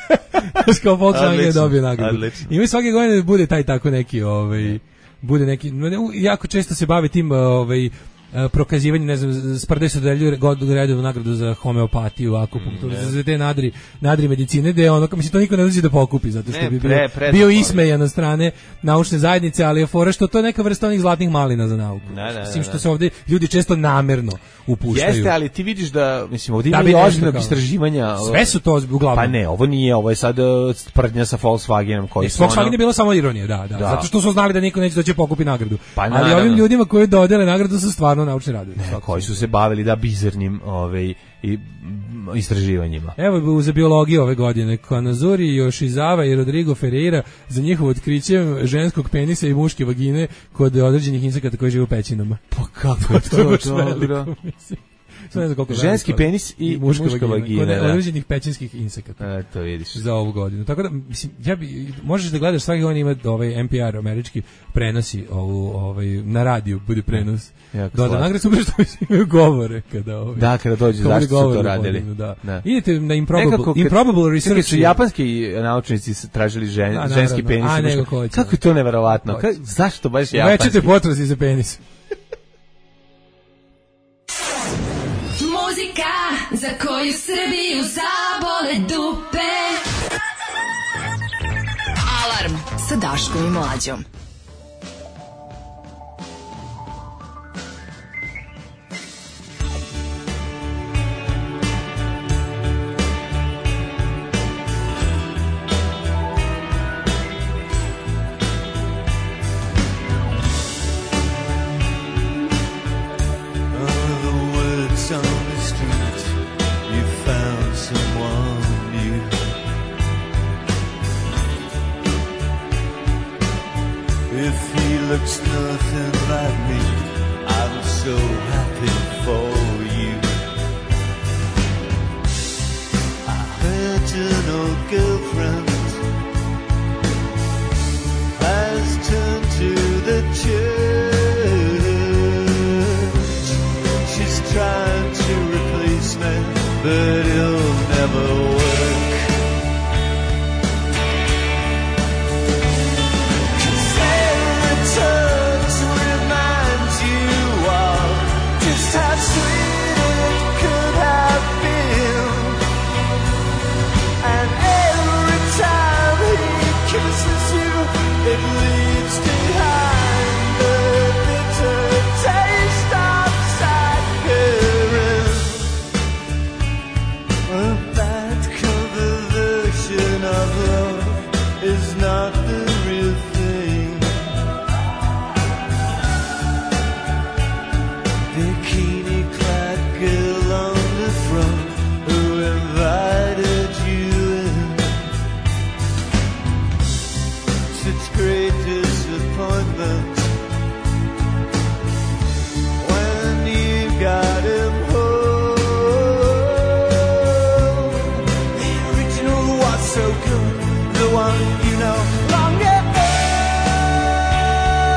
Kao Volkswagen je dobio nagradu. I mi svake godine bude taj tako neki bude neki, jako često se bave tim prokazivanje, ne znam, sprdaju se redovnu nagradu za homeopatiju, akupunkturu, za te nadri medicine, gde mislim, to niko ne dođe da pokupi, zato što bi bio ismejan na strane naučne zajednice, ali je fora što to je neka vrsta onih zlatnih malina za nauku. Mislim što se ovde ljudi često namerno upuštaju. Jeste, ali ti vidiš da, mislim, ovdje ima i ozbiljnog istraživanja. Sve su to uglavnom. Pa ne, ovo nije, ovo je sad sprdnja sa Volkswagenom. Volkswagen je bilo samo ironija, da, zato što su znali da niko neće doći pokupi nagradu. Ali ovim ljudima koji dodele nagradu su stvarno naučni radovi. Koji su se bavili bizarnim istraživanjima. Evo za biologiju ove godine Kanazuri, Yoshizava i Rodrigo Ferreira za njihovo otkriće ženskog penisa i muške vagine kod određenih insekata koji žive u pećinama. Pa kako je to dobro? Ženski penis i muška vagina. Kod određenih pećinskih insekata. To vidiš. Za ovu godinu. Tako da, mislim, možeš da gledaš svaki godin ima NPR američki prenosi na radiju, bude prenos. Da nagrade super što imaju govore kada dođe, zašto su to radili. Idete na Improbable Research. Kako su japanski naučnici tražili ženski penis. Kako je to neverovatno? Zašto baš japanski? Većete potrazi za penis. Muzika za koju Srbiju zabole dupe. Alarm sa Daškom i Mlađom. Looks nothing like me. I'm so happy for you. I heard an old girlfriend has turned to the church. She's trying to replace me, but it'll never work. How sweet it could have been, and every time he kisses you, it leaves behind the bitter taste of saccharine. A bad cover version of love is not the real thing. Bikini-clad girl on the front who invited you in. Such great disappointment when you got him home. The original was so good, the one you know long ago.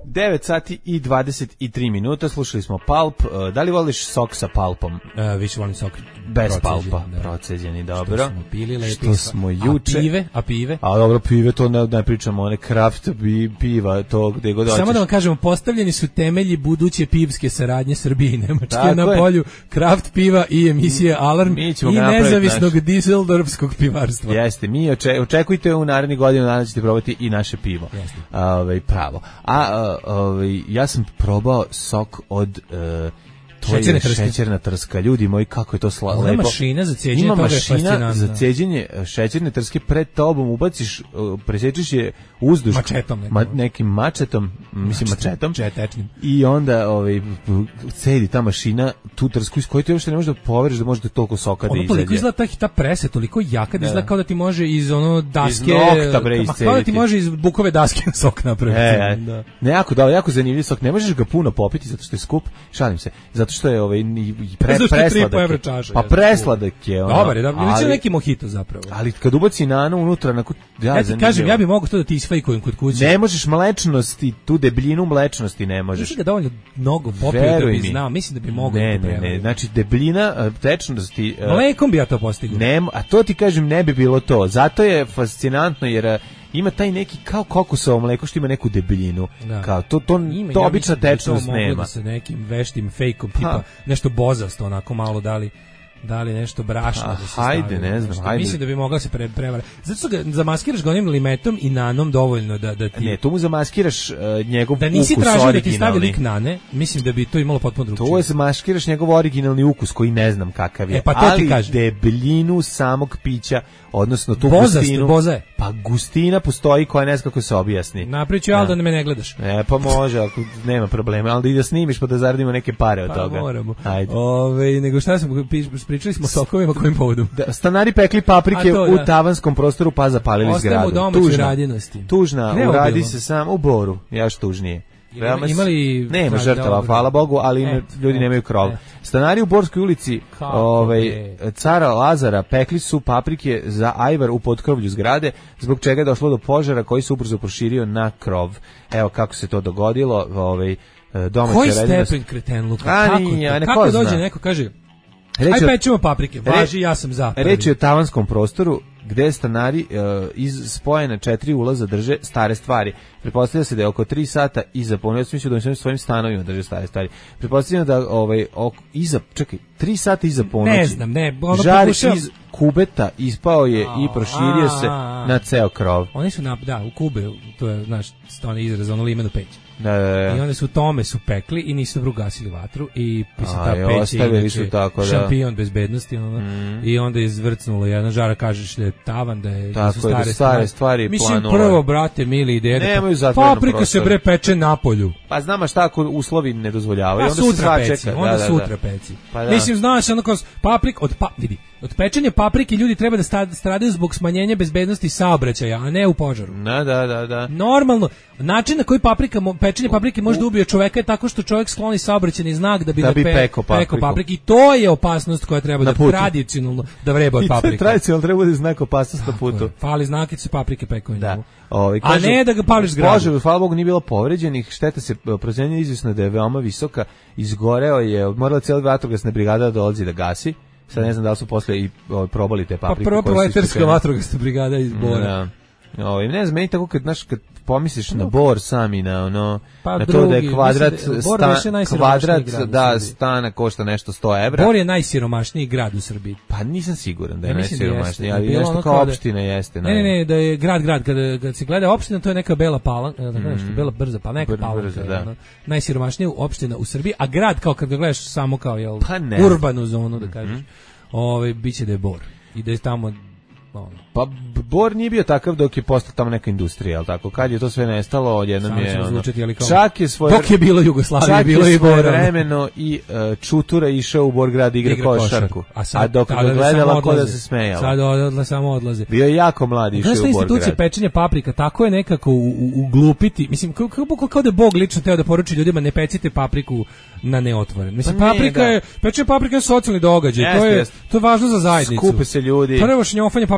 9 sati i 23 minuta, slušali smo Pulp. Da li voliš sok sa Pulpom? Više volim sok bez proceđeni, Pulpa, da. proceđeni, dobro. Što smo pili lepi. Što smo juče. A pive? A dobro, pive, to ne pričamo, one kraft piva, to gde god hoćeš. Samo da vam kažemo, postavljeni su temelji buduće pivske saradnje Srbije i Nemačke Tako na je. polju kraft piva i emisije Alarm Mi ćemo i ga napraviti nezavisnog Düsseldorfskog pivarstva. Jeste, mi očekujte u narednih godinu dana ćete probati i naše pivo. Pravo. Ja sam probao sok od to je šećerna trska. Ljudi moji, kako je to lepo. Ima mašina za ceđenje, ima toga je mašina fascinantno. za ceđenje šećerne trske pred tobom, ubaciš, presečeš je uzduž mačetom nekim mačetom, mislim mačetom. Četečnim. I onda cedi ta mašina tu trsku iz koje ti uopšte ne možeš da poveriš da može da toliko soka da izađe. Ono toliko izgleda ta presa, toliko jaka da izgleda kao da ti može iz ono daske, iz nokta bre iscediti. Kao da ti može iz bukove daske sok napraviti. Jako dobro, jako zanimljiv sok. Ne možeš ga puno popiti zato što je skup. Šalim se. Zato što je presladak. Pa presladak je. Dobar je, neće neki mojito zapravo. Ali kad ubaci nano unutra, ja ti kažem, ja bih mogao to da ti isfejkujem kod kuće. Ne možeš mlečnosti, tu debljinu mlečnosti ne možeš. Mislim da dovoljno mnogo popio da bi znao, mislim da bi mogao. Ne, znači debljina, tečnosti. Mlekom bi ja to postigao. A to ti kažem, ne bi bilo to. Zato je fascinantno jer ima taj neki kao kokosovo mleko što ima neku debljinu. Kao to obična tečnost nema. Da se nekim veštim fejkom tipa nešto bozasto, onako malo da li nešto brašno da se stavi. Hajde, ne znam, hajde. Mislim da bi mogla se prevara. Zato što ga zamaskiraš ga onim limetom i nanom dovoljno da ti... Ne, tu mu zamaskiraš njegov ukus originalni. Da nisi tražio da ti stavi lik nane, mislim da bi to imalo potpuno drugčije. To je zamaskiraš njegov originalni ukus koji ne znam kakav je. Pa to ti kažem. Ali debljinu samog pića, odnosno tu gustinu. Boza. Pa gustina postoji koja ne znam kako se objasni. Napriču, ali da me ne gledaš. Pa može, ako nema problema, ali da snimiš pa da zaradimo neke pare od toga. Pa moramo. Ajde. Nego šta smo, pričali smo sokovima kojim povodom. Stanari pekli paprike u tavanskom prostoru pa zapalili zgradu. Ostajemo u domaćoj radinosti. Tužna, uradi se sam u Boru, još tužnije. Nema žrtava, hvala Bogu, ali ljudi nemaju krov. Stanari u Borskoj ulici cara Lazara pekli su paprike za ajvar u potkrovlju zgrade, zbog čega je došlo do požara koji se ubrzo proširio na krov. Evo kako se to dogodilo. Koji stepen kretenluka? Kako dođe neko, kaže, aj pečemo paprike, važi, ja sam za. Reč je o tavanskom prostoru gde stanari iz spojene 4 ulaza drže stare stvari. Pretpostavlja se da je oko 3 sata iza ponoći, mislim da u svojim stanovima drže stare stvari. Pretpostavljam da 3 sata iza ponoći. Ne znam, žar iz kubeta ispao je i proširio se na ceo krov. Oni su u kube, to je stani izraz, ono limenu peć. I onda su tome pekli i nisu ugasili vatru i ta peć je šampion bezbednosti i onda je izvrcnulo jedna žara, kažeš da je tavan, da su stare stvari. Mislim, prvo, brate, mili ideje, paprika se peče na polju. Pa znamo šta ako uslovi ne dozvoljavaju, onda sutra peci. Mislim, znaš, od pečenja paprike ljudi treba da stradaju zbog smanjenja bezbednosti saobraćaja, a ne u požaru. Da. Normalno, način na koji pečenje paprike može da ubije čoveka je tako što čovjek skloni saobraćajni znak da bi pekao paprike. I to je opasnost koja treba da tradicionalno da vreba od paprike. I to tradicionalno treba da znak opasnost na putu. Fali znakice paprike pekao njemu. A ne da ga pališ zgradu. Požar, hvala Bogu, nije bilo povređenih, šteta se procenjena izvisno da je veoma visoka, izgoreo je, morala cijela vatrogasna brigada da dolazi da gasi. Sad ne znam da li su posle i probali te paprike. Pa proletarska vatrogasna brigada iz Bora. Ne znam, meni tako kad pomisliš na Bor sami, na to da je kvadrat stana košta nešto 100 evra. Bor je najsiromašniji grad u Srbiji. Pa nisam siguran da je najsiromašniji, ali nešto kao opština jeste. Ne, da je grad, kad se gleda opština, to je neka Bela Palanka, Bela Brza, pa neka Palanka, najsiromašnija opština u Srbiji, a grad kao kad ga gledaš samo kao urbanu zonu, da kažeš, biće da je Bor i da je tamo. Pa Bor nije bio takav dok je postala tamo neka industrija, al tako kad je to sve nestalo, odjednom je čak je svoje dok je bilo Jugoslavije, bilo i Bor vremeno i Čutura išao u Bor grad igra košarku, a dok ga gledala ko da se smejala. Sad samo odlaze. Bio je jako mlad, išao u Bor grad. Institucija pečenja paprika tako je nekako uglupiti, mislim kao da Bog lično teo da poruči ljudima ne pecite papriku na neotvoren. Mislim pečenje paprika je socijalni događaj, to je važno za zajednicu. Skupe se ljudi. Prvo šnjofanje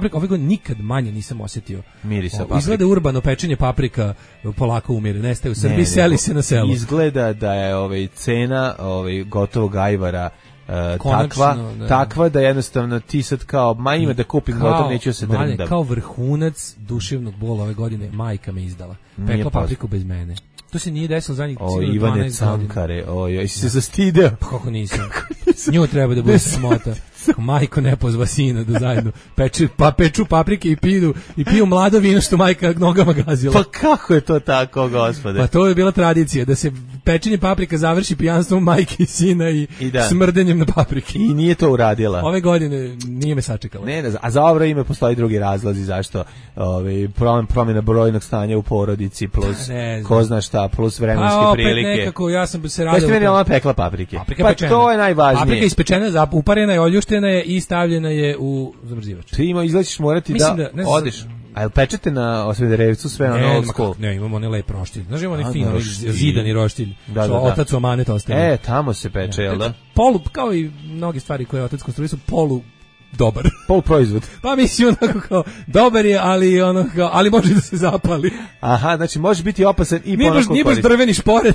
paprika, ove godine nikad manje nisam osjetio. Mirisa paprika. Izgleda urbano pečenje paprika polako umire, nestaje u Srbiji, seli se na selo. Izgleda da je cena gotovog ajvara Konačno, takva da jednostavno ti sad kao ima da kupim gotov, neću se drndam. Kao vrhunac duševnog bola ove godine majka me izdala. Pekla papriku bez mene. To se nije desilo zadnjih 12 godina. Ivane Cankare, jesi se zastideo? Pa kako nisam. Nju treba da bude sramota. Majko ne pozva sina da zajedno peču paprike i piju mlado vino što majka nogama gazila. Pa kako je to tako, gospode? Pa to je bila tradicija, da se pečenje paprika završi pijanstvom majke i sina i smrdenjem na paprike. I nije to uradila. Ove godine nije me sačekala. A za ovo ime postoji drugi razlozi zašto promjena brojnog stanja u porodici plus ko zna šta, plus vremenske prilike. Opet nekako, ja sam se radio. Jeste meni ona pekla paprike? Paprika pa pečena. To je najvažnije. Paprika ispečena, uparena je, oljuštena je i stavljena je u zamrzivač. Ti izlaziš morati da odeš. A jel pečete na Osvederevcu sve ono old school? Ne, imamo one lep roštilj. Znaš, imamo onaj fin, zidani roštilj, što otac u amanet ostavio. Tamo se peče, jel da? Polu, kao i mnoge stvari koje otac konstruisao, su polu dobar. Pol proizvod. Pa mislim onako kao dobar je, ali može da se zapali. Aha, znači može biti opasan i ponako nije baš drveni šporet,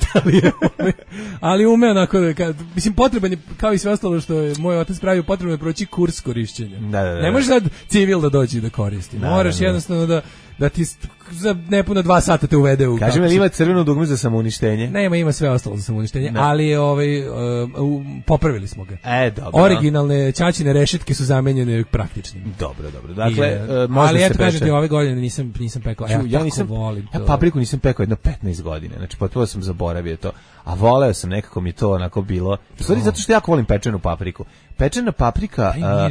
ali ume onako, mislim potreban je, kao i sve ostalo što je moj otac pravio, potrebno je proći kurs korišćenja. Ne možeš sad civil da dođi da koristi. Moraš jednostavno da ti za nepuna 2 sata te uvede u... Kaži me, ima crveno dugme za samouništenje? Ne, ima sve ostalo za samouništenje, ali popravili smo ga. Dobro. Originalne ćaćine rešetke su zamenjene praktičnim. Dobro. Dakle, može ali se eto, kažete, ove godine nisam pekao. Ja nisam volim to. Papriku nisam pekao jedno 15 godina. Znači, potpuno sam zaboravio to. A voleo sam, nekako mi to onako bilo. Stvari, zato što jako volim pečenu papriku. Pečena paprika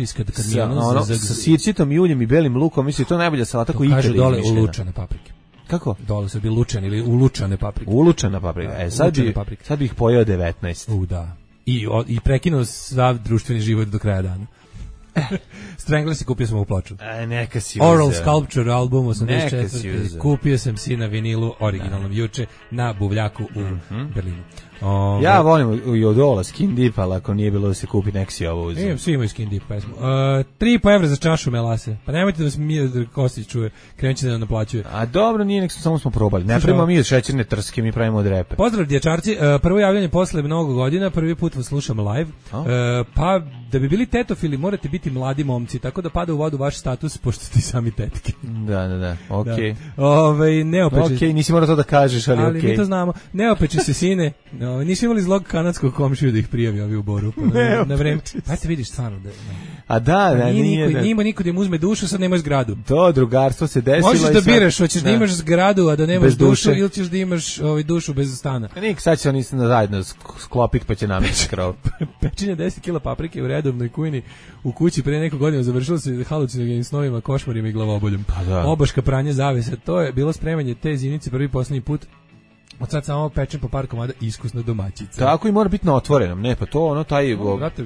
sa sirćitom i uljem i belim lukom, mislim, to je najbolja salata koja ikada izmišljena. Kaže dole ulučane paprike. Kako? Dole su bi lučan ili ulučane paprike. Ulučana paprika. Sad bi ih pojeo 19. Da. I prekinuo sav društveni život do kraja dana. Strangler si kupio sam u ploču. Neka si Oral Sculpture album 84. Kupio sam si na vinilu originalnom juče na buvljaku u Berlinu. Ja volim i od Ola Skin Deep, ali ako nije bilo da se kupi, nek si ovo uzim. Svi imaju Skin Deep pesmu. 3,5 evra za čašu melase. Pa nemojte da vas Miodrag Kostić čuje. Krenut će da naplaćuje. A dobro, nije, samo smo probali. Ne pravimo mi od šećerne trske, mi pravimo od repe. Pozdrav dječarci, prvo javljanje posle mnogo godina, prvi put vas slušam live. Pa da bi bili tetofili morate biti mladi momci, tako da pada u vodu vaš status, pošto ste sami tetke. Da, okej. Neopeče. Nisi morao to da kažeš, ali okej. Ali mi to znamo. Neopeče se sine. Nisu imali zlog kanadskog komšiju da ih prijavi ovi u Boru. Na vreme. Pa te vidiš stvarno da... A da, nije niko da im uzme dušu, sad nemaš zgradu. To drugarstvo se desilo. Možeš da biraš, hoćeš da imaš zgradu, a da nemaš dušu, ili ćeš da imaš dušu bez stana. Sad će oni zajedno sklopiti, pa će nameći krov. Pečenje 10 kila paprike u redovnoj kujni u kući pre nekog godina završilo se halucinogenim snovima, košmarima i glavoboljom. Obaška pranje zavese, to je bilo spremanje te zimnice prvi poslednji put. Od sad samo pečem po par komada, iskusna domaćica. Tako i mora biti na otvorenom, ne, pa to ono taj...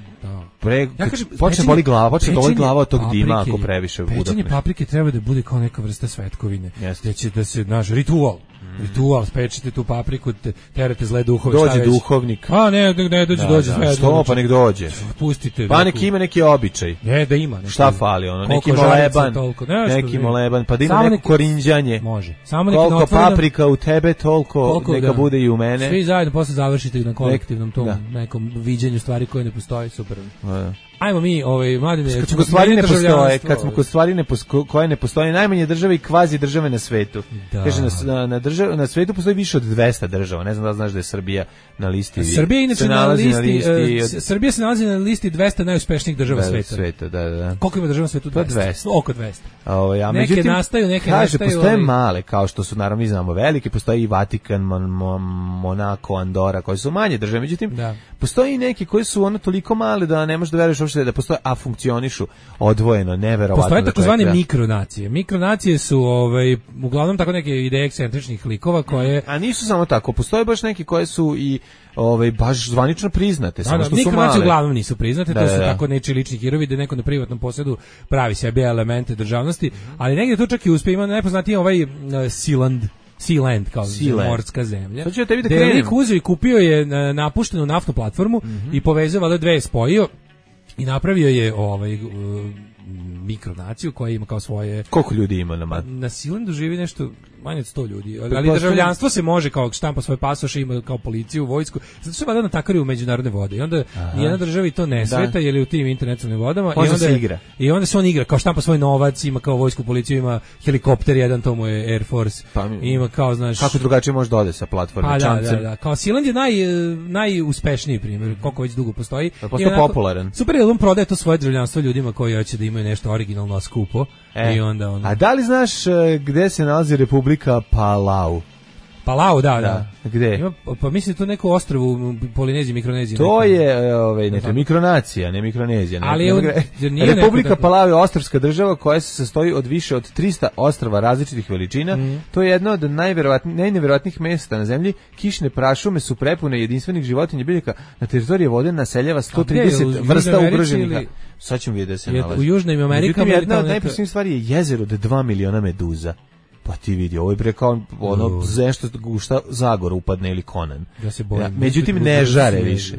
Počne boli glava od tog dima ako previše udahne. Pečenje paprike treba da bude kao neka vrsta svetkovine. Gde će da se, ritual, spečite tu papriku, terate zle duhove. Dođe duhovnik. A ne dođe sve. Što, pa nek dođe. Pustite. Pa nek ima neki običaj. Ne, da ima. Šta fali ono, neki moleban, pa da ima neko korinđanje. Može. Koliko paprika u tebe, toliko neka bude i u mene. Svi zajedno posle završite na kolektivnom tom nekom viđenju stvari koje ne postoji, super. Ajmo mi, mladine, kad smo kod stvari koje ne postoje, najmanje države i kvazi države na svetu. Kaže, na svetu postoji više od 200 država, ne znam da znaš da je Srbija na listi. Srbija inače Srbija se nalazi na listi 200 najuspešnijih država sveta. Da. Koliko ima država na svetu? 200. Oko 200. Neke nastaju, neke kaže, postoje male, kao što su, naravno, mi znamo, velike, postoji i Vatikan, Monako, Andora, koje su manje države, međutim, postoji i neki koji su ono toliko male da ne možeš da veruješ uopšte da postoje, a funkcionišu odvojeno, neverovatno. Postoje takozvane mikronacije. Mikronacije su uglavnom tako neke ideje ekscentričnih likova koje... A nisu samo tako, postoje baš neki koje su i baš zvanično priznate, samo što su male. Mikronacije uglavnom nisu priznate, to su tako nečiji lični hirovi da neko na privatnom posjedu pravi sebi elemente državnosti, ali negdje to čak i uspije. Ima najpoznatiji Sealand, kao morska zemlja. Sad ću tebi da krenem. Lik uzeo i kupio je napuštenu naftnu platformu i povezao, valjda dve spojio i napravio je mikronaciju koja ima kao svoje... Koliko ljudi ima na Sealandu živi nešto manje od 100 ljudi, ali državljanstvo se može kao štampa svoj pasoš, ima kao policiju, vojsku, zato su valjda natakari u međunarodne vode i onda nijedna država i to ne sveta, jer je u tim internacionalnim vodama i onda se on igra, kao štampa svoj novac, ima kao vojsku, policiju, ima helikopter jedan, to mu je Air Force, ima kao, znaš... Kako drugačije može da ode sa platforme? Da. Kao Sealand je najuspešniji primjer, koliko već dugo postoji. Postoji popularan. Super je da on prodaje to svoje državljanstvo ljudima koji hoće da imaju nešto originalno, a skupo. I onda on... A da li znaš gde se nalazi Republika Palau? Palau, da. Gde? Ima, pa mislim to neko ostrvo u Polineziji, Mikroneziji. To je Mikronacija, ne Mikronezija. Ali Republika Palau je ostrvska država koja se sastoji od više od 300 ostrva različitih veličina. To je jedno od najneverovatnijih mesta na zemlji. Kišne prašume su prepune jedinstvenih životinja biljaka. Na teritoriji vode naseljava 130 vrsta ugroženih. Sad ćemo vidjeti da se nalazi. U Južnoj Amerika jedna od najpresnijih stvari je jezero od 2 miliona meduza. Pa ti vidi, ovo je bre kao ono nešto gušta Zagor upadne ili Konan. Ja se bojim. Međutim, ne žare više.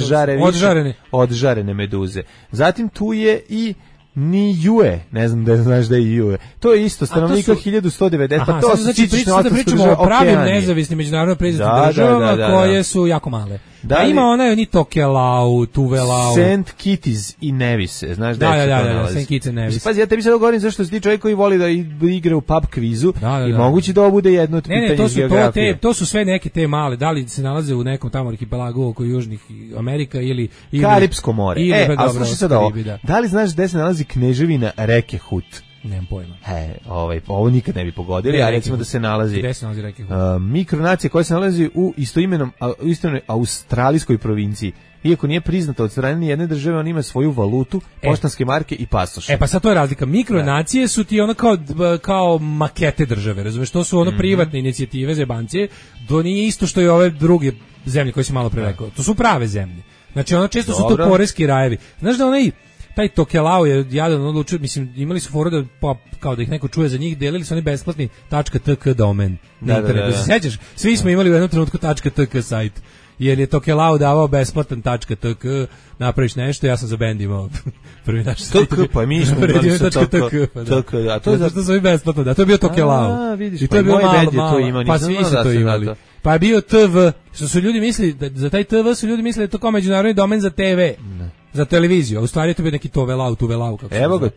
Odžarene meduze. Zatim tu je i Niue, ne znam da znaš da je Niue. To je isto stanovnika 1190. Pa to znači pričamo o pravim nezavisnim međunarodno priznatim državama koje su jako male. Da, ima ona ni Tokelau, Tuvalu, St. Kitts i Nevis, znaš da je to nalazi. St. Kitts i Nevis. Pazi, ja tebi sad govorim zašto si ti čovjek koji voli da igra u pub kvizu i moguće da ovo bude jedno od pitanja iz geografije. To su sve neke te male, da li se nalaze u nekom tamo arhipelagu oko Južnih Amerika ili Karipsko more. A slušaj sad ovo, da li znaš gde se nalazi kneževina reke Hut? Nemam pojma. Ovo nikad ne bi pogodili, a recimo da se nalazi... Gde se nalazi reke Hut? Mikronacija koja se nalazi u istoimenoj australijskoj provinciji. Iako nije priznata od strane jedne države, on ima svoju valutu, poštanske marke i pasoše. Pa sad to je razlika. Mikronacije su ti ono kao makete države, razumeš? To su ono privatne inicijative zebancije, to nije isto što i ove druge zemlje koje si malo pre rekao. To su prave zemlje. Znači ono često su to poreski rajevi. Znaš da taj Tokelau je jadan odlučio, mislim, imali su foru da kao da ih neko čuje za njih, delili su oni besplatni .tk domen na internetu. Se sjećaš? Svi smo imali u jednom trenutku .tk sajt. Jer je Tokelau davao besplatan .tk, napraviš nešto, ja sam za bend imao prvi naš sajt. Pa mi smo imali sa .tk, a to je zašto su i besplatno, da, to je bio Tokelau. Vidiš, i to je bio malo, pa svi su to imali. Pa je bio TV, što su ljudi mislili, za taj TV su ljudi mislili da je to kao međunarodni domen za TV. Za televiziju, a u stvari je to bio neki Tuvalu, kako se evo ga,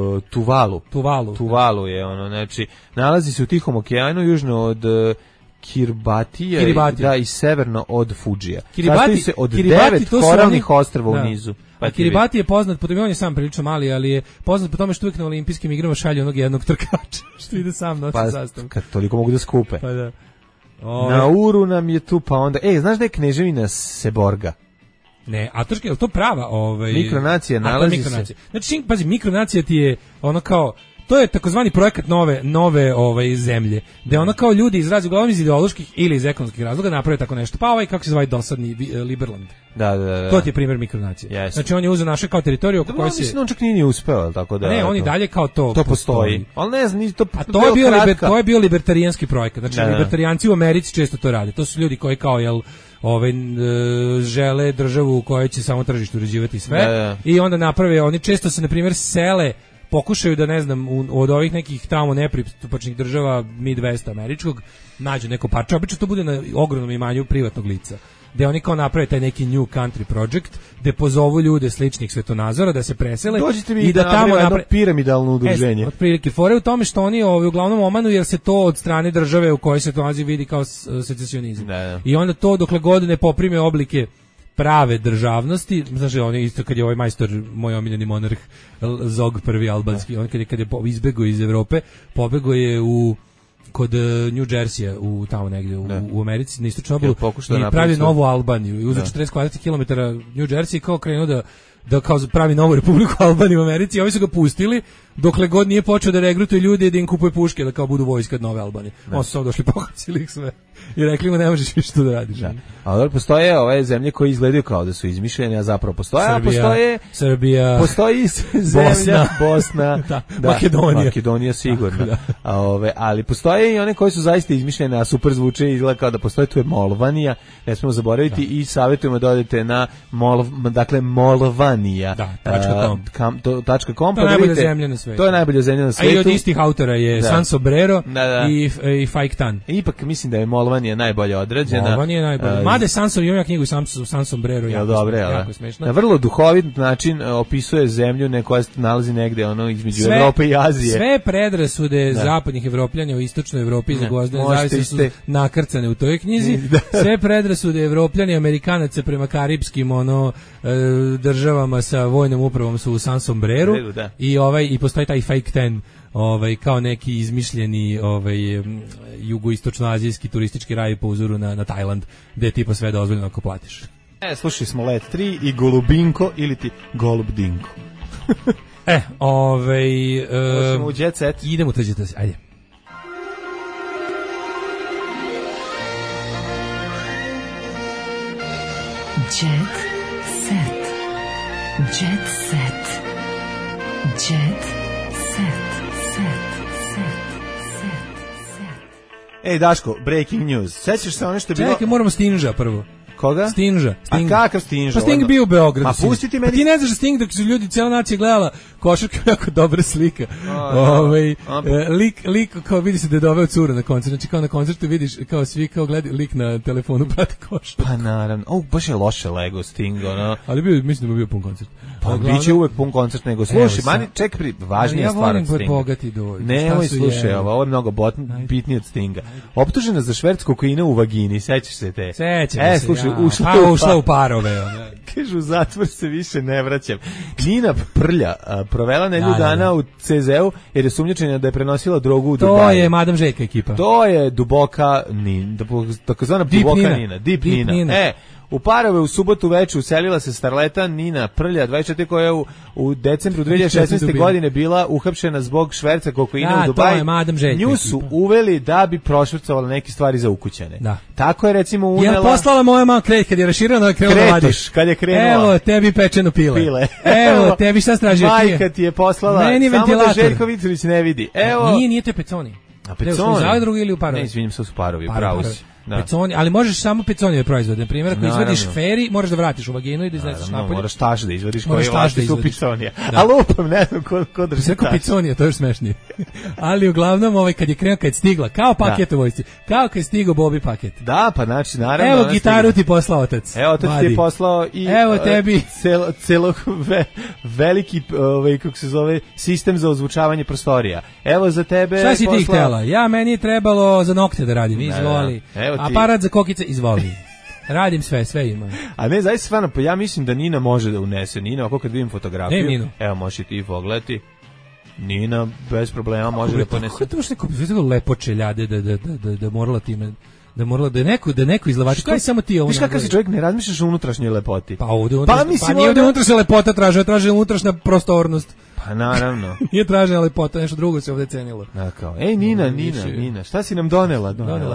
Tuvalu je ono, znači, nalazi se u Tihom okeanu, južno od Kiribati, da, i severno od Fudžija. Sastoji se od 9 koralnih ostrva u nizu. A Kiribati je poznat, on je sam prilično mali, ali je poznat po tome što uvijek na olimpijskim igrama šalje onog jednog trkača, što ide sam nosi sastav. Kad toliko mogu da skupe. Pa da. Nauru nam je tu, pa onda, znaš da je kneževina Seborga? Ne, a je to prava? Mikronacija nalazi se. Znači, pazi, mikronacija ti je ono kao, to je takozvani projekat nove zemlje, gde ono kao ljudi uglavnom iz ideoloških ili iz ekonomskih razloga naprave tako nešto. Pa kako se zove dosadni Liberland. Da. To ti je primjer mikronacije. Yes. Znači on je uzeo naše kao teritoriju oko koje se... Mislim, on čak nije uspeo, tako da... Ne, on i dalje kao to postoji. Ali ne znam, a to je bio libertarijanski projekat. Znači, libertarijanci u Americi često to rade. To su ljudi koji kao, žele državu u kojoj će samo tržište uređivati sve. I onda naprave, oni često se, na primjer, sele, pokušaju da, ne znam, od ovih nekih tamo nepristupačnih država Midwesta američkog, nađu neko parče. Obično to bude na ogromnom imanju privatnog lica, gde oni kao naprave taj neki New Country Project, gde pozovu ljude sličnih svetonazora da se presele i da tamo naprave piramidalno udruženje. Otprilike fore u tome što oni uglavnom omanu, jer se to od strane države u kojoj se to naziv vidi kao secesionizam. I onda to dokle god ne poprime oblike prave državnosti, znaš, on je isto kad je ovaj majstor, moj omiljeni monarh Zog prvi albanski, on kad je izbegao iz Evrope, pobegao je kod New Jersey u tamo negdje u Americi, na istočnom obalu, i pravi novu Albaniju i uzeo 40 kvadratnih kilometara New Jersey i kao krenuo da kao pravi novu Republiku Albaniju u Americi, i ovi su ga pustili dokle god nije počeo da regrutuje ljude da im kupuje puške da kao budu vojska od nove Albanije. On su samo došli, pohapsili ih sve i rekli mu ne možeš više to da radiš. Ali postoje ove zemlje koje izgledaju kao da su izmišljene, a zapravo postoje. Srbija, postoji zemlja, Bosna, Makedonija sigurno. Ali postoje i one koje su zaista izmišljene, a super zvuče i izgleda kao da postoje. Tu je Molvanija, ne smemo zaboraviti, i savjetujemo da odete na Molvan Molvania. Da, .com. To je najbolja zemlja na svetu. To je najbolja zemlja na svetu. A i od istih autora je San Sombrero i Faik Tan. Ipak mislim da je Molvania najbolje odrađena. Molvania je najbolje. Mada je imam ja knjigu San Sombrero. Jako smešno. Na vrlo duhovit način opisuje zemlju koja se nalazi negde između Evrope i Azije. Sve predrasude zapadnih Evropljanja u istočnoj Evropi za Gvozdene zavise su nakrcane u toj knjizi. Sve predrasude Evropljanja i Amerikanaca prema karipskim državama sa vojnom upravom su u San Sombreru i postoji taj Faik Tan kao neki izmišljeni jugoistočnoazijski turistički raj po uzoru na Tajland, gde je tipa sve dozvoljeno ako platiš. Slušali smo Let 3 i Golubinko ili ti Golubdinko. Hoćemo u Jet Set. Idemo u Jet Set, ajde. Jet Set. Jet Set. Jet Set. Ej, Daško, breaking news. Sećaš se ono što je bilo... Čekaj, moramo Stinža prvo. Koga? Stinža. A kakav Stinža? Pa Sting bio u Beogradu. A pustiti meni... Pa ti ne znaš Sting dok su ljudi, cijela nacija gledala košarku, jako dobra slika. Lik, kao vidi se da je doveo curu na koncert. Znači kao na koncertu vidiš, kao svi kao gledaju lik na telefonu prati košarku. Pa naravno. Baš je loše Lego Sting, Ali mislim da bi bio pun koncert. Pa biće uvek pun koncert, nego slušaj, čekaj, važnija stvar od Stinga. Bogati dođu. Nemoj, slušaj, ovo je mnogo bitnije od Stinga. Optužena za šverc kokaina u vagini, sećaš se te? Sećam se, slušaj, ušla u parove. Kažu, u zatvor se više ne vraćam. Nina Prlja provela nedelju dana u CZ-u jer je sumnjičena da je prenosila drogu u Dubaju. To je Madam Žeka ekipa. To je duboka Nina, takozvana duboka Nina. Deep Nina. U Parove u subotu večer uselila se starleta Nina Prlja, 24, koja je u decembru 2016. godine bila uhapšena zbog šverca kokaina u Dubaju. Nju su uveli da bi prošvercovala neke stvari za ukućane. Da. Tako je recimo unela... Ja poslala moja mama kad je raširana, krenula da vadiš. Kad je krenula. Evo, tebi pečeno pile. Evo, tebi šta stražio? Majka ti je poslala, meni samo ventilator. da Željko Vitrović ne vidi. Evo. Nije te peconi. A peconi? U Zadrugu ili u Parovi? Ne, izvinim se, u Parovi, pravo si. Peconi, ali možeš samo peconije proizvode. Na primjer, ako izvadiš feri, moraš da vratiš u vaginu i da izneseš napolje. Moraš taš da izvadiš koji vlasti su peconije. A lupam, ne znam ko drži taš. Rekao peconije, to je još smešnije. Ali uglavnom, kad je krenuo, kad je stigla, kao paket u vojsci, kao kad je stigao Bobi paket. Da, pa znači, naravno. Evo gitaru ti poslao otac. Evo, otac ti je poslao i evo tebi veliki, kako se zove, sistem za ozvučavanje prostorija. Evo za tebe. Šta si ti htjela? Ja, meni je trebalo za nokte da radim, izvoli. Aparat za kokice, izvoli. Radim sve ima. A ne, zaista stvarno, pa ja mislim da Nina može da unese. Nina, ako kad vidim fotografiju, Ninu. Evo, možeš i ti pogledati. Nina, bez problema, može da ponese. Kako je to baš neko lepo čeljade da morala time... Da neko izlavači, kao i samo ti ovo. Viš kakav si čovjek, ne razmišljaš o unutrašnjoj lepoti. Pa nije ovdje unutrašnja lepota traže unutrašnja prostornost. Pa naravno. Nije tražena lepota, nešto drugo se ovdje cenilo. Ej, Nina, šta si nam donela?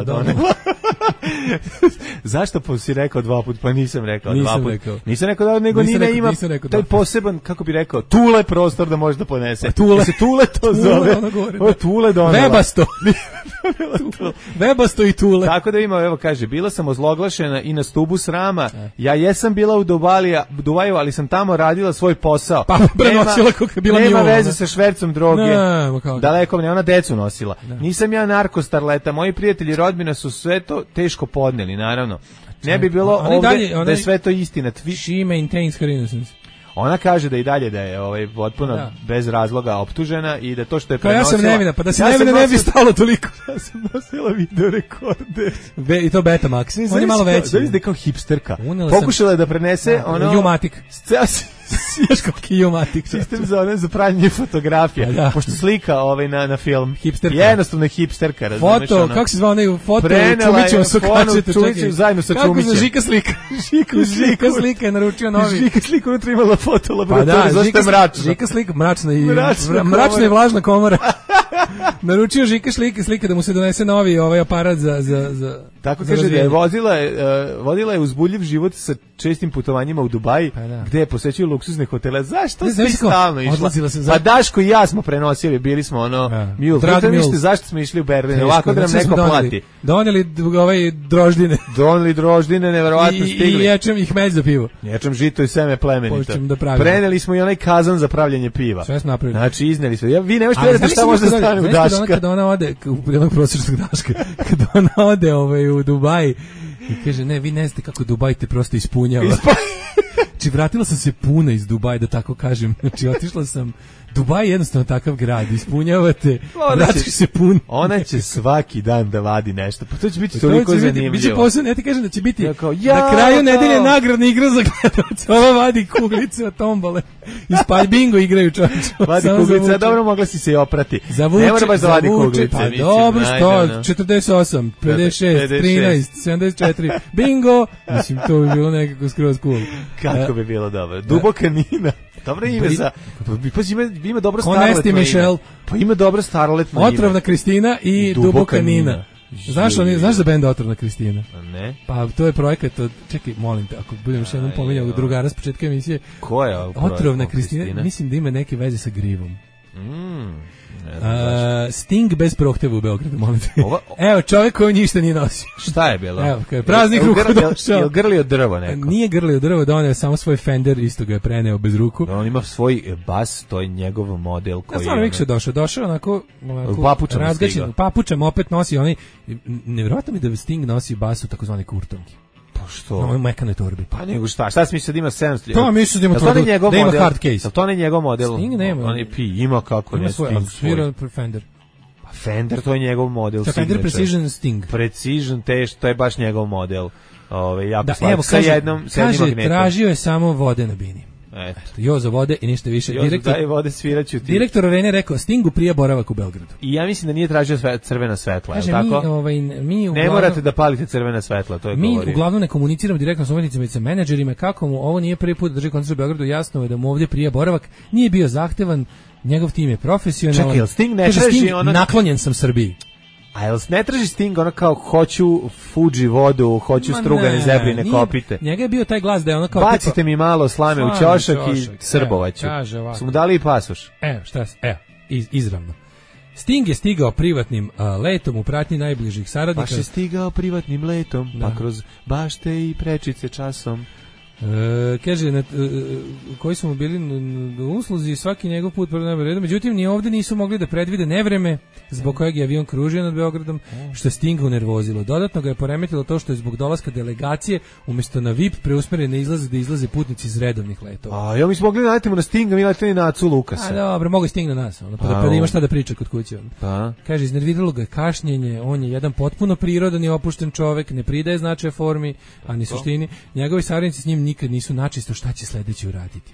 Zašto si rekao 2 puta? Pa nisam rekao 2 puta. Nisam rekao nego Nina ima taj poseban, kako bi rekao, tule prostor da može da ponese. Tule. Se tule to zove. Ovo je tule donela. Webasto i tule. Tako da ima, evo kaže, bila sam ozloglašena i na stubu srama. Ja jesam bila u Dubaju, ali sam tamo radila svoj posao. Pa prenosila kako je bila nema veze sa švercom droge. Daleko ne, ona decu nosila. Nisam ja narkostarleta, moji prijatelji i rodbina su sve to teško podneli, naravno. Ne bi bilo ovdje da je sve to istina. She maintains her innocence. Ona kaže da i dalje da je potpuno bez razloga optužena i da to što je prenosila... Ja sam nevina, pa da se nevina ne bi stalo toliko. Ja sam nosila video rekorde. I to Betamax, on je malo veći. Zavis da je kao hipsterka. Pokušala je da prenese U-matic. U-matic. Sistem za pravljenje fotografija. Pošto slika na film. Hipsterka. Jednostavno je hipsterka. Foto, kako se zvao onaj foto? Čumićevo su kačete. Zajedno sa Čumićem. Kako se Žika slika? Žika slika je naručio novi. Žika slika unutra imala fotolaboratoriju, zašto je mračna. Žika slika, mračna i vlažna komora. Naručio Žika slike da mu se donese novi ovaj aparat za tako za kaže da je razvijanje. vodila je uzbuljiv život sa čestim putovanjima u Dubai, gde je posećuje luksuzne hotele. Zašto ste stalno išla? Pa Daško i ja smo prenosili, bili smo ono Mule. Zašto smo išli u Berlin? Ovako da nam neko plati. Doneli ovaj droždine. Doneli droždine, neverovatno stigli. I ječem ih meć za pivo. Ječem žito i seme plemenito. Da preneli smo i onaj kazan za pravljenje piva. Sve smo napravili. Znači izneli smo. Vi ne možete veriti šta može da stane u Daška. Kada ona ode u jednog prosječnog Daška, kada ona ode u Dubaj i kaže, ne, vi ne znate kako Dubaj te prosto ispunjava. Znači, vratila sam se puna iz Dubaja, da tako kažem. Znači, otišla sam. Dubaj je jednostavno takav grad, ispunjavate, vratiš se pun. Ona će svaki dan da vadi nešto, pa to će biti toliko zanimljivo. Biće posebno, ja ti kažem da će biti na kraju nedelje nagradna igra za gledalce. Ova vadi kuglice od tombole. Ispalj bingo igraju čovječe. Vadi kuglice, a dobro mogla si se i oprati. Ne mora baš da vadi kuglice. Pa dobro, što? 48, 56, 13, 74, bingo. Mislim, to bi bilo nekako skroz cool. Kako bi bilo dobro. Duboka Nina. Dobro ime za... Pa ima dobro Starlet na ime. Pa ima dobro Starlet na ime. Otrovna Kristina i Duboka Nina. Znaš za bend Otrovna Kristina? Ne. Pa to je projekat od... Čekaj, molim te, ako budem još jednom pominjao drugara s početka emisije. Ko je Otrovna Kristina? Mislim da ima neke veze sa Grivom. Sting bez prohteva u Beogradu, molim te. Evo, čovjek koji ništa nije nosio. Šta je bilo? Evo, kao je praznik ruku došao. Je grlio drvo neko? Nije grlio drvo, doneo je samo svoj Fender, isto ga je preneo bez ruku. On ima svoj bas, to je njegov model koji je... Ja stvarno više došao onako razgaćen, papučem opet nosi onaj... Nevjerojatno mi da Sting nosi bas u takozvani kurtonki. Pa što? Na ovoj mekanoj torbi. Pa nego šta si mislio da ima 700? To misliš da ima torbu, da ima hard case. To ne njegov model? Sting nema. On je ima kako ne Sting svoj. Fender. Pa Fender, to je njegov model. Fender Precision Sting. Precision, to je baš njegov model. Da, evo, kaže, tražio je samo vode na bini. Eto, Jozo vode i ništa više. Direktor Arene rekao, Stingu prije boravak u Beogradu. I ja mislim da nije tražio crvena svetla, kaže, je li tako? Mi ne morate da palite crvena svetla, to je govorio. Mi uglavnom ne komuniciramo direktno s umetnicima i sa menadžerima, kako mu ovo nije prvi put da drži koncert u Beogradu, jasno je da mu ovdje prije boravak nije bio zahtevan, njegov tim je profesionalan. Čekaj, Sting ne traži ono... Naklonjen sam Srbiji. A jel ne traži Sting ono kao hoću Fuji vodu, hoću strugane zebrine kopite? Njega je bio taj glas da je ono kao... Bacite mi malo slame u ćošak i srbovaću. Su mu dali i pasoš. Izravno. Sting je stigao privatnim letom u pratnji najbližih saradnika. Baš je stigao privatnim letom, pa kroz bašte i prečice časom. Kaže, koji su mu bili u usluzi svaki njegov put prvo najbolje redu, međutim ni ovdje nisu mogli da predvide nevreme zbog kojeg je avion kružio nad Beogradom, što je Stinga unervozilo. Dodatno ga je poremetilo to što je zbog dolaska delegacije umjesto na VIP preusmeren na izlaz gde izlaze putnici iz redovnih letova. A ja mi smo mogli naletimo na Stinga, mi leteli na Acu Lukasa. A dobro, mogu Sting na nas, pa da ima šta da priča kod kuće. Kaže, iznerviralo ga kašnjenje, on je jedan potpuno prirodan i opušten čovek, ne pridaje značaj formi, a ni suštini. Njegovi saradnici s njim nikad nisu načisto šta će sledeće uraditi.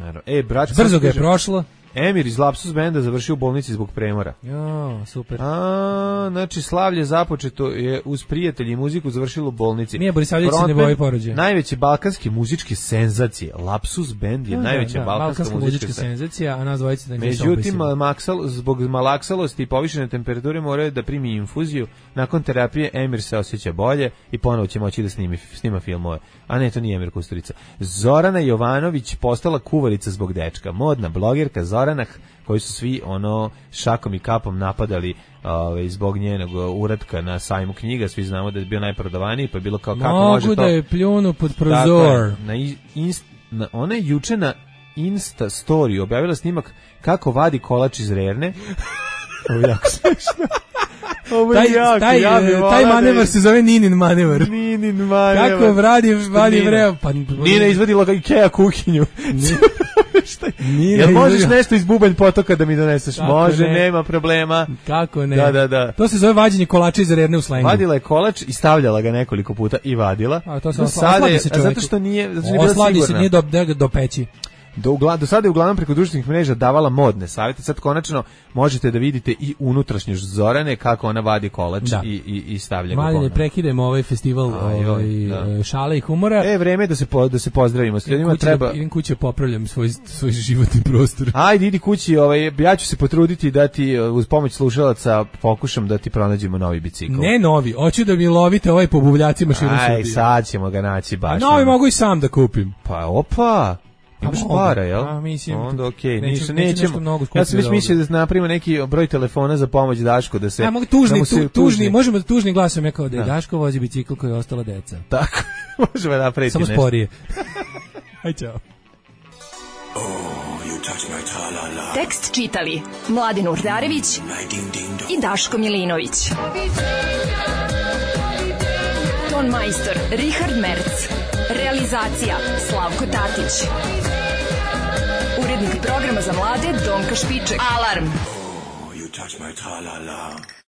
Brzo ga je prošlo. Emir iz Lapsus benda završio u bolnici zbog premora. Jo, super. Znači slavlje započeto je uz prijatelji i muziku završilo u bolnici. Mija Borisavljević se ne boji porođaja. Najveće balkanske muzičke senzacije. Lapsus band je najveća balkanska muzička senzacija, a nas dvojica da međutim, zbog malaksalosti i povišene temperature moraju da primi infuziju. Nakon terapije Emir se osjeća bolje i ponovo će moći da snima filmove. A ne, to nije Emir Kusturica. Zorana Jovanović postala kuvarica zbog dečka. Modna blogerka Zoranah, koji su svi šakom i kapom napadali zbog njenog uratka na sajmu knjiga. Svi znamo da je bio najprodavaniji, pa je bilo kao kako može to... Mogu da je pljunu pod prozor. Ona je juče na Insta story objavila snimak kako vadi kolač iz rerne. Ovo je jako smešno. Taj manevar se zove Ninin manevar. Ninin manevar. Kako vadi vreo. Nina izvadila ga Ikea kuhinju. Jel možeš nešto iz bubanj potoka da mi doneseš? Može, nema problema. Kako ne? Da. To se zove vađenje kolača iz rerne u slengu. Vadila je kolač i stavljala ga nekoliko puta i vadila. A to se osladi se čovjeku. Zato što nije osladi se, nije do peći. Do sada je uglavnom preko društvenih mreža davala modne savjete, sad konačno možete da vidite i unutrašnjost Zorane, kako ona vadi kolač i stavlja ga Mladine, prekidemo ovaj festival šale i humora. Vreme da se pozdravimo s ljudima. Idem kuće, popravljam svoj životni prostor. Ajde, idi kući, ja ću se potruditi da ti uz pomoć slušalaca pokušam da ti pronađemo novi bicikl. Ne novi, hoću da mi lovite ovaj po buvljacima širom Srbije. Aj, sad ćemo ga naći baš. Novi mogu i sam da kupim. Pa opa, imaš para, jel? Pa mislim, onda okej, nećemo. Ja sam već mislio da napravimo neki broj telefona za pomoć Dašku, da se... mogu tužni, možemo da tužni glasom, ja kao da je Daško vozi bicikl koji je ostala deca. Tako, možemo napraviti nešto. Samo sporije. Aj, čao. Tekst čitali Mladin Urdarević i Daško Milinović. Ton majstor Richard Merc. Realizacija Slavko Tatić. Urednik programa za mlade Donka Špiček. Alarm!